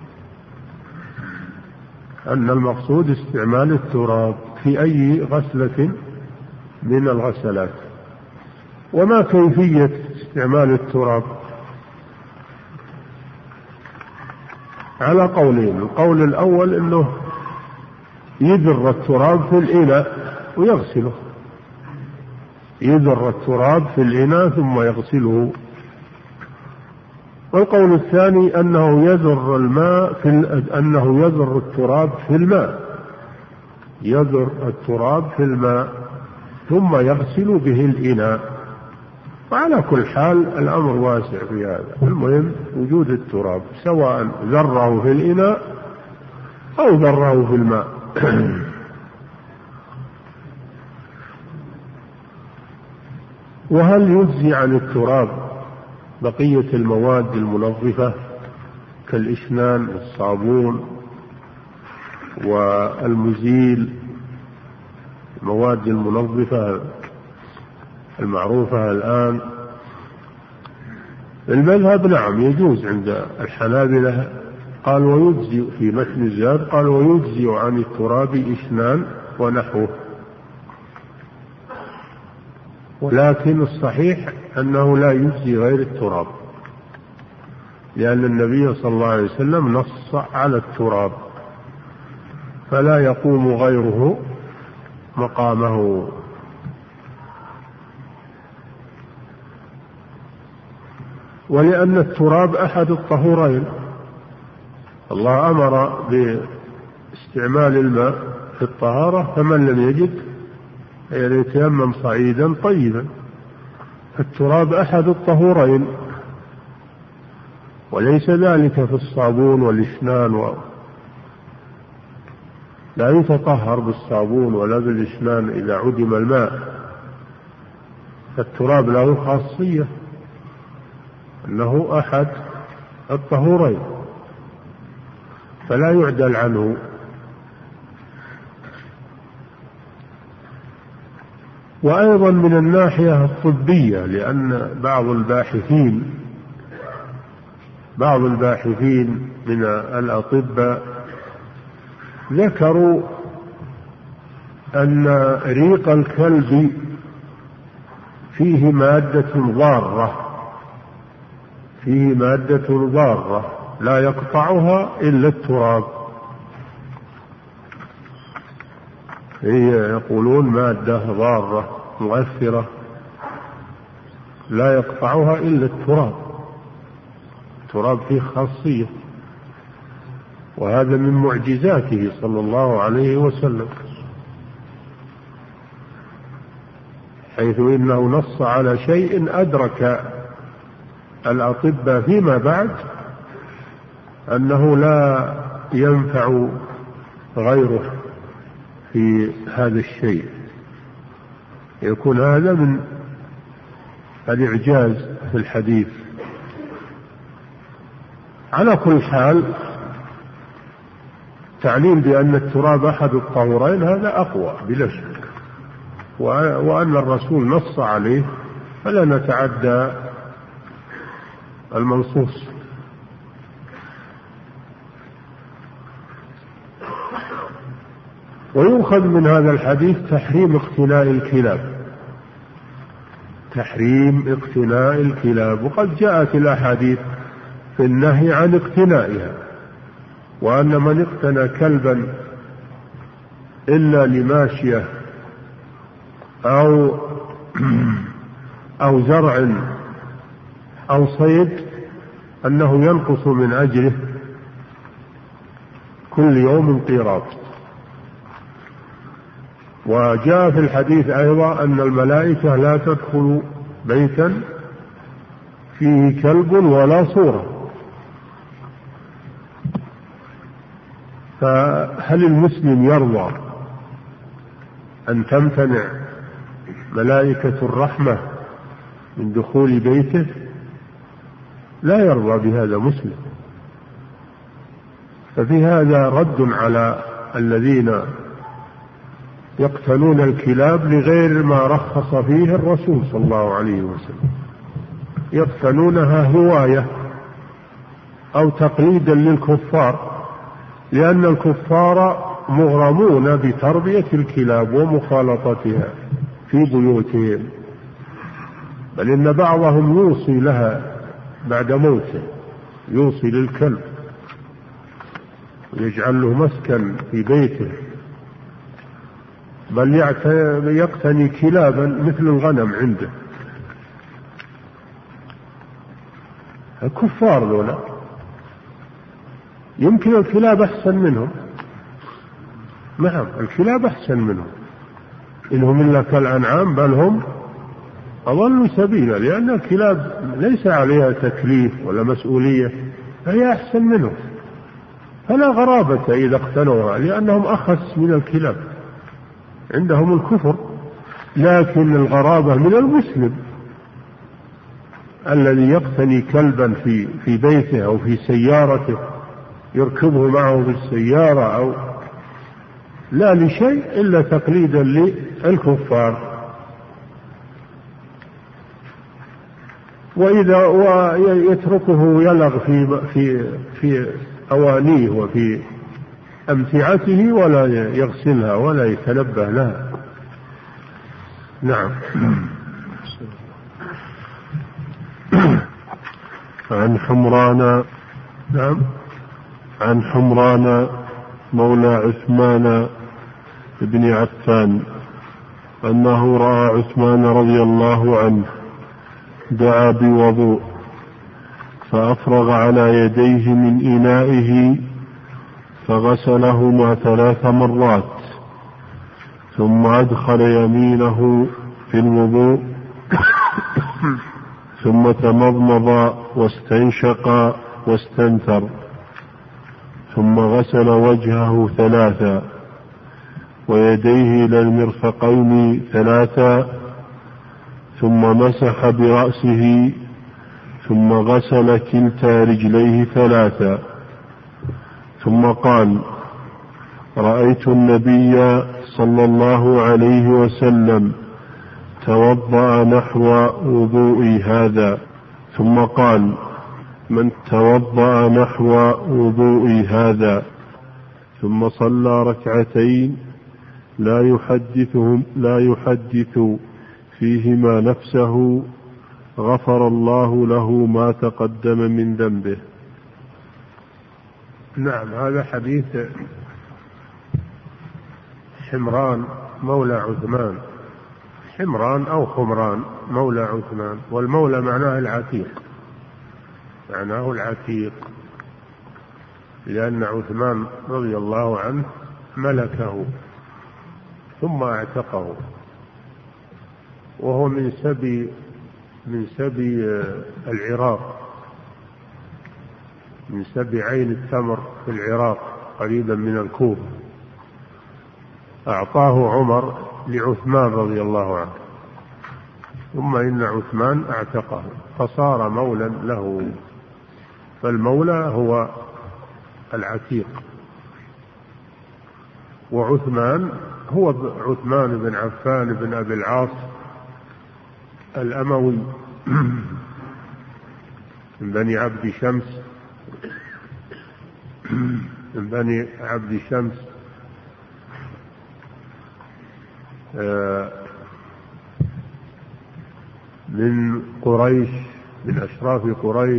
أن المقصود استعمال التراب في أي غسلة من الغسلات. وما كيفية استعمال التراب؟ على قولين. القول الأول أنه يذر التراب في الإناء ويغسله، يذر التراب في الإناء ثم يغسله. والقول الثاني أنه يذر أنه يذر التراب في الماء، يذر التراب في الماء ثم يغسل به الإناء. وعلى كل حال الأمر واسع في هذا. المهم وجود التراب، سواء ذره في الإناء أو ذره في الماء. وهل يجزي عن التراب بقية المواد المنظفة كالإشنان والصابون والمزيل، المواد المنظفة المعروفة الآن؟ المذهب نعم يجوز عند الحنابلة. قال ويجزي في متن الزاد، قال ويجزي عن التراب إشنان ونحوه. ولكن الصحيح أنه لا يجزي غير التراب، لأن النبي صلى الله عليه وسلم نص على التراب، فلا يقوم غيره مقامه. ولأن التراب أحد الطهورين، الله أمر باستعمال الماء في الطهارة، فمن لم يجد يتيمم صعيدا طيبا. التراب أحد الطهورين، وليس ذلك في الصابون والإشنان، لا يتطهر بالصابون ولا بالإشنان إذا عدم الماء. فالتراب له خاصية أنه أحد الطهورين، فلا يعدل عنه. وأيضا من الناحية الطبية، لأن بعض الباحثين من الأطباء ذكروا أن ريق الكلب فيه مادة ضارة لا يقطعها إلا التراب. هي يقولون مادة ضارة مؤثرة لا يقطعها إلا التراب. التراب فيه خاصية، وهذا من معجزاته صلى الله عليه وسلم، حيث إنه نص على شيء أدرك الأطباء فيما بعد أنه لا ينفع غيره في هذا الشيء. يكون هذا من الإعجاز في الحديث. على كل حال تعليم بأن التراب أحد الطهورين هذا أقوى بلا شك، وأن الرسول نص عليه، فلا نتعدى المنصوص. ويؤخذ من هذا الحديث تحريم اقتناء الكلاب، وقد جاءت الأحاديث في النهي عن اقتنائها، وأن من اقتنى كلبا إلا لماشية أو زرع أو صيد أنه ينقص من أجره كل يوم قيراط. وجاء في الحديث أيضا أن الملائكة لا تدخل بيتا فيه كلب ولا صورة. فهل المسلم يرضى أن تمتنع ملائكة الرحمة من دخول بيته، لا يرضى بهذا مسلم. ففي هذا رد على الذين يقتلون الكلاب لغير ما رخص فيه الرسول صلى الله عليه وسلم، يقتلونها هواية أو تقليدا للكفار، لأن الكفار مغرمون بتربية الكلاب ومخالطتها في بيوتهم، بل إن بعضهم يوصي لها بعد موته، يوصي للكلب ويجعل له مسكن في بيته، بل يقتني كلابا مثل الغنم عنده. الكفار ذولا يمكن الكلاب أحسن منهم، نعم الكلاب أحسن منهم، إنهم إلا كالأنعام بل هم أضل سبيلا، لأن الكلاب ليس عليها تكليف ولا مسؤولية، فهي أحسن منهم، فلا غرابة إذا اقتنوها، لأنهم أخس من الكلاب، عندهم الكفر. لكن الغرابة من المسلم الذي يقتني كلبا في بيته أو في سيارته، يركبه معه في السيارة أو لا لشيء إلا تقليدا للكفار. وإذا يتركه يلغ في أوانيه وفي أمتعته ولا يغسلها ولا يتنبه لها. نعم. عن حمران، نعم، عن حمران مولى عثمان بن عفان أنه رأى عثمان رضي الله عنه دعا بوضوء فأفرغ على يديه من إنائه فغسلهما 3 مرات، ثم أدخل يمينه في الوضوء ثم تمضمض واستنشق واستنثر، ثم غسل وجهه 3 ويديه إلى المرفقين 3، ثم مسح برأسه، ثم غسل كلتا رجليه 3، ثم قال: رأيت النبي صلى الله عليه وسلم توضأ نحو وضوئي هذا. ثم قال: من توضأ نحو وضوئي هذا ثم صلى 2 ركعتين لا يحدث فيهما نفسه غفر الله له ما تقدم من ذنبه. نعم، هذا حديث حمران مولى عثمان، حمران أو خمران مولى عثمان، والمولى معناه العتيق، معناه العتيق، لأن عثمان رضي الله عنه ملكه ثم اعتقه، وهو من سبي العراق، من سبي عين التمر في العراق قريبا من الكوفة، أعطاه عمر لعثمان رضي الله عنه، ثم إن عثمان اعتقه فصار مولا له، فالمولى هو العتيق، وعثمان هو عثمان بن عفان بن أبي العاص الأموي من بني عبد شمس، من بني عبد شمس من قريش، من أشراف قريش،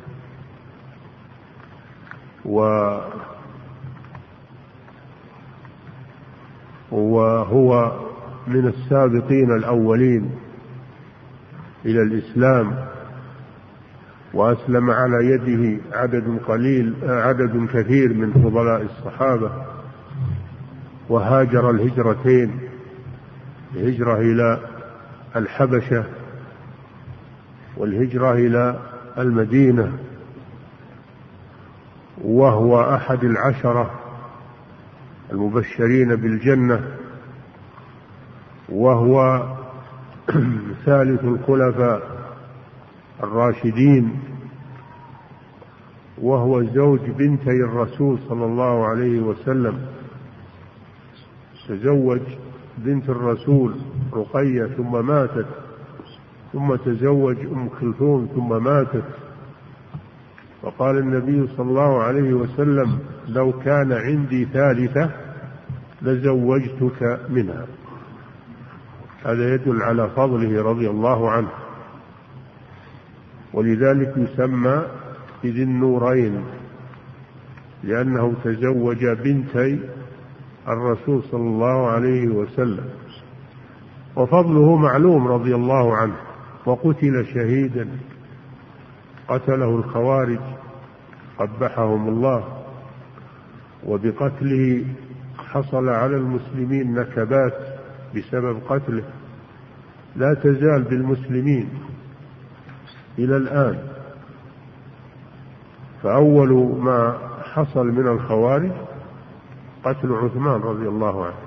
وهو من السابقين الأولين إلى الإسلام، وأسلم على يده عدد كثير من فضلاء الصحابة، وهاجر الهجرتين، الهجرة إلى الحبشة والهجرة إلى المدينة، وهو أحد 10 المبشرين بالجنة وهو ثالث الخلفاء الراشدين، وهو زوج بنتي الرسول صلى الله عليه وسلم. تزوج بنت الرسول رقية ثم ماتت، ثم تزوج أم كلثوم ثم ماتت. وقال النبي صلى الله عليه وسلم: لو كان عندي ثالثة لزوجتك منها. هذا يدل على فضله رضي الله عنه، ولذلك يسمى بذي النورين، لأنه تزوج بنتي الرسول صلى الله عليه وسلم. وفضله معلوم رضي الله عنه، وقتل شهيدا، قتله الخوارج قبحهم الله، وبقتله حصل على المسلمين نكبات بسبب قتله لا تزال بالمسلمين إلى الآن. فأول ما حصل من الخوارج قتل عثمان رضي الله عنه،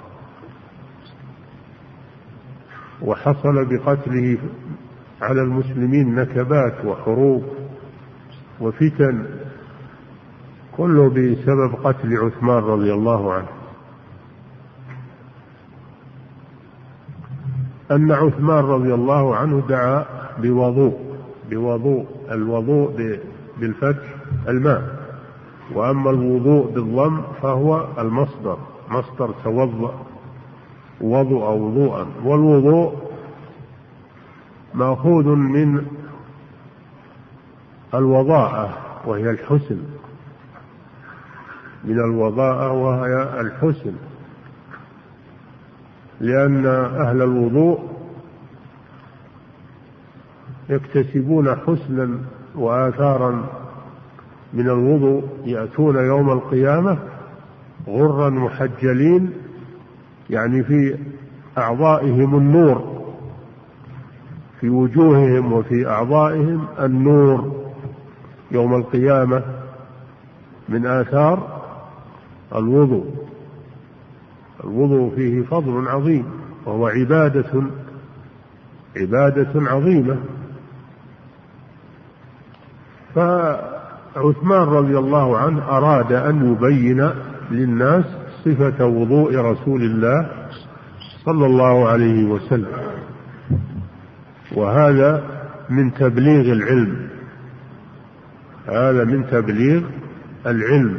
وحصل بقتله على المسلمين نكبات وحروب وفتن، كله بسبب قتل عثمان رضي الله عنه. أن عثمان رضي الله عنه دعا بوضوء الوضوء بالفتح الماء، وأما الوضوء بالضم فهو المصدر، مصدر توضأ، وضوء وضوءا. والوضوء مأخوذ من الوضاءة وهي الحسن، من الوضاءة وهي الحسن، لأن أهل الوضوء يكتسبون حسنا وآثارا من الوضوء، يأتون يوم القيامة غرا محجلين، يعني في أعضائهم النور، في وجوههم وفي أعضائهم النور يوم القيامة من آثار الوضوء. الوضوء فيه فضل عظيم، وهو عبادة عظيمة. فعثمان رضي الله عنه أراد أن يبين للناس صفة وضوء رسول الله صلى الله عليه وسلم، وهذا من تبليغ العلم، هذا من تبليغ العلم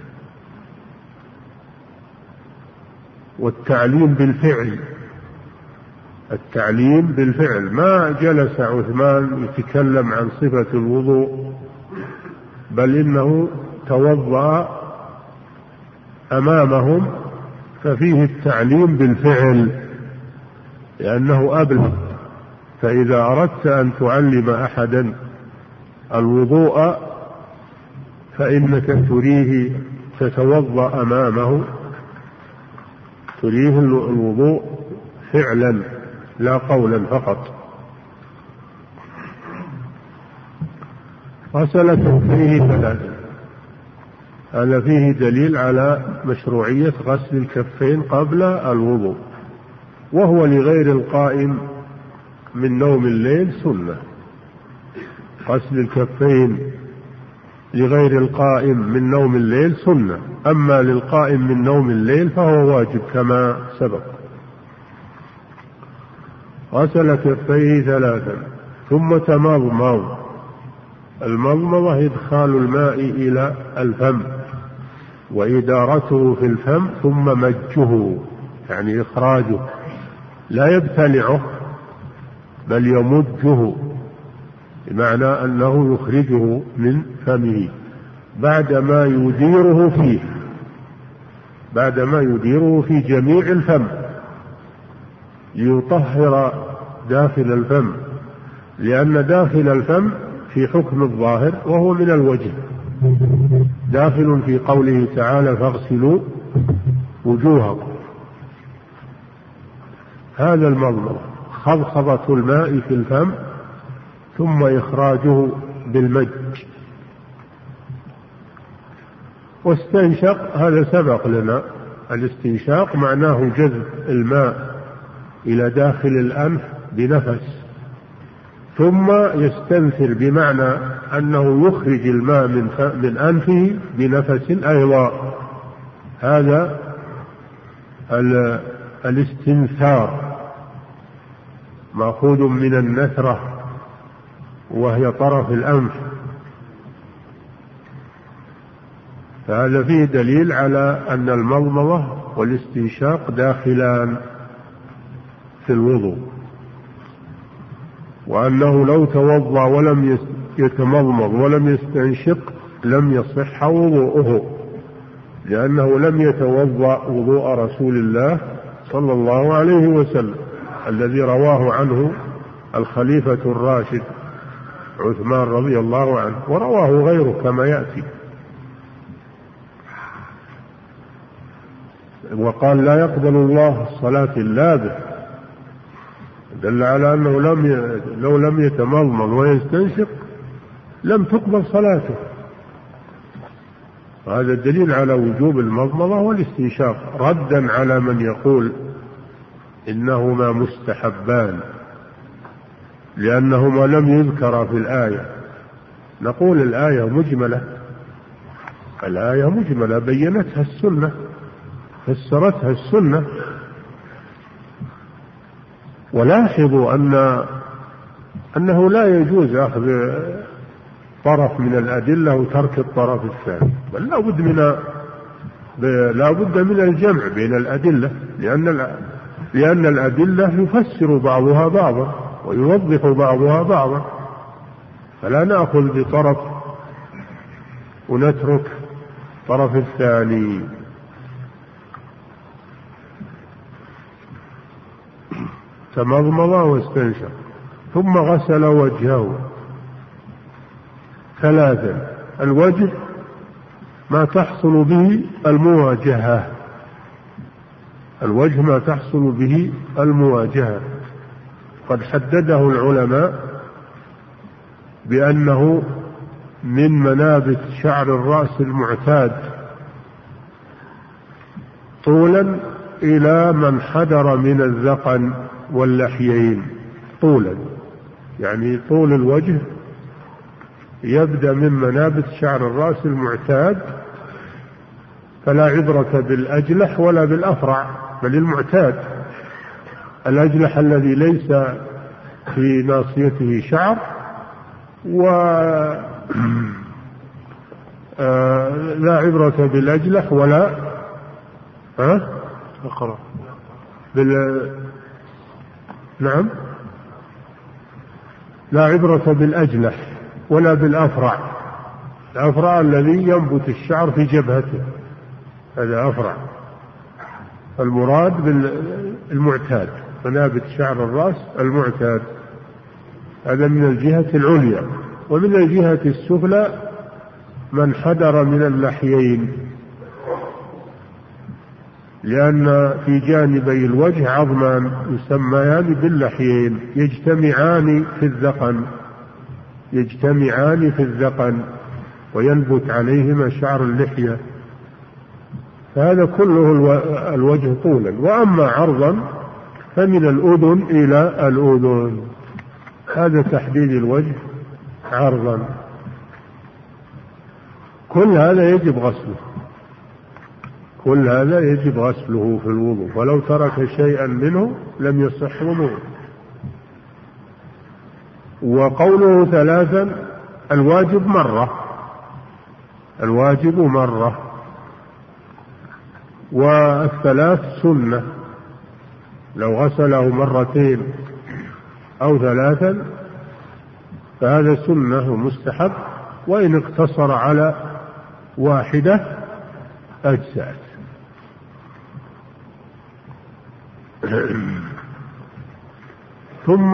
والتعليم بالفعل. التعليم بالفعل، ما جلس عثمان يتكلم عن صفة الوضوء، بل إنه توضأ أمامهم، ففيه التعليم بالفعل لأنه أبلغ. فإذا أردت أن تعلم أحدا الوضوء فإنك تريه، تتوضأ أمامه، تريه الوضوء فعلا لا قولا فقط. غسل كفيه ثلاثا، هذا فيه دليل على مشروعية غسل الكفين قبل الوضوء، وهو لغير القائم من نوم الليل سنة. غسل الكفين لغير القائم من نوم الليل سنة، أما للقائم من نوم الليل فهو واجب كما سبق. غسل كفيه ثلاثا ثم تمضمض. المضمضة إدخال الماء إلى الفم وإدارته في الفم، ثم مجه يعني إخراجه، لا يبتلعه بل يمجه، بمعنى أنه يخرجه من فمه بعدما يديره في جميع الفم ليطهر داخل الفم، لأن داخل الفم في حكم الظاهر وهو من الوجه، داخل في قوله تعالى: فاغسلوا وجوهكم. هذا المضمضة، خضخضة الماء في الفم ثم إخراجه بالمج. واستنشق، هذا سبق لنا، الاستنشاق معناه جذب الماء إلى داخل الأنف بنفس، ثم يستنثر بمعنى أنه يخرج الماء من أنفه بنفس أيضا. هذا الاستنثار مأخوذ من النثرة وهي طرف الأنف. فهذا فيه دليل على أن المضمضة والاستنشاق داخلان في الوضوء، وأنه لو توضأ ولم يتمضمض ولم يستنشق لم يصح وضوءه، لأنه لم يتوضأ وضوء رسول الله صلى الله عليه وسلم الذي رواه عنه الخليفة الراشد عثمان رضي الله عنه، ورواه غيره كما يأتي. وقال لا يقبل الله الصلاة إلا به، دل على أنه لو لم يتمضمض ويستنشق لم تقبل صلاته. وهذا الدليل على وجوب المضمضة والاستنشاق، ردا على من يقول إنهما مستحبان لأنهما لم يذكرا في الآية. نقول الآية مجملة بينتها السنة، فسرتها السنة. ولاحظوا أنه لا يجوز أخذ طرف من الأدلة وترك الطرف الثاني، بل لا بد من الجمع بين الأدلة، لأن الأدلة يفسر بعضها بعضا ويوضح بعضها بعضا، فلا نأخذ بطرف ونترك الطرف الثاني. تمضمض واستنشق ثم غسل وجهه ثلاثا. الوجه ما تحصل به المواجهة، الوجه ما تحصل به المواجهة، قد حدده العلماء بأنه من منابت شعر الرأس المعتاد طولا إلى من حدر من الذقن واللحيين. طولا يعني طول الوجه يبدأ من منابت شعر الرأس المعتاد، فلا عبرة بالأجلح ولا بالأفرع، بل المعتاد. الأجلح الذي ليس في ناصيته شعر، ولا عبرة بالأجلح ولا نعم، لا عبرة بالأجلح ولا بالأفرع. الأفرع الذي ينبت الشعر في جبهته هذا أفرع. المراد بالمعتاد منابت شعر الرأس المعتاد، هذا من الجهة العليا. ومن الجهة السفلى من حدر من اللحيين، لأن في جانبي الوجه عظمان يسميان باللحيين يجتمعان في الذقن وينبت عليهما شعر اللحية، فهذا كله الوجه طولا. وأما عرضا فمن الأذن إلى الأذن، هذا تحديد الوجه عرضا. كل هذا يجب غسله في الوضوء، ولو ترك شيئا منه لم يصح وضوءه. وقوله ثلاثا الواجب مرة، والثلاث سنة، لو غسله مرتين أو ثلاثا فهذا سنة ومستحب، وإن اقتصر على واحدة أجزأت. ثم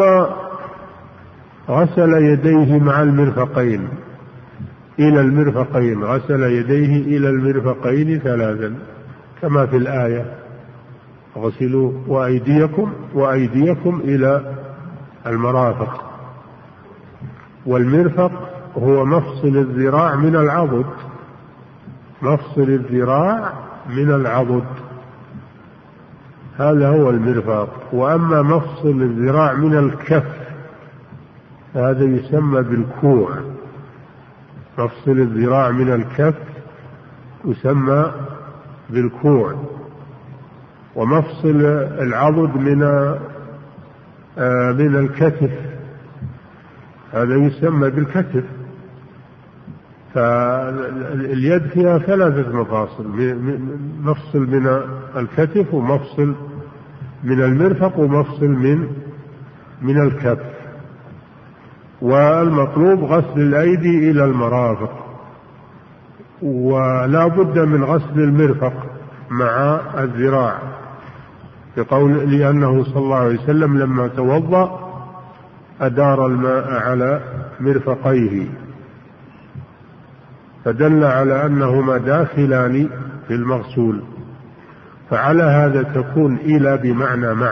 غسل يديه مع المرفقين إلى المرفقين، غسل يديه إلى المرفقين ثلاثا كما في الآية غسلوا وأيديكم إلى المرافق. والمرفق هو مفصل الذراع من العضد، هذا هو المرفق. وأما مفصل الذراع من الكف هذا يسمى بالكوع. مفصل الذراع من الكف يسمى بالكوع. ومفصل العضد من الكتف هذا يسمى بالكتف. فاليد فيها 3 مفاصل، مفصل من الكتف ومفصل من المرفق ومفصل من الكف. والمطلوب غسل الأيدي إلى المرافق، ولا بد من غسل المرفق مع الذراع، لأنه صلى الله عليه وسلم لما توضأ أدار الماء على مرفقيه، فدل على أنهما داخلان في المغسول. فعلى هذا تكون إلى بمعنى مع،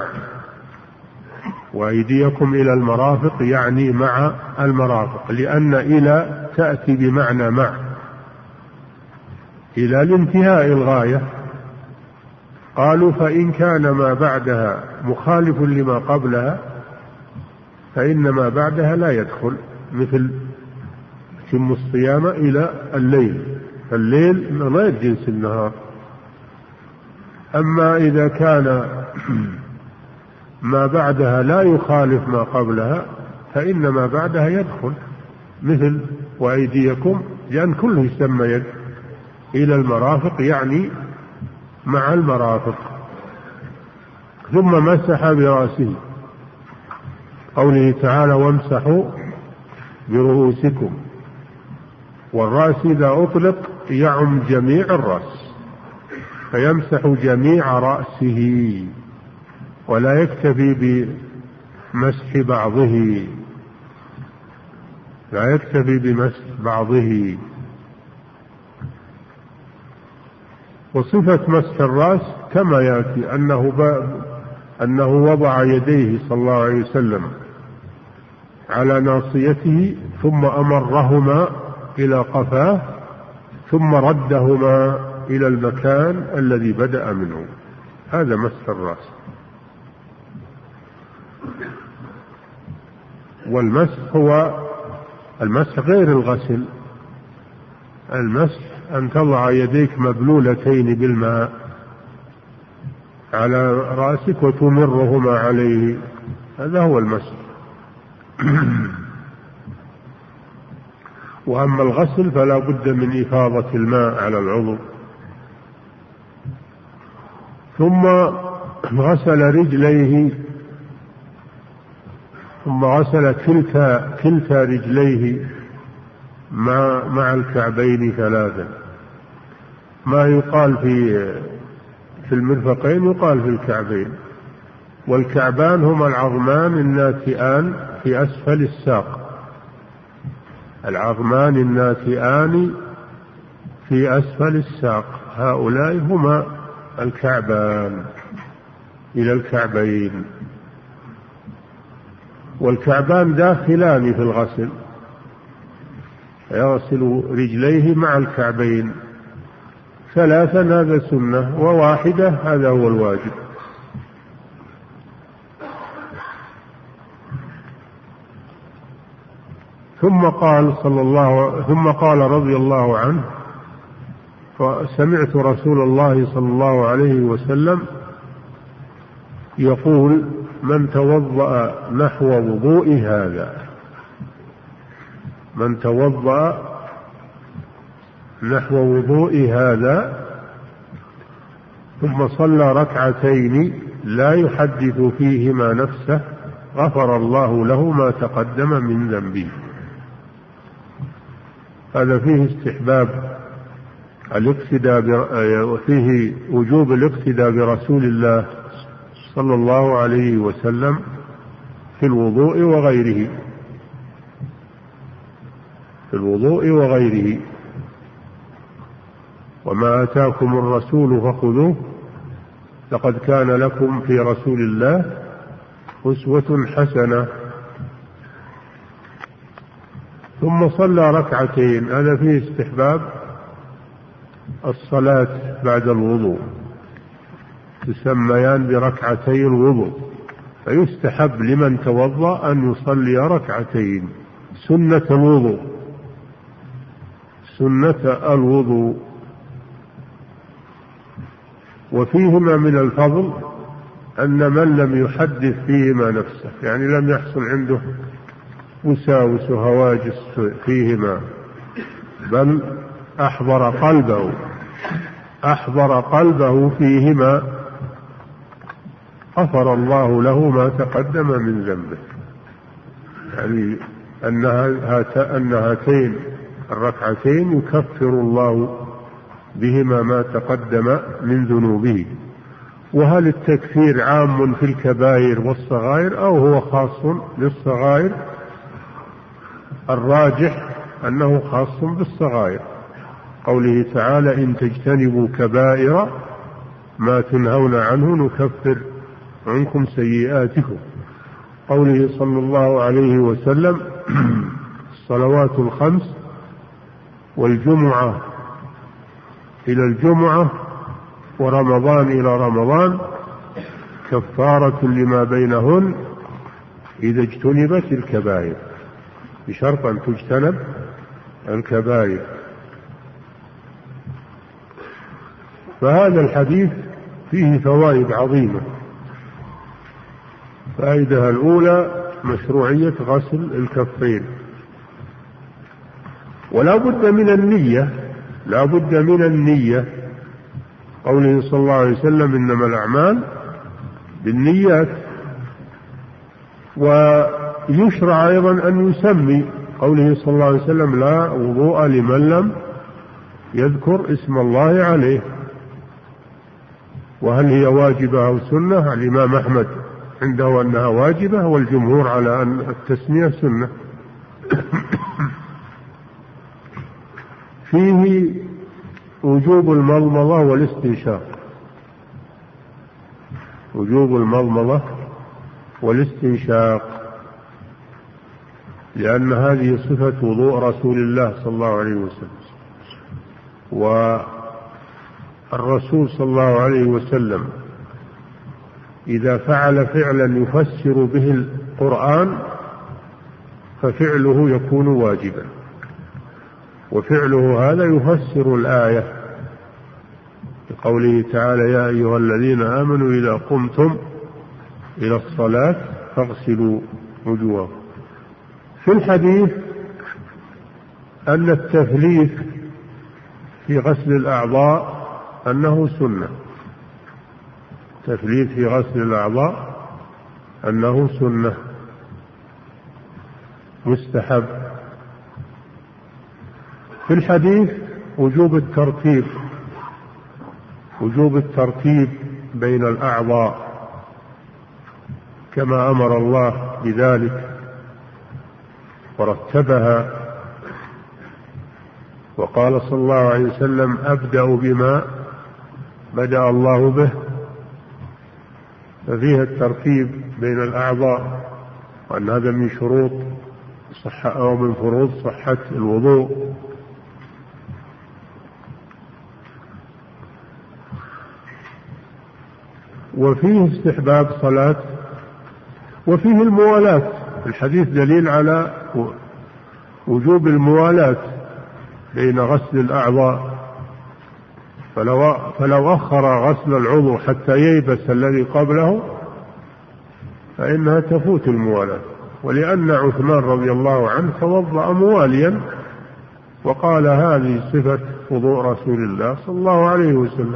وأيديكم إلى المرافق يعني مع المرافق، لأن إلى تأتي بمعنى مع إلى لانتهاء الغاية. قالوا فإن كان ما بعدها مخالف لما قبلها فإن ما بعدها لا يدخل، مثل تم الصيام إلى الليل، فالليل ما يجنس النهار. أما إذا كان ما بعدها لا يخالف ما قبلها فإن ما بعدها يدخل، مثل وأيديكم، لأن كله يسمى يد، إلى المرافق يعني مع المرافق. ثم مسح برأسه، قوله تعالى وامسحوا برؤوسكم. والرأس إذا أطلق يعم جميع الرأس، فيمسح جميع رأسه ولا يكتفي بمسح بعضه، لا يكتفي بمسح بعضه. وصفة مسح الرأس كما يأتي أنه وضع يديه صلى الله عليه وسلم على ناصيته ثم أمرهما إلى قفاه ثم ردهما إلى المكان الذي بدأ منه، هذا مسح الرأس. والمسح هو المسح غير الغسل. المسح أن تضع يديك مبلولتين بالماء على رأسك وتمرهما عليه، هذا هو المسح. وأما الغسل فلا بد من إفاضة الماء على العضو. ثم غسل رجليه، ثم غسل كلتا رجليه مع الكعبين 3. ما يقال في المرفقين يقال في الكعبين. والكعبان هما العظمان الناتئان في أسفل الساق، العظمان الناتئان في أسفل الساق، هؤلاء هما الكعبان إلى الكعبين. والكعبان داخلان في الغسل، يغسل رجليه مع الكعبين 3 هذا سنة، وواحدة هذا هو الواجب. ثم قال رضي الله عنه فسمعت رسول الله صلى الله عليه وسلم يقول من توضأ نحو وضوء هذا، من توضأ نحو وضوء هذا ثم صلى 2 لا يحدث فيهما نفسه غفر الله له ما تقدم من ذنبه. هذا فيه استحباب الاقتداء، وفيه وجوب الاقتداء برسول الله صلى الله عليه وسلم في الوضوء وغيره، في الوضوء وغيره. وما آتاكم الرسول فخذوه لقد كان لكم في رسول الله أسوة حسنة. ثم صلى 2 هذا فيه استحباب الصلاة بعد الوضوء، تسميان بركعتي الوضوء، فيستحب لمن توضأ أن يصلي ركعتين سنة الوضوء. وفيهما من الفضل أن من لم يحدث فيهما نفسه، يعني لم يحصل عنده وساوس وهواجس فيهما، بل أحضر قلبه فيهما، غفر الله له ما تقدم من ذنبه. يعني أن هاتين الركعتين يكفر الله بهما ما تقدم من ذنوبه. وهل التكفير عام في الكبائر والصغائر أو هو خاص للصغائر؟ الراجح أنه خاص بالصغائر، قوله تعالى إن تجتنبوا كبائر ما تنهون عنه نكفر عنكم سيئاتكم، قوله صلى الله عليه وسلم الصلوات الخمس والجمعة إلى الجمعة ورمضان إلى رمضان كفارة لما بينهن إذا اجتنبت الكبائر، بشرط أن تجتنب الكبائر. فهذا الحديث فيه فوائد عظيمة. فائدة الأولى مشروعية غسل الكفين، ولا بد من النية، قوله صلى الله عليه وسلم إنما الأعمال بالنيات. ويشرع أيضا أن يسمي، قوله صلى الله عليه وسلم لا وضوء لمن لم يذكر اسم الله عليه. وهل هي واجبة أو سنة؟ الإمام أحمد عنده أنها واجبة، والجمهور على أن التسمية سنة. فيه وجوب المضمضة والاستنشاق، لأن هذه صفة وضوء رسول الله صلى الله عليه وسلم. والرسول صلى الله عليه وسلم إذا فعل فعلا يفسر به القرآن ففعله يكون واجبا، وفعله هذا يفسر الآية، بقوله تعالى يا أيها الذين آمنوا إذا قمتم إلى الصلاة فاغسلوا وجوهكم. في الحديث أن التثليث في غسل الأعضاء أنه سنة، التثليث في غسل الأعضاء أنه سنة مستحب. في الحديث وجوب الترتيب بين الأعضاء كما أمر الله بذلك ورتبها، وقال صلى الله عليه وسلم أبدأ بما بدأ الله به، ففيها الترتيب بين الأعضاء، وأن هذا من شروط صحة أو من فروض صحة الوضوء. وفيه استحباب صلاة، وفيه الموالاة. الحديث دليل على وجوب الموالاة بين غسل الأعضاء، فلو أخر غسل العضو حتى ييبس الذي قبله فإنها تفوت الموالاة. ولأن عثمان رضي الله عنه توضأ مواليا وقال هذه صفة وضوء رسول الله صلى الله عليه وسلم.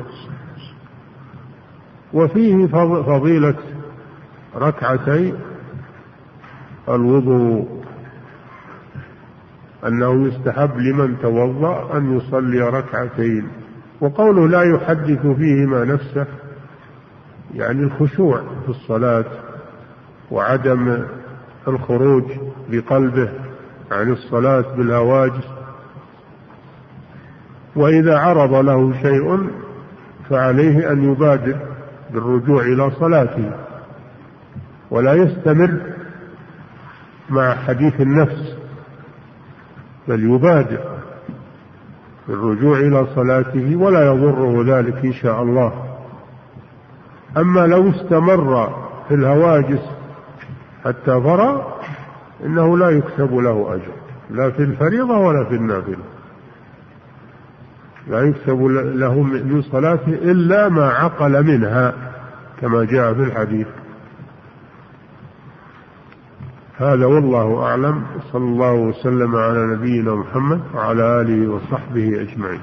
وفيه فضيلة ركعتي الوضوء، أنه يستحب لمن توضأ أن يصلي ركعتين. وقوله لا يحدث فيهما نفسه يعني الخشوع في الصلاة وعدم الخروج بقلبه عن الصلاة بالهواجس. وإذا عرض له شيء فعليه أن يبادر بالرجوع إلى صلاته، ولا يستمر مع حديث النفس، بل يبادر بالرجوع إلى صلاته، ولا يضره ذلك إن شاء الله. أما لو استمر في الهواجس حتى فرى إنه لا يكتب له أجر، لا في الفريضة ولا في النافلة، لا يكتب له من صلاته إلا ما عقل منها كما جاء في الحديث. هذا والله أعلم. صلى الله وسلم على نبينا محمد وعلى آله وصحبه أجمعين.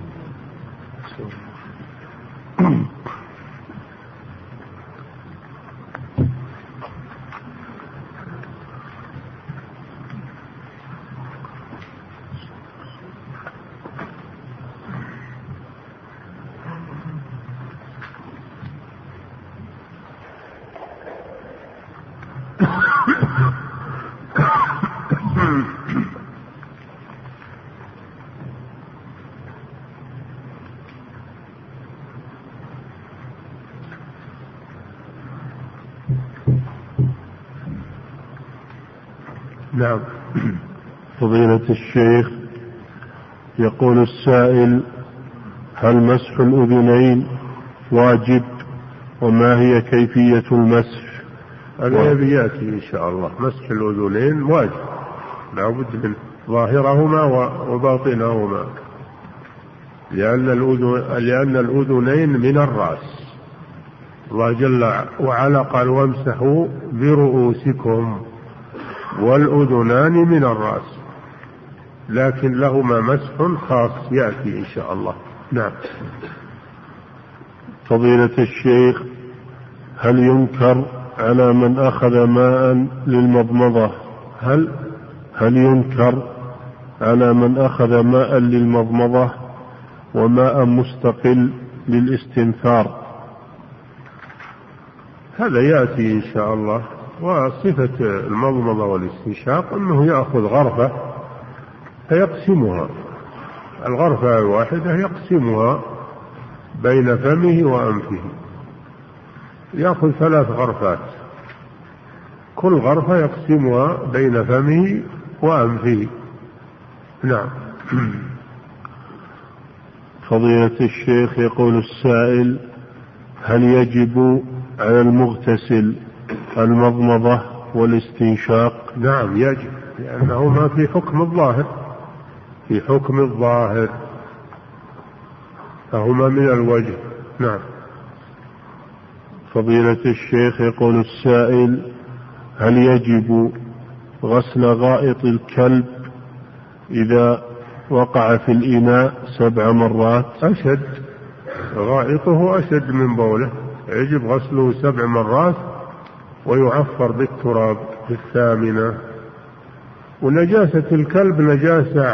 نعم. فضيلة الشيخ، يقول السائل: هل مسح الأذنين واجب؟ وما هي كيفية المسح؟ هذا يأتي إن شاء الله. مسح الأذنين واجب، لا بد من ظاهرهما وباطنهما، لأن الأذنين من الرأس. الله جل وعلا قال: وامسحوا برؤوسكم، والأذنان من الرأس، لكن لهما مسح خاص يأتي إن شاء الله. نعم. فضيلة الشيخ، هل ينكر على من أخذ ماء للمضمضة هل ينكر على من أخذ ماء للمضمضة وماء مستقل للاستنثار؟ هذا يأتي إن شاء الله. وصفة المضمضة والاستنشاق أنه يأخذ غرفة فيقسمها، الغرفة الواحدة يقسمها بين فمه وأنفه، يأخذ 3 غرفات، كل غرفة يقسمها بين فمه وأنفه. نعم. فضيلة الشيخ، يقول السائل: هل يجب على المغتسل المضمضة والاستنشاق؟ نعم يجب، لأنهما في حكم الظاهر، فهما من الوجه. نعم. فضيلة الشيخ، يقول السائل: هل يجب غسل غائط الكلب إذا وقع في الإناء 7 مرات؟ غائطه أشد من بوله، يجب غسله 7 مرات ويعفر بالتراب في 8. ونجاسة الكلب نجاسة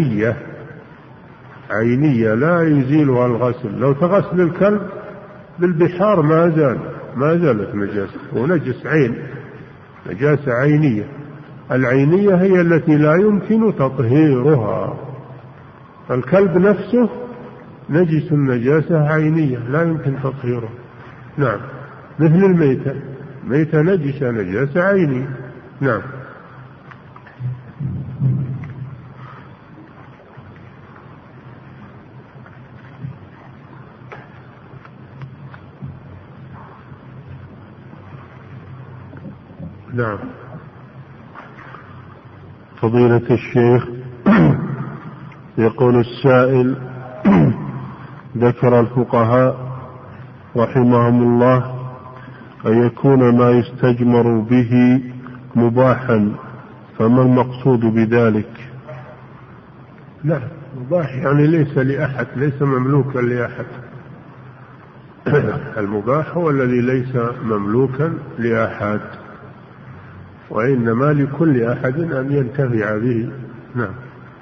عينية لا يزيلها الغسل. لو تغسل الكلب بالبحار ما زالت نجاسة، ونجس عين، نجاسة عينية. العينية هي التي لا يمكن تطهيرها. الكلب نفسه نجس نجاسة عينية لا يمكن تطهيره. نعم. مثل الميتة نجاسة عينية. نعم. نعم. فضيلة الشيخ، يقول السائل: ذكر الفقهاء رحمهم الله أن يكون ما يستجمر به مباحا، فما المقصود بذلك؟ لا، مباح يعني ليس لأحد، ليس مملوكا لأحد. المباح هو الذي ليس مملوكا لأحد، وإنما لكل أحد أن ينتفع به. نعم.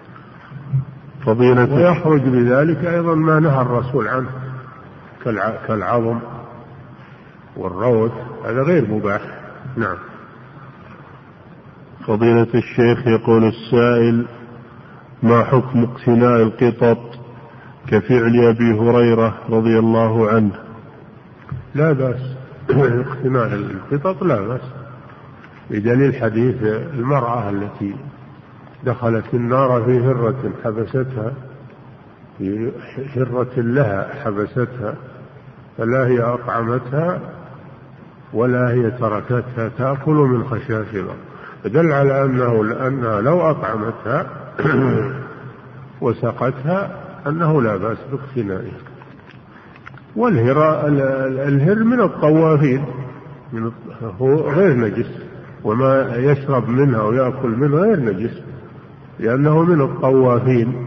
ويخرج بذلك أيضا ما نهى الرسول عنه كالعظم والروث، هذا غير مباح. نعم. فضيلة الشيخ، يقول السائل: ما حكم اقتناء القطط كفعل أبي هريرة رضي الله عنه؟ لا بأس. اقتناء القطط لا بأس، بدليل حديث المرأة التي دخلت النار في هرة حبستها، في هرة لها حبستها، فلا هي أطعمتها ولا هي تركتها تأكل من خشاش الأرض، دل على أنها لو أطعمتها وسقتها أنه لا بأس باقتنائها. والهر من الطوافين، هو غير نجس، وما يشرب منها ويأكل منها غير نجس، لأنه من الطوافين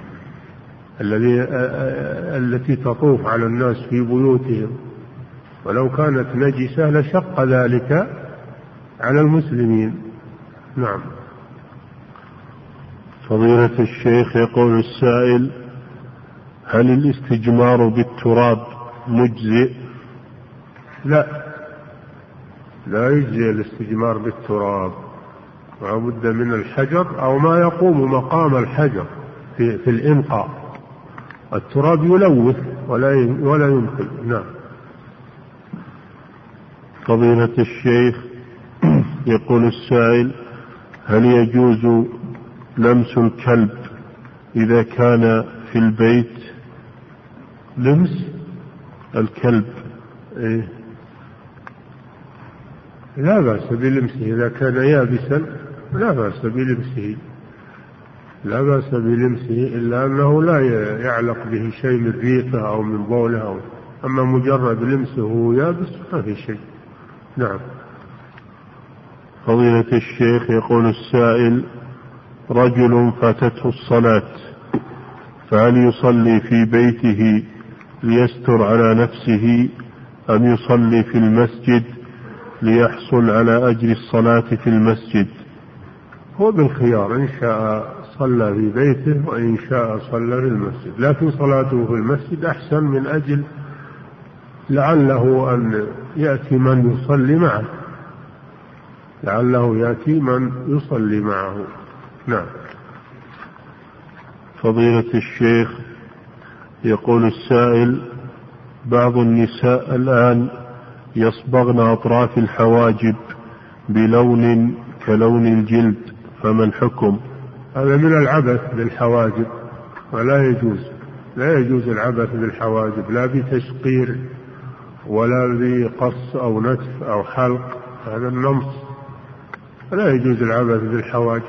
التي تطوف على الناس في بيوتهم، ولو كانت نجسة لشق ذلك على المسلمين. نعم. فضيلة الشيخ يقول السائل: هل الاستجمار بالتراب مجزئ؟ لا يجزي الاستجمار بالتراب، لا بد من الحجر أو ما يقوم مقام الحجر في الإنقاء. التراب يلوث ولا ينقل. نعم. فضيلة الشيخ يقول السائل: هل يجوز لمس الكلب إذا كان في البيت؟ لمس الكلب لا بأس بلمسه إذا كان يابسا، لا بأس بلمسه إلا أنه لا يعلق به شيء من ريقه أو من بوله، أما مجرد لمسه وهو يابس ما في شيء. نعم. فضيلة الشيخ يقول السائل: رجل فاتته الصلاة، فهل يصلي في بيته ليستر على نفسه أم يصلي في المسجد ليحصل على أجر الصلاة في المسجد؟ هو بالخيار، إن شاء صلى في بيته وإن شاء صلى في المسجد، لكن صلاته في المسجد أحسن من أجل لعله أن يأتي من يصلي معه. نعم. فضيلة الشيخ يقول السائل: بعض النساء الآن يصبغن أطراف الحواجب بلون كلون الجلد، فما الحكم؟ هذا من العبث بالحواجب، ولا يجوز العبث بالحواجب، لا بتشقير ولا بقص أو نتف أو حلق، هذا النمص، لا يجوز العبث بالحواجب.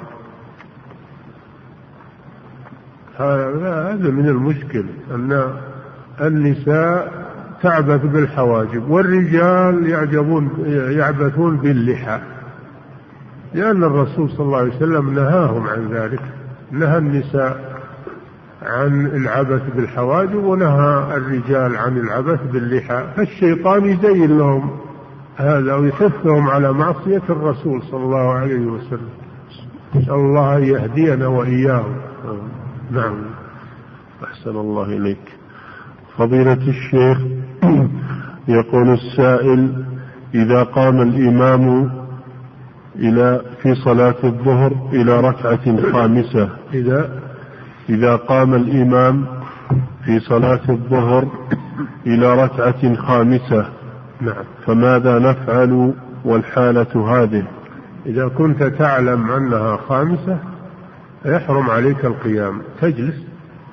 هذا من المشكل أن النساء تعبث بالحواجب، والرجال يعبثون باللحى، لأن الرسول صلى الله عليه وسلم نهاهم عن ذلك، نهى النساء عن العبث بالحواجب ونهى الرجال عن العبث باللحى، فالشيطان يزين لهم هذا ويحثهم على معصية الرسول صلى الله عليه وسلم. نسأل الله أن يهدينا وإياهم. نعم. أحسن الله إليك. فضيلة الشيخ يقول السائل: إذا قام الإمام في صلاة الظهر إلى ركعة خامسة، إذا قام الإمام في صلاة الظهر إلى ركعة خامسة، نعم، فماذا نفعل والحالة هذه؟ إذا كنت تعلم أنها خامسة يحرم عليك القيام، تجلس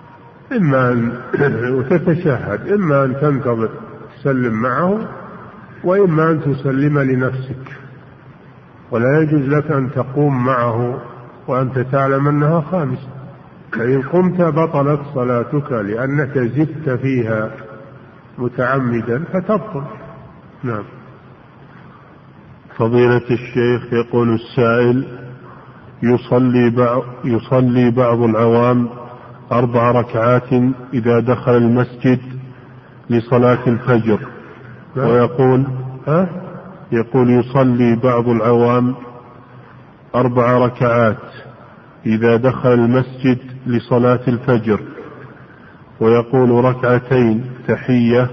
وتتشهد، إما أن تنتظر تسلم معه وإما أن تسلم لنفسك، ولا يجوز لك أن تقوم معه وأنت تعلم أنها خامسة، فإن قمت بطلت صلاتك لأنك زدت فيها متعمدا فتبطل. نعم. فضيلة الشيخ يقول السائل: يصلي بعض العوام 4 ركعات إذا دخل المسجد لصلاة الفجر، يقول يصلي بعض العوام 4 ركعات إذا دخل المسجد لصلاة الفجر، ويقول 2 تحية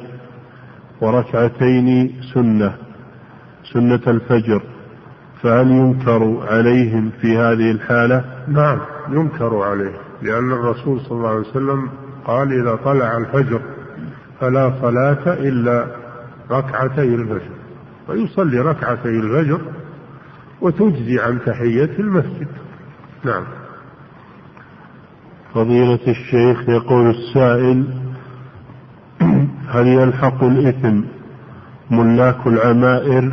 و2 سنة الفجر، فهل ينكر عليهم في هذه الحالة؟ نعم، ينكر عليه، لأن الرسول صلى الله عليه وسلم قال: إذا طلع الفجر فلا صلاة إلا 2 الفجر، ويصلي 2 الفجر وتجزي عن تحية المسجد. نعم. فضيلة الشيخ يقول السائل: هل يلحق الإثم ملاك العمائر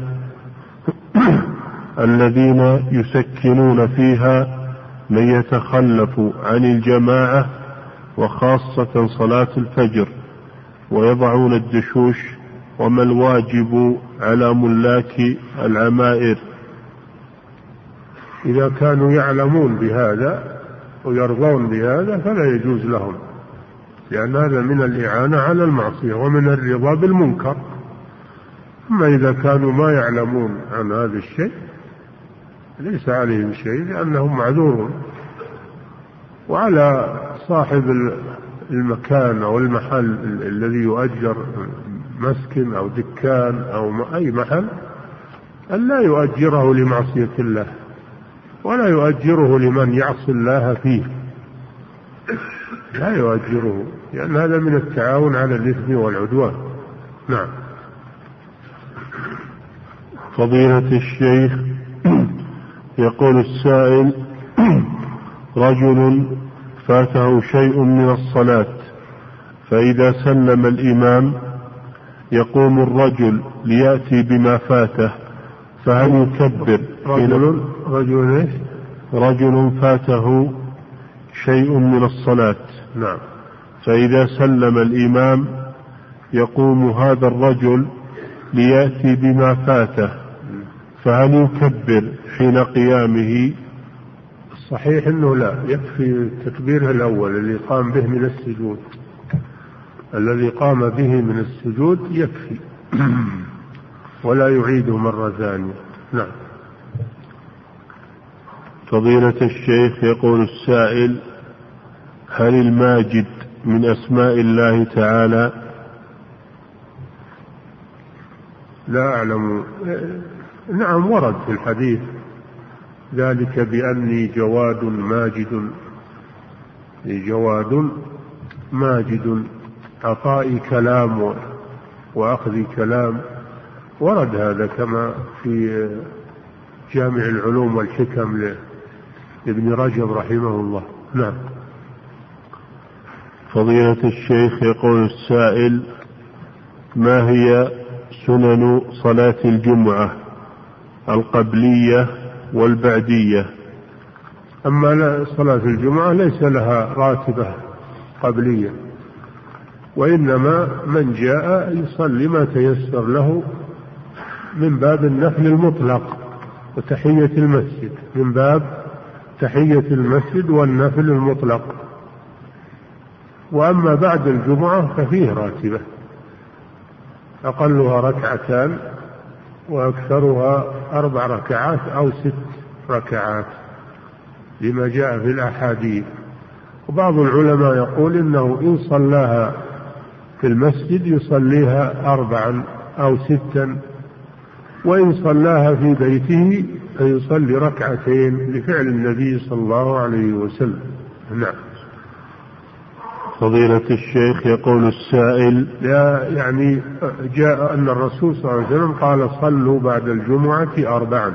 الذين يسكنون فيها من يتخلف عن الجماعة وخاصة صلاة الفجر ويضعون الدشوش، وما الواجب على ملاك العمائر؟ إذا كانوا يعلمون بهذا ويرضون بهذا فلا يجوز لهم، لأن هذا من الإعانة على المعصية ومن الرضا بالمنكر. أما إذا كانوا ما يعلمون عن هذا الشيء ليس عليهم شيء لأنهم معذورون. وعلى صاحب المكان أو المحل الذي يؤجر مسكن أو دكان أو أي محل أن لا يؤجره لمعصية الله ولا يؤجره لمن يعصي الله فيه، لا يؤجره، لأن هذا من التعاون على الإثم والعدوان. نعم. فضيلة الشيخ، يقول السائل: رجل فاته شيء من الصلاة، فإذا سلم الإمام يقوم الرجل ليأتي بما فاته، فهل يكبر؟ رجل فاته شيء من الصلاة، نعم، فإذا سلم الإمام يقوم هذا الرجل ليأتي بما فاته، فهل يكبر حين قيامه؟ الصحيح أنه لا، يكفي التكبير الأول الذي قام به من السجود، الذي قام به من السجود يكفي ولا يعيده مرة ثانية. نعم. فضيلة الشيخ، يقول السائل: هل الماجد من أسماء الله تعالى؟ لا أعلم. نعم، ورد في الحديث ذلك بأني جواد ماجد عطائي كلام وأخذي كلام، ورد هذا كما في جامع العلوم والحكم لابن رجب رحمه الله. نعم. فضيلة الشيخ، يقول السائل: ما هي سنن صلاة الجمعة القبلية والبعدية؟ أما صلاة الجمعة ليس لها راتبة قبلية، وإنما من جاء يصلي ما تيسر له من باب النفل المطلق وتحية المسجد، من باب تحية المسجد والنفل المطلق. وأما بعد الجمعة ففيه راتبة، أقلها ركعتان وأكثرها 4 ركعات أو 6 ركعات لما جاء في الأحاديث. وبعض العلماء يقول إنه إن صلاها في المسجد يصليها 4 أو 6، وإن صلاها في بيته فيصلي 2 ركعتين لفعل النبي صلى الله عليه وسلم. نعم. فضيلة الشيخ، يقول السائل: يعني جاء أن الرسول صلى الله عليه وسلم قال: صلوا بعد الجمعة 4،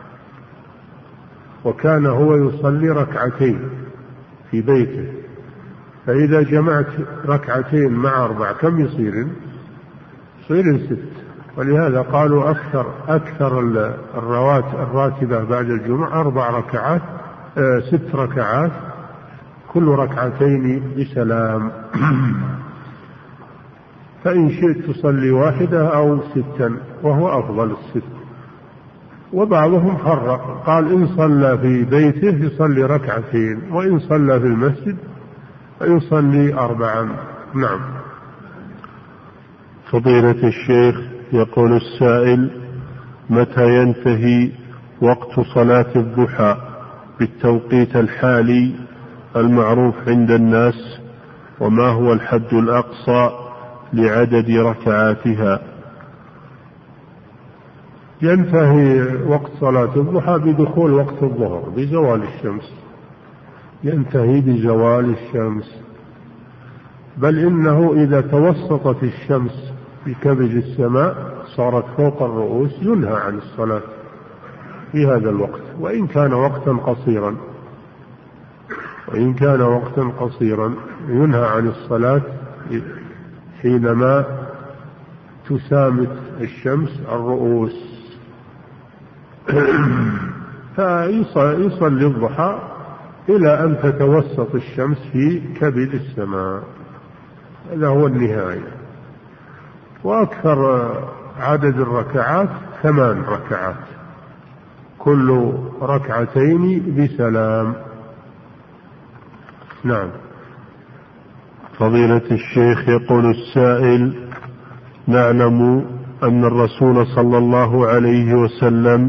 وكان هو يصلي 2 ركعتين في بيته، فإذا جمعت 2 ركعتين مع 4 كم يصير 6. ولهذا قالوا أكثر الراتبة بعد الجمعة 4 ركعات 6 ركعات، كل 2 ركعتين بسلام. فإن شئت تصلي 1 أو 6، وهو أفضل 6. وبعضهم فرق، قال إن صلى في بيته يصلي 2 ركعتين، وإن صلى في المسجد فيصلي 4. نعم. فضيلة الشيخ، يقول السائل: متى ينتهي وقت صلاة الضحى بالتوقيت الحالي المعروف عند الناس، وما هو الحد الأقصى لعدد ركعاتها؟ ينتهي وقت صلاة الضحى بدخول وقت الظهر بزوال الشمس، ينتهي بزوال الشمس، بل إنه إذا توسطت الشمس في كبد السماء صارت فوق الرؤوس ينهى عن الصلاة في هذا الوقت، وإن كان وقتا قصيرا ينهى عن الصلاة حينما تسامت الشمس الرؤوس. فيصلي الضحى إلى أن تتوسط الشمس في كبد السماء، هذا هو النهاية. وأكثر عدد الركعات 8 ركعات، كل ركعتين بسلام. نعم. فضيلة الشيخ، يقول السائل: نعلم أن الرسول صلى الله عليه وسلم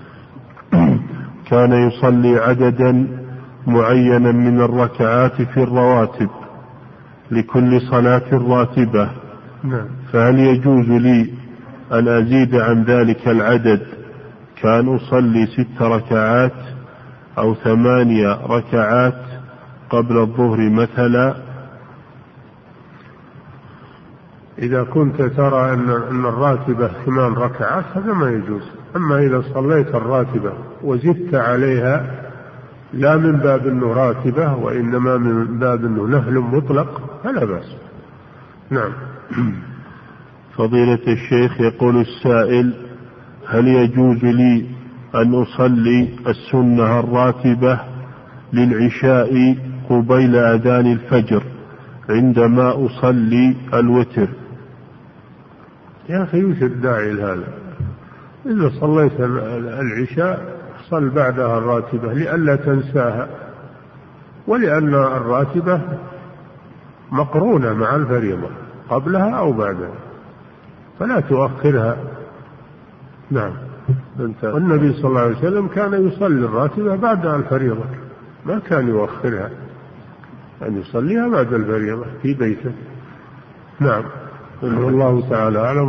كان يصلي عددا معينا من الركعات في الرواتب لكل صلاة راتبة، فهل يجوز لي أن أزيد عن ذلك العدد، كان أصلي 6 ركعات أو 8 ركعات قبل الظهر مثلا؟ إذا كنت ترى أن الراتبة 8 ركعات هذا ما يجوز. أما إذا صليت الراتبة وزدت عليها لا من باب أنه راتبة وإنما من باب أنه نفل مطلق فلا بأس. نعم. فضيلة الشيخ، يقول السائل: هل يجوز لي أن أصلي السنة الراتبة للعشاء قبيل أذان الفجر عندما أصلي الوتر؟ يا أخي وش الداعي لهذا؟ إذا صليت العشاء صل بعدها الراتبة لئلا تنساها، ولأن الراتبة مقرونة مع الفريضة قبلها أو بعدها فلا تؤخرها. نعم. والنبي صلى الله عليه وسلم كان يصلي الراتبة بعد الفريضة، ما كان يؤخرها، أن يصليها بعد الفريضة في بيته. نعم. الله تعالى أعلم.